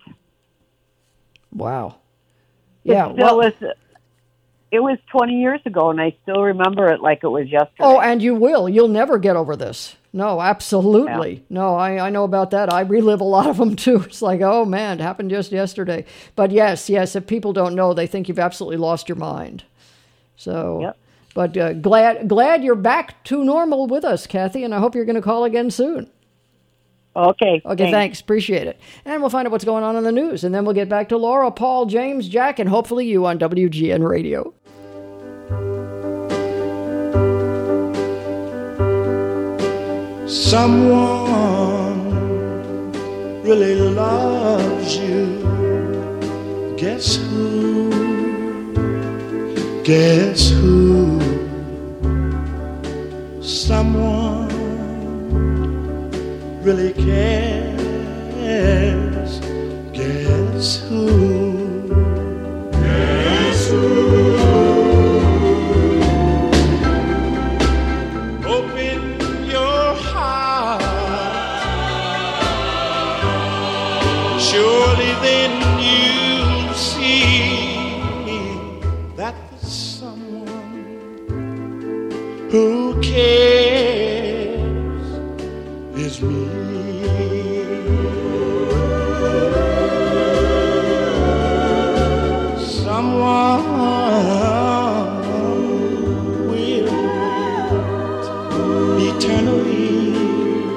Speaker 2: Wow.
Speaker 16: It
Speaker 2: Yeah.
Speaker 16: still
Speaker 2: Well,
Speaker 16: was. It was twenty years ago, and I still remember it like it was yesterday.
Speaker 2: oh, and you will. You'll never get over this. No, absolutely. No, I, I know about that. I relive a lot of them too. It's like, oh man, it happened just yesterday. But yes, yes, if people don't know, they think you've absolutely lost your mind. So,
Speaker 16: Yep.
Speaker 2: but uh, glad glad you're back to normal with us, Kathy, and I hope you're going to call again soon.
Speaker 16: Okay.
Speaker 2: Okay,
Speaker 16: thanks.
Speaker 2: thanks. Appreciate it. And we'll find out what's going on in the news, and then we'll get back to Laura, Paul, James, Jack, and hopefully you on W G N Radio.
Speaker 14: Someone really loves you. Guess who? Guess who? Someone really cares. Guess who? Guess who? Open your heart. Surely then you'll see that the someone who cares is me. Someone will eternally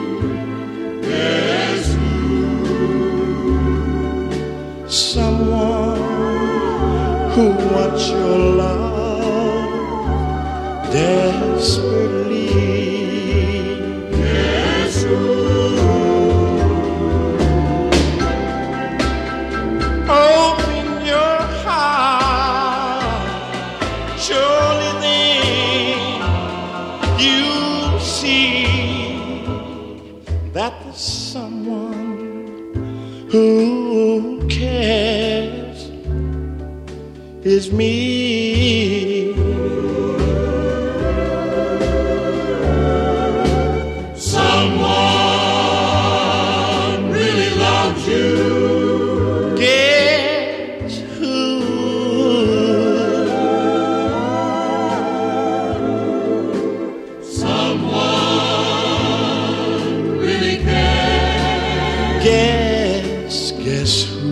Speaker 14: desperately. Yes, open your heart, surely then you'll see that there's someone who cares is me. Someone really loves you. Guess who? Someone really cares. Guess, guess who?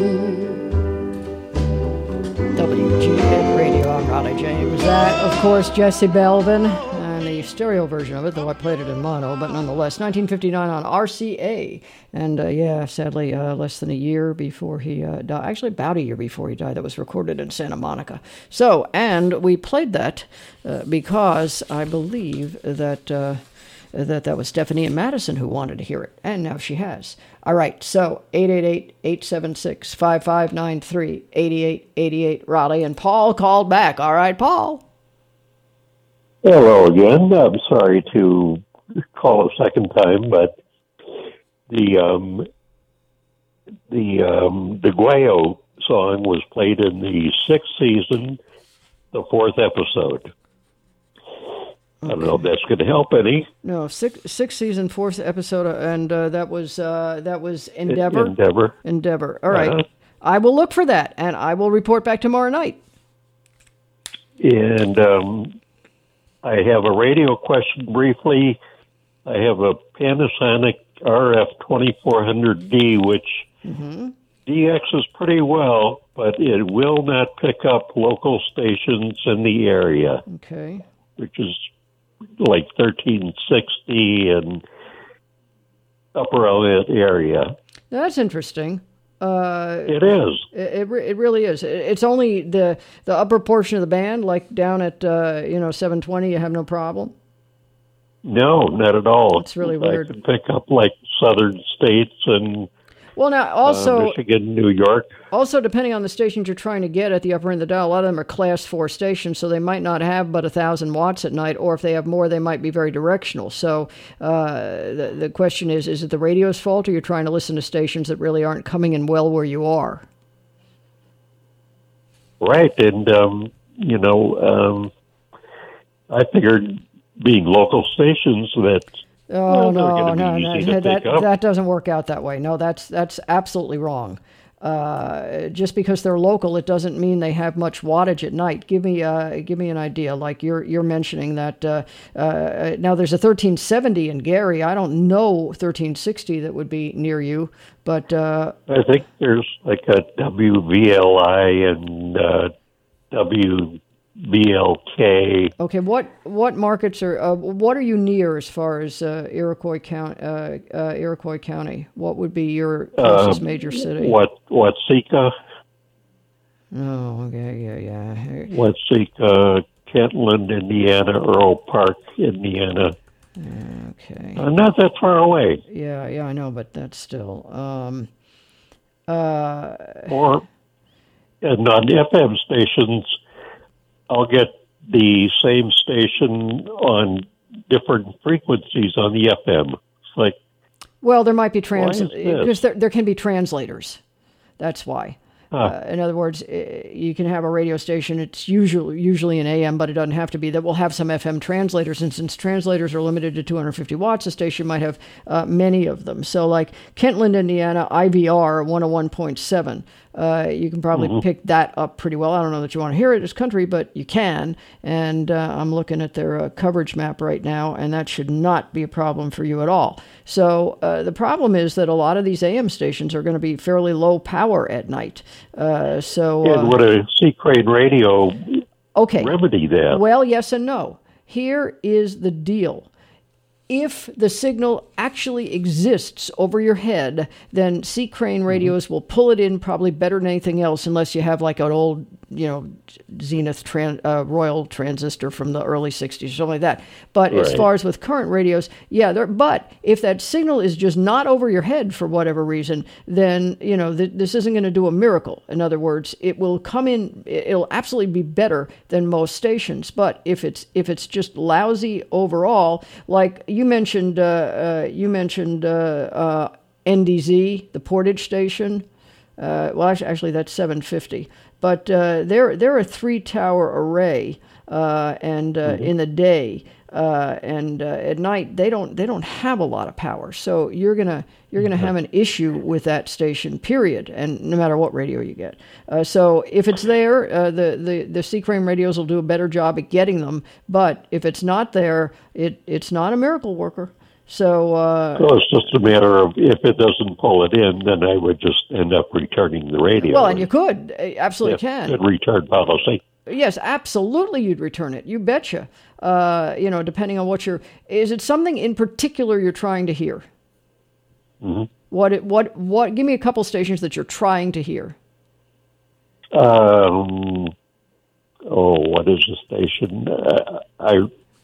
Speaker 2: W G N Radio, I'm Raleigh James. That, of course, Jesse Belvin, and the stereo version of it, though I played it in mono, but nonetheless, nineteen fifty-nine on R C A. And, uh, yeah, sadly, uh, less than a year before he uh, died. Actually, about a year before he died. That was recorded in Santa Monica. So, and we played that uh, because I believe that... Uh, that that was Stephanie and Madison who wanted to hear it, and now she has. All right, so eight eight eight, eight seven six, five five nine three, eight eight eight eight, Raleigh, and Paul called back. All right, Paul.
Speaker 11: Hello again. I'm sorry to call a second time, but the um, the um, the Guayo song was played in the sixth season, the fourth episode. I don't know if that's going to help any.
Speaker 2: No, six, sixth season, fourth episode, and uh, that was uh, that was Endeavor.
Speaker 11: Endeavor.
Speaker 2: Endeavor. All right.
Speaker 11: Uh-huh.
Speaker 2: I will look for that, and I will report back tomorrow night.
Speaker 11: And um, I have a radio question briefly. I have a Panasonic R F twenty-four hundred D, which
Speaker 2: Mm-hmm.
Speaker 11: D Xs pretty well, but it will not pick up local stations in the area,
Speaker 2: Okay.
Speaker 11: which is like thirteen sixty and up around that area.
Speaker 2: That's interesting. Uh,
Speaker 11: It is.
Speaker 2: It, it, re- it really is. It- It's only the the upper portion of the band, like down at uh, you know seven twenty. You have no problem.
Speaker 11: No, not at all.
Speaker 2: It's really
Speaker 11: I
Speaker 2: weird.
Speaker 11: can pick up like southern states and
Speaker 2: Well, now
Speaker 11: uh,
Speaker 2: also
Speaker 11: Michigan, New York.
Speaker 2: also depending on the stations you're trying to get at the upper end of the dial, a lot of them are class four stations, so they might not have but a thousand watts at night, or if they have more, they might be very directional. So uh, the the question is: is it the radio's fault, or you're trying to listen to stations that really aren't coming in well where you are?
Speaker 11: Right, and um, you know, um, I figured being local stations that
Speaker 2: Oh
Speaker 11: well, they're
Speaker 2: no,
Speaker 11: gonna be
Speaker 2: no,
Speaker 11: easy
Speaker 2: no!
Speaker 11: to
Speaker 2: That
Speaker 11: pick up.
Speaker 2: that doesn't work out that way. No, that's that's absolutely wrong. Uh, just because they're local, it doesn't mean they have much wattage at night. Give me uh, give me an idea. Like you're you're mentioning that uh, uh, now there's a thirteen seventy in Gary. I don't know thirteen sixty that would be near you, but uh,
Speaker 11: I think there's like a W V L I and uh, W B L K.
Speaker 2: okay. What what markets are uh, what are you near as far as uh, Iroquois County? Uh, uh, Iroquois County. What would be your closest
Speaker 11: Uh,
Speaker 2: major city?
Speaker 11: What Watsika,
Speaker 2: Oh, okay, yeah, yeah.
Speaker 11: Watsika, Kentland, Indiana, Earl Park, Indiana.
Speaker 2: Okay.
Speaker 11: Uh, not that far away.
Speaker 2: Yeah, yeah, I know, but that's still. Um, uh,
Speaker 11: Or and on F M stations, I'll get the same station on different frequencies on the F M. It's like,
Speaker 2: well, there might be trans
Speaker 11: Why is this?
Speaker 2: because there there can be translators. That's why.
Speaker 11: Huh.
Speaker 2: Uh, in other words, uh, you can have a radio station. It's usually usually an A M, but it doesn't have to be. That will have some F M translators, and since translators are limited to two hundred fifty watts, a station might have uh, many of them. So, like Kentland, Indiana, I V R one oh one point seven. Uh, you can probably
Speaker 11: Mhm.
Speaker 2: pick that up pretty well. I don't know that you want to hear it as country, but you can. And uh, I'm looking at their uh, coverage map right now, and that should not be a problem for you at all. So uh, the problem is that a lot of these A M stations are going to be fairly low power at night. Uh, so uh,
Speaker 11: and would a C Crane radio
Speaker 2: okay.
Speaker 11: remedy that?
Speaker 2: Well, yes and no. Here is the deal. If the signal actually exists over your head, then C Crane radios will pull it in probably better than anything else, unless you have like an old you know, Zenith tran- uh, Royal transistor from the early sixties or something like that. But
Speaker 11: Right.
Speaker 2: as far as with current radios, yeah, there, but if that signal is just not over your head for whatever reason, then, you know, th- this isn't going to do a miracle. In other words, it will come in, it'll absolutely be better than most stations. But if it's if it's just lousy overall, like you mentioned, uh, uh, you mentioned uh, uh, N D Z, the Portage station. Uh, well, actually, actually, that's seven fifty. But uh, they're they're a three tower array, uh, and uh,
Speaker 11: Mm-hmm.
Speaker 2: in the day, uh, and uh, at night they don't they don't have a lot of power. So you're gonna you're gonna have an issue with that station. Period. And no matter what radio you get. Uh, so if it's there, uh, the the the C-Crane radios will do a better job at getting them. But if it's not there, it it's not a miracle worker. So, uh,
Speaker 11: So it's just a matter of if it doesn't pull it in, then I would just end up returning the radio.
Speaker 2: well, and you could uh, absolutely
Speaker 11: If
Speaker 2: can.
Speaker 11: Good return policy.
Speaker 2: Yes, absolutely, you'd return it. You betcha. Uh, you know, depending on what you're. Is it something in particular you're trying to hear?
Speaker 11: Mm-hmm.
Speaker 2: What? It, what? What? Give me a couple stations that you're trying to hear.
Speaker 11: Um, oh, what is the station? Uh, I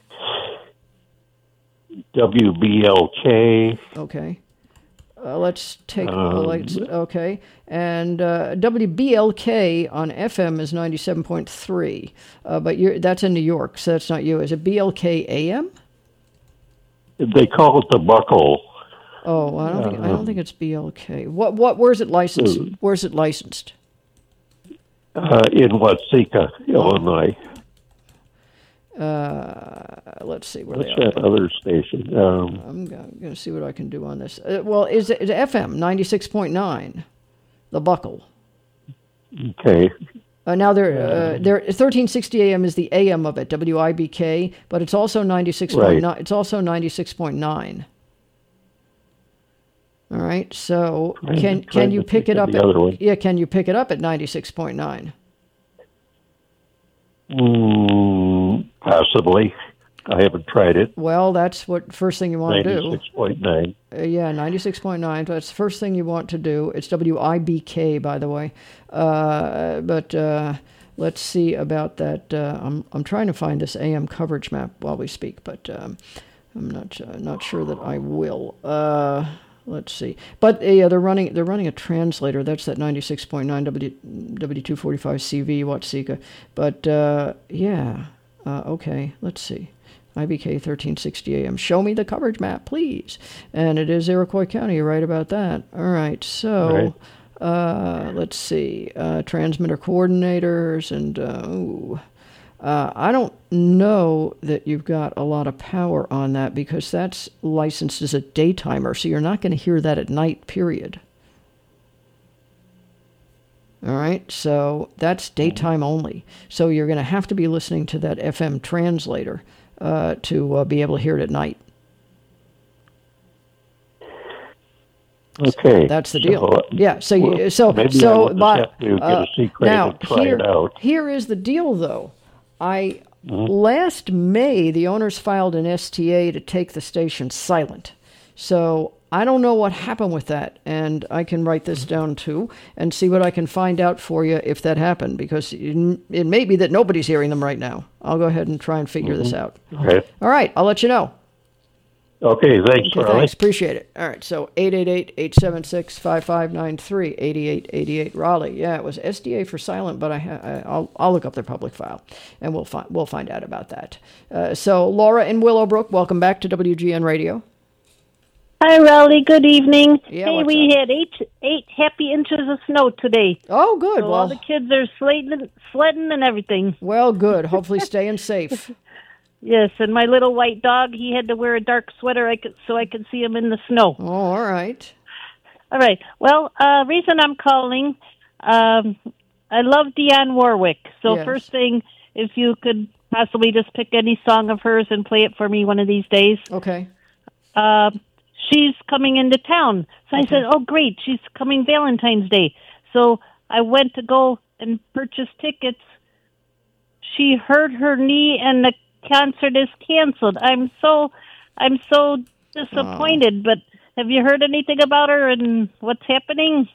Speaker 11: W B L K.
Speaker 2: Okay. Uh, let's take.
Speaker 11: Um,
Speaker 2: uh, let's, okay, and uh, W B L K on F M is ninety-seven point three, uh, but you're, that's in New York, so that's not you. Is it B L K A M?
Speaker 11: They call it the Buckle.
Speaker 2: Oh, I don't think I
Speaker 11: Um,
Speaker 2: don't think it's B L K. What? What? Where's it licensed? Where's it licensed?
Speaker 11: Uh, in Watseka, Illinois.
Speaker 2: Uh, let's see where
Speaker 11: What's
Speaker 2: they are.
Speaker 11: that other station? Um,
Speaker 2: I'm going to see what I can do on this. Uh, well, is it is F M ninety-six point nine, the Buckle.
Speaker 11: okay.
Speaker 2: Uh, now they're uh, they're thirteen sixty A M is the A M of it, W I B K, but it's also ninety-six point nine.
Speaker 11: Right.
Speaker 2: It's also ninety-six point nine. All right. So
Speaker 11: Trying to-
Speaker 2: can
Speaker 11: trying
Speaker 2: can you
Speaker 11: to
Speaker 2: pick
Speaker 11: think
Speaker 2: it
Speaker 11: of
Speaker 2: up?
Speaker 11: the
Speaker 2: At,
Speaker 11: other one.
Speaker 2: yeah, can you pick it up at ninety-six point nine?
Speaker 11: Mm, possibly. I haven't tried it.
Speaker 2: Well, that's what first thing you want to do.
Speaker 11: ninety-six point nine.
Speaker 2: Uh, yeah, ninety-six point nine. That's the first thing you want to do. It's W I B K, by the way. Uh, but uh, let's see about that. Uh, I'm I'm trying to find this A M coverage map while we speak, but um, I'm not uh, not sure that I will. Uh, let's see. But uh, yeah, they're running they're running a translator. That's that ninety-six point nine W W two forty-five C V Watseka. But uh, yeah, uh, okay. Let's see. I B K thirteen sixty A M. Show me the coverage map, please. And it is Iroquois County. You're right about that. All right. So,
Speaker 11: Right.
Speaker 2: uh, let's see. Uh, transmitter coordinators and, uh, ooh. Uh, I don't know that you've got a lot of power on that because that's licensed as a daytimer, so you're not going to hear that at night, period. All right, so that's daytime only. So you're going to have to be listening to that F M translator uh, to uh, be able to hear it at night.
Speaker 11: Okay.
Speaker 2: That's the deal.
Speaker 11: So, uh,
Speaker 2: yeah. So you,
Speaker 11: well,
Speaker 2: so
Speaker 11: maybe I
Speaker 2: so
Speaker 11: will just
Speaker 2: but,
Speaker 11: have to get
Speaker 2: uh,
Speaker 11: a secret
Speaker 2: now
Speaker 11: and try
Speaker 2: here,
Speaker 11: it out.
Speaker 2: here is the deal, though. I
Speaker 11: Mhm.
Speaker 2: last May the owners filed an S T A to take the station silent. So I don't know what happened with that, and I can write this down too and see what I can find out for you if that happened, because it, it may be that nobody's hearing them right now. I'll go ahead and try and figure this
Speaker 11: Mhm.
Speaker 2: out.
Speaker 11: Okay.
Speaker 2: All right, I'll let you know.
Speaker 11: Okay, thanks,
Speaker 2: Okay,
Speaker 11: Charlie.
Speaker 2: thanks. Appreciate it. All right, so eight eight eight, eight seven six, five five nine three, eight eight eight eight, Raleigh. Yeah, it was S D A for silent, but I ha- I- I'll I'll look up their public file, and we'll find we'll find out about that. Uh, so Laura in Willowbrook, welcome back to W G N Radio.
Speaker 17: Hi, Raleigh. Good evening.
Speaker 2: Yeah,
Speaker 17: hey,
Speaker 2: what's
Speaker 17: we had eight eight happy inches of snow today.
Speaker 2: Oh, good.
Speaker 17: So
Speaker 2: well,
Speaker 17: all the kids are sledding, sledding and everything.
Speaker 2: Well, good. Hopefully, staying safe.
Speaker 17: Yes, and my little white dog, he had to wear a dark sweater I could, so I could see him in the snow.
Speaker 2: Oh, all right.
Speaker 17: All right. Well, uh, reason I'm calling, um, I love Dionne Warwick. So
Speaker 2: Yes.
Speaker 17: first thing, if you could possibly just pick any song of hers and play it for me one of these days.
Speaker 2: Okay.
Speaker 17: Uh, she's coming into town. So I said, oh, great, she's coming Valentine's Day. So I went to go and purchase tickets. She hurt her knee and the concert is canceled. I'm so, I'm so disappointed. But have you heard anything about her and what's happening?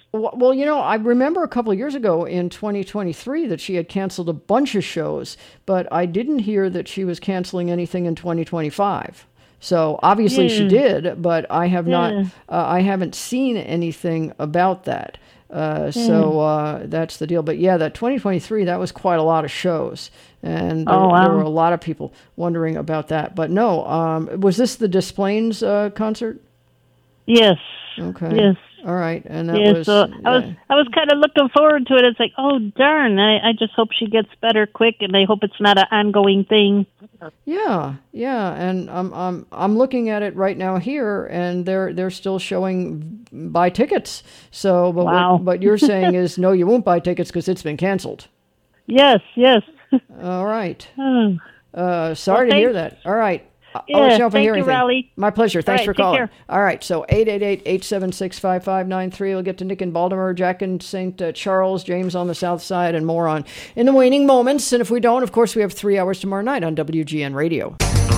Speaker 2: Well, you know, I remember a couple of years ago in twenty twenty-three that she had canceled a bunch of shows, but I didn't hear that she was canceling anything in twenty twenty-five. So obviously
Speaker 17: Yeah.
Speaker 2: she did, but I have not,
Speaker 17: Yeah.
Speaker 2: uh, I haven't seen anything about that. Uh, so uh, that's the deal. But yeah, that twenty twenty-three, that was quite a lot of shows. And there,
Speaker 17: Oh, wow.
Speaker 2: there were a lot of people wondering about that. But no, um, was this the Desplaines uh, concert?
Speaker 17: Yes.
Speaker 2: Okay.
Speaker 17: Yes.
Speaker 2: All right. And that
Speaker 17: Yeah,
Speaker 2: was...
Speaker 17: so I was I was kind of looking forward to it. It's like, oh darn! I, I just hope she gets better quick, and I hope it's not an ongoing thing.
Speaker 2: Yeah, yeah, and I'm I'm I'm looking at it right now here, and they're they're still showing buy tickets. So, but
Speaker 17: Wow.
Speaker 2: what, what you're saying is no, you won't buy tickets because it's been canceled.
Speaker 17: Yes, yes.
Speaker 2: All right.
Speaker 17: Hmm.
Speaker 2: Uh, sorry
Speaker 17: Well,
Speaker 2: to hear
Speaker 17: thanks.
Speaker 2: that. All right. I'll
Speaker 17: Yeah,
Speaker 2: let you know if I
Speaker 17: thank
Speaker 2: hear
Speaker 17: you,
Speaker 2: anything.
Speaker 17: Raleigh.
Speaker 2: My pleasure. Thanks
Speaker 17: All right,
Speaker 2: for
Speaker 17: take
Speaker 2: calling.
Speaker 17: care.
Speaker 2: All right. So eight eight eight, eight seven six, five five nine three. We'll get to Nick in Baltimore, Jack in Saint Uh, Charles, James on the South Side, and more on in the waning moments. And if we don't, of course, we have three hours tomorrow night on W G N Radio.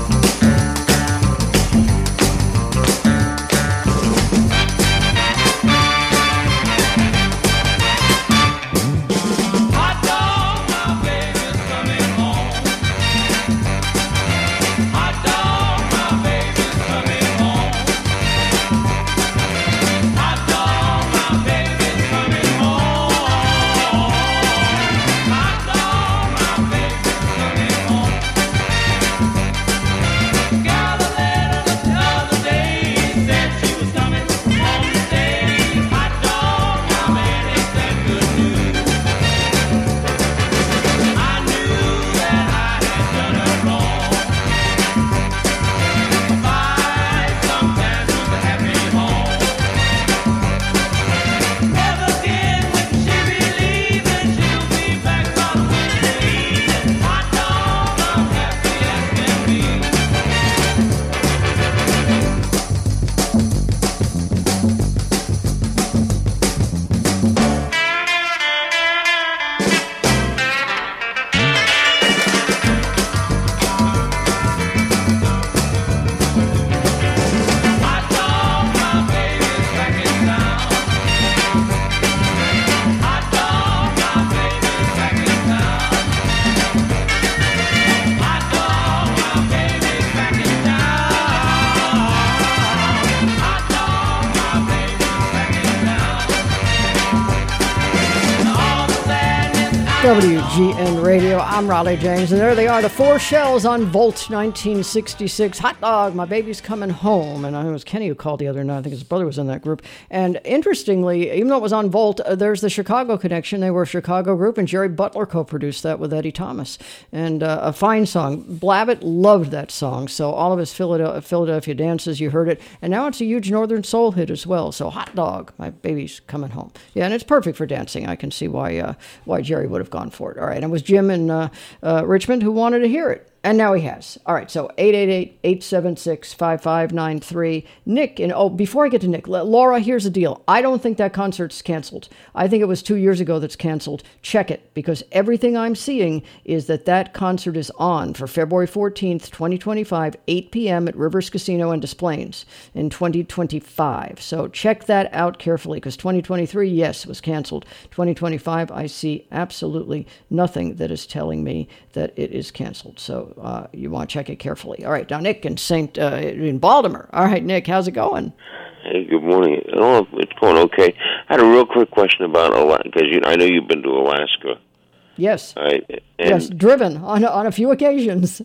Speaker 2: W G N Radio. I'm Raleigh James, and there they are, the Four Shells on Volt nineteen sixty-six. Hot dog, my baby's coming home. And I it was Kenny who called the other night. I think his brother was in that group. And interestingly, even though it was on Volt, uh, there's the Chicago connection. They were a Chicago group, and Jerry Butler co-produced that with Eddie Thomas. And uh, a fine song. Blavitt loved that song. So all of his Philadelphia, Philadelphia dances, you heard it. And now it's a huge Northern Soul hit as well. So hot dog, my baby's coming home. Yeah, and it's perfect for dancing. I can see why uh, why Jerry would have gone for it. All right, and it was Jim in uh, uh, Richmond who wanted to hear it. And now he has. All right, so eight eight eight, eight seven six, five five nine three. Nick, and oh, before I get to Nick, Laura, here's the deal. I don't think that concert's canceled. I think it was two years ago that's canceled. Check it, because everything I'm seeing is that that concert is on for February fourteenth, twenty twenty-five, eight p.m. at Rivers Casino in Des Plaines in twenty twenty-five. So check that out carefully, because twenty twenty-three, yes, it was canceled. twenty twenty-five, I see absolutely nothing that is telling me that it is canceled. So Uh, you want to check it carefully. All right, now Nick in Saint uh, in Baltimore. All right, Nick, how's it going?
Speaker 18: Hey, good morning. Oh, it's going okay. I had a real quick question about Alaska, because you know, I know you've been to Alaska.
Speaker 2: Yes.
Speaker 18: All right. And
Speaker 2: Yes, driven on on a few occasions.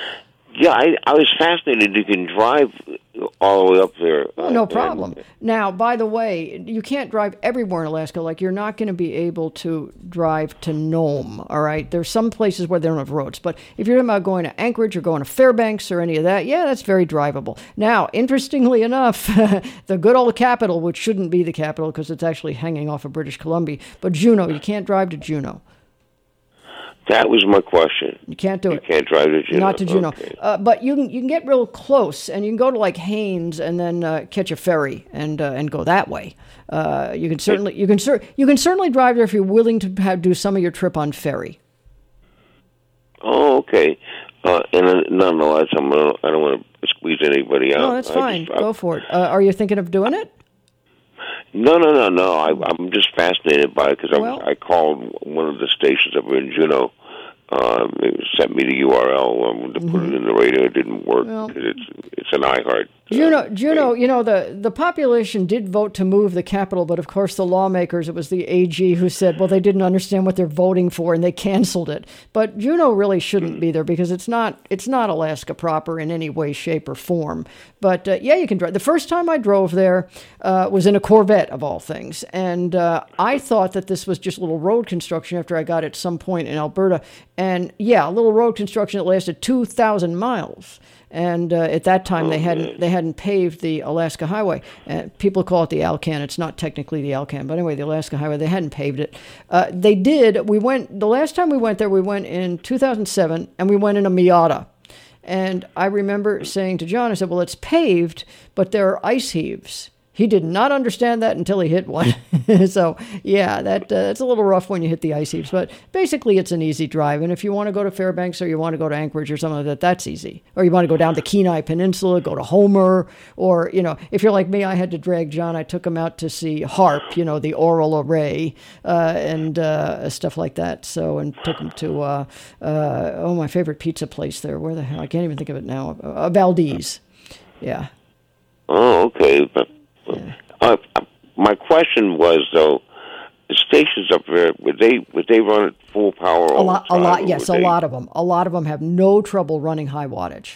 Speaker 18: Yeah, I, I was fascinated. You can drive all the way up there.
Speaker 2: Oh, no
Speaker 18: uh,
Speaker 2: problem.
Speaker 18: and-
Speaker 2: Now, by the way, you can't drive everywhere in Alaska. Like, you're not going to be able to drive to Nome, all right? There's some places where they don't have roads. But if you're talking about going to Anchorage or going to Fairbanks or any of that, yeah, that's very drivable. Now, interestingly enough, the good old capital, which shouldn't be the capital because it's actually hanging off of British Columbia, but Juneau, you can't drive to Juneau.
Speaker 18: That was my question.
Speaker 2: You can't do
Speaker 18: You
Speaker 2: it.
Speaker 18: can't drive to Juneau.
Speaker 2: Not to Juneau.
Speaker 18: Okay.
Speaker 2: Uh, but you can you can get real close, and you can go to like Haines, and then uh, catch a ferry and uh, and go that way. Uh, you can certainly you can cer- you can certainly drive there if you're willing to have, do some of your trip on ferry.
Speaker 18: Oh, okay. Uh, and uh, nonetheless, I'm gonna, I don't want to squeeze anybody out.
Speaker 2: No, that's
Speaker 18: I
Speaker 2: fine.
Speaker 18: just- I-
Speaker 2: Go for it. Uh, are you thinking of doing it?
Speaker 18: No, no, no, no. I, I'm just fascinated by it because
Speaker 2: Well-
Speaker 18: I, I called one of the stations up in Juneau. Um, it sent me the U R L um, to put it in the radio. It didn't work
Speaker 2: Well-
Speaker 18: because it's it's an iHeart.
Speaker 2: Juneau, Juneau, you know, the, the population did vote to move the capital, but of course the lawmakers, it was the A G who said, well, they didn't understand what they're voting for, and they canceled it. But Juneau really shouldn't be there because it's not it's not Alaska proper in any way, shape, or form. But, uh, yeah, you can drive. The first time I drove there uh, was in a Corvette, of all things. And uh, I thought that this was just a little road construction after I got at some point in Alberta. And, yeah, a little road construction that lasted two thousand miles. And uh, at that time, they hadn't they hadn't paved the Alaska Highway. Uh, people call it the Alcan. It's not technically the Alcan, but anyway, the Alaska Highway. They hadn't paved it. Uh, they did. We went the last time we went there. We went in two thousand seven, and we went in a Miata. And I remember saying to John, I said, "Well, it's paved, but there are ice heaves." He did not understand that until he hit one. So, yeah, that uh, that's a little rough when you hit the ice heaves. But basically, it's an easy drive. And if you want to go to Fairbanks or you want to go to Anchorage or something like that, that's easy. Or you want to go down the Kenai Peninsula, go to Homer. Or, you know, if you're like me, I had to drag John. I took him out to see HARP, you know, the Aural Array uh, and uh, stuff like that. So, and took him to, uh, uh, oh, my favorite pizza place there. Where the hell? I can't even think of it now. Uh, Valdez. Yeah.
Speaker 18: Oh, okay. But uh, my question was though, the stations up there would they would they run at full power?
Speaker 2: A
Speaker 18: all
Speaker 2: lot,
Speaker 18: the
Speaker 2: a
Speaker 18: time,
Speaker 2: lot,
Speaker 18: or
Speaker 2: yes,
Speaker 18: would
Speaker 2: a
Speaker 18: they-
Speaker 2: lot of them. A lot of them have no trouble running high wattage.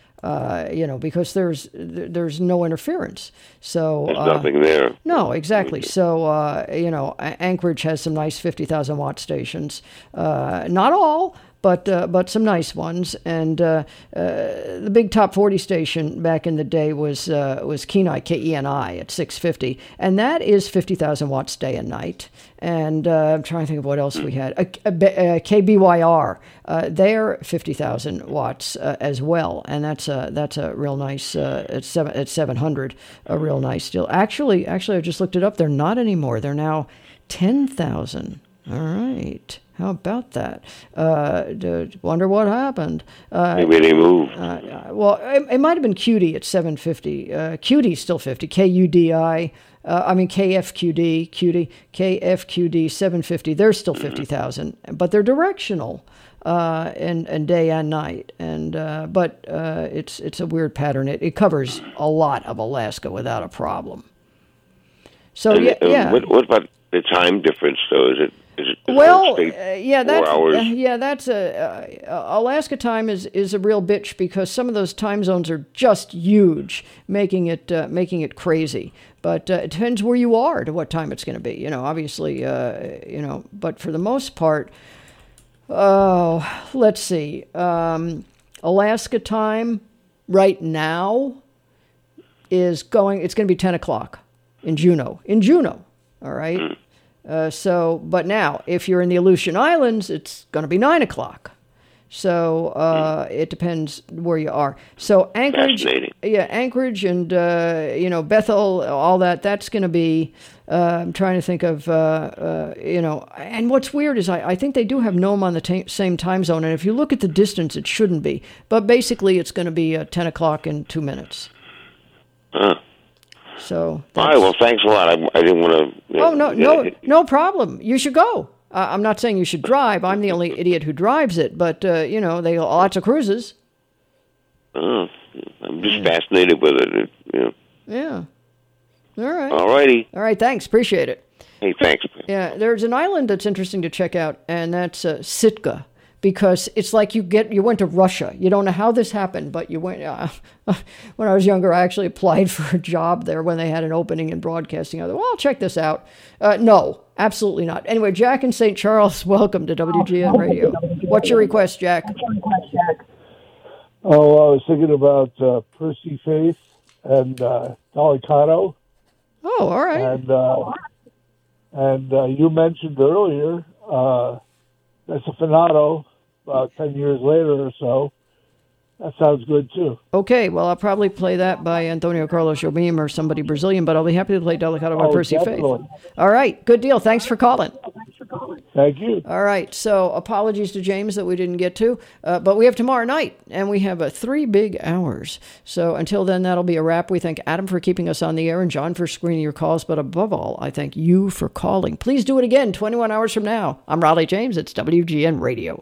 Speaker 2: Uh, you know, because there's there's no interference. So
Speaker 18: There's
Speaker 2: uh,
Speaker 18: nothing there.
Speaker 2: No, exactly. So uh, you know, A- Anchorage has some nice fifty thousand watt stations. Uh, not all. But uh, but some nice ones, and uh, uh, the big top forty station back in the day was uh, was Kenai, K E N I at six fifty, and that is fifty thousand watts day and night. And uh, I'm trying to think of what else we had. Uh, uh, K B Y R, uh, they're fifty thousand watts uh, as well, and that's a that's a real nice. Uh, it's seven at seven hundred, a real nice deal. Actually, actually, I just looked it up. They're not anymore. They're now ten thousand. All right. How about that? Uh, d- wonder what happened. Uh,
Speaker 18: Maybe they moved.
Speaker 2: Uh, well, it, it might have been Q D at seven fifty. Uh, Q D's still fifty. K U D I. Uh, I mean K F Q D. Q D. K F Q D seven fifty. They're still fifty thousand, but they're directional. Uh, and, and day and night, and uh, but uh, it's it's a weird pattern. It, it covers a lot of Alaska without a problem. So
Speaker 18: And,
Speaker 2: yeah,
Speaker 18: uh,
Speaker 2: yeah.
Speaker 18: What, what about the time difference though? Is it is it does
Speaker 2: Well,
Speaker 18: it stay
Speaker 2: uh, yeah,
Speaker 18: four
Speaker 2: that's
Speaker 18: hours?
Speaker 2: uh, yeah, that's a uh, Alaska time is, is a real bitch because some of those time zones are just huge, making it uh, making it crazy. But uh, it depends where you are to what time it's going to be. You know, obviously, uh, you know, but for the most part, oh, let's see, um, Alaska time right now is going. It's going to be ten o'clock in Juneau. In Juneau, all right. Uh, so, but now, if you're in the Aleutian Islands, it's going to be nine o'clock. So uh, it depends where you are. So Anchorage, yeah, Anchorage, and uh, you know Bethel, all that. That's going to be. Uh, I'm trying to think of, uh, uh, you know, and what's weird is I, I think they do have Nome on the ta- same time zone, and if you look at the distance, it shouldn't be. But basically, it's going to be uh, ten o'clock in two minutes.
Speaker 18: Huh.
Speaker 2: So.
Speaker 18: All right. Well, thanks a lot. I, I didn't want to.
Speaker 2: Oh, no, no, no problem. You should go. Uh, I'm not saying you should drive. I'm the only idiot who drives it. But, uh, you know, they lots of cruises.
Speaker 18: Oh, I'm just fascinated with it. it you know.
Speaker 2: Yeah. All right.
Speaker 18: All righty.
Speaker 2: All right, thanks. Appreciate it.
Speaker 18: Hey, thanks.
Speaker 2: Yeah, there's an island that's interesting to check out, and that's uh, Sitka. Because it's like you get you went to Russia. You don't know how this happened, but you went. Uh, when I was younger, I actually applied for a job there when they had an opening in broadcasting. I thought, well, I'll check this out. Uh, no, absolutely not. Anyway, Jack in Saint Charles, welcome to W G N Radio. What's your request, Jack?
Speaker 19: Oh, I was thinking about uh, Percy Faith and uh, Dolly Cotto.
Speaker 2: Oh, all right.
Speaker 19: And uh, and uh, you mentioned earlier uh, that's a Finato. About ten years later or so. That sounds good, too.
Speaker 2: Okay, well, I'll probably play that by Antonio Carlos Jobim or somebody Brazilian, but I'll be happy to play Delicado by
Speaker 19: Oh,
Speaker 2: Percy
Speaker 19: definitely.
Speaker 2: Faith. All right, good deal. Thanks for calling.
Speaker 19: Thanks for calling. Thank you.
Speaker 2: All right. So apologies to James that we didn't get to, uh, but we have tomorrow night, and we have uh, three big hours. So until then, that'll be a wrap. We thank Adam for keeping us on the air and John for screening your calls. But above all, I thank you for calling. Please do it again twenty-one hours from now. I'm Raleigh James. It's W G N Radio.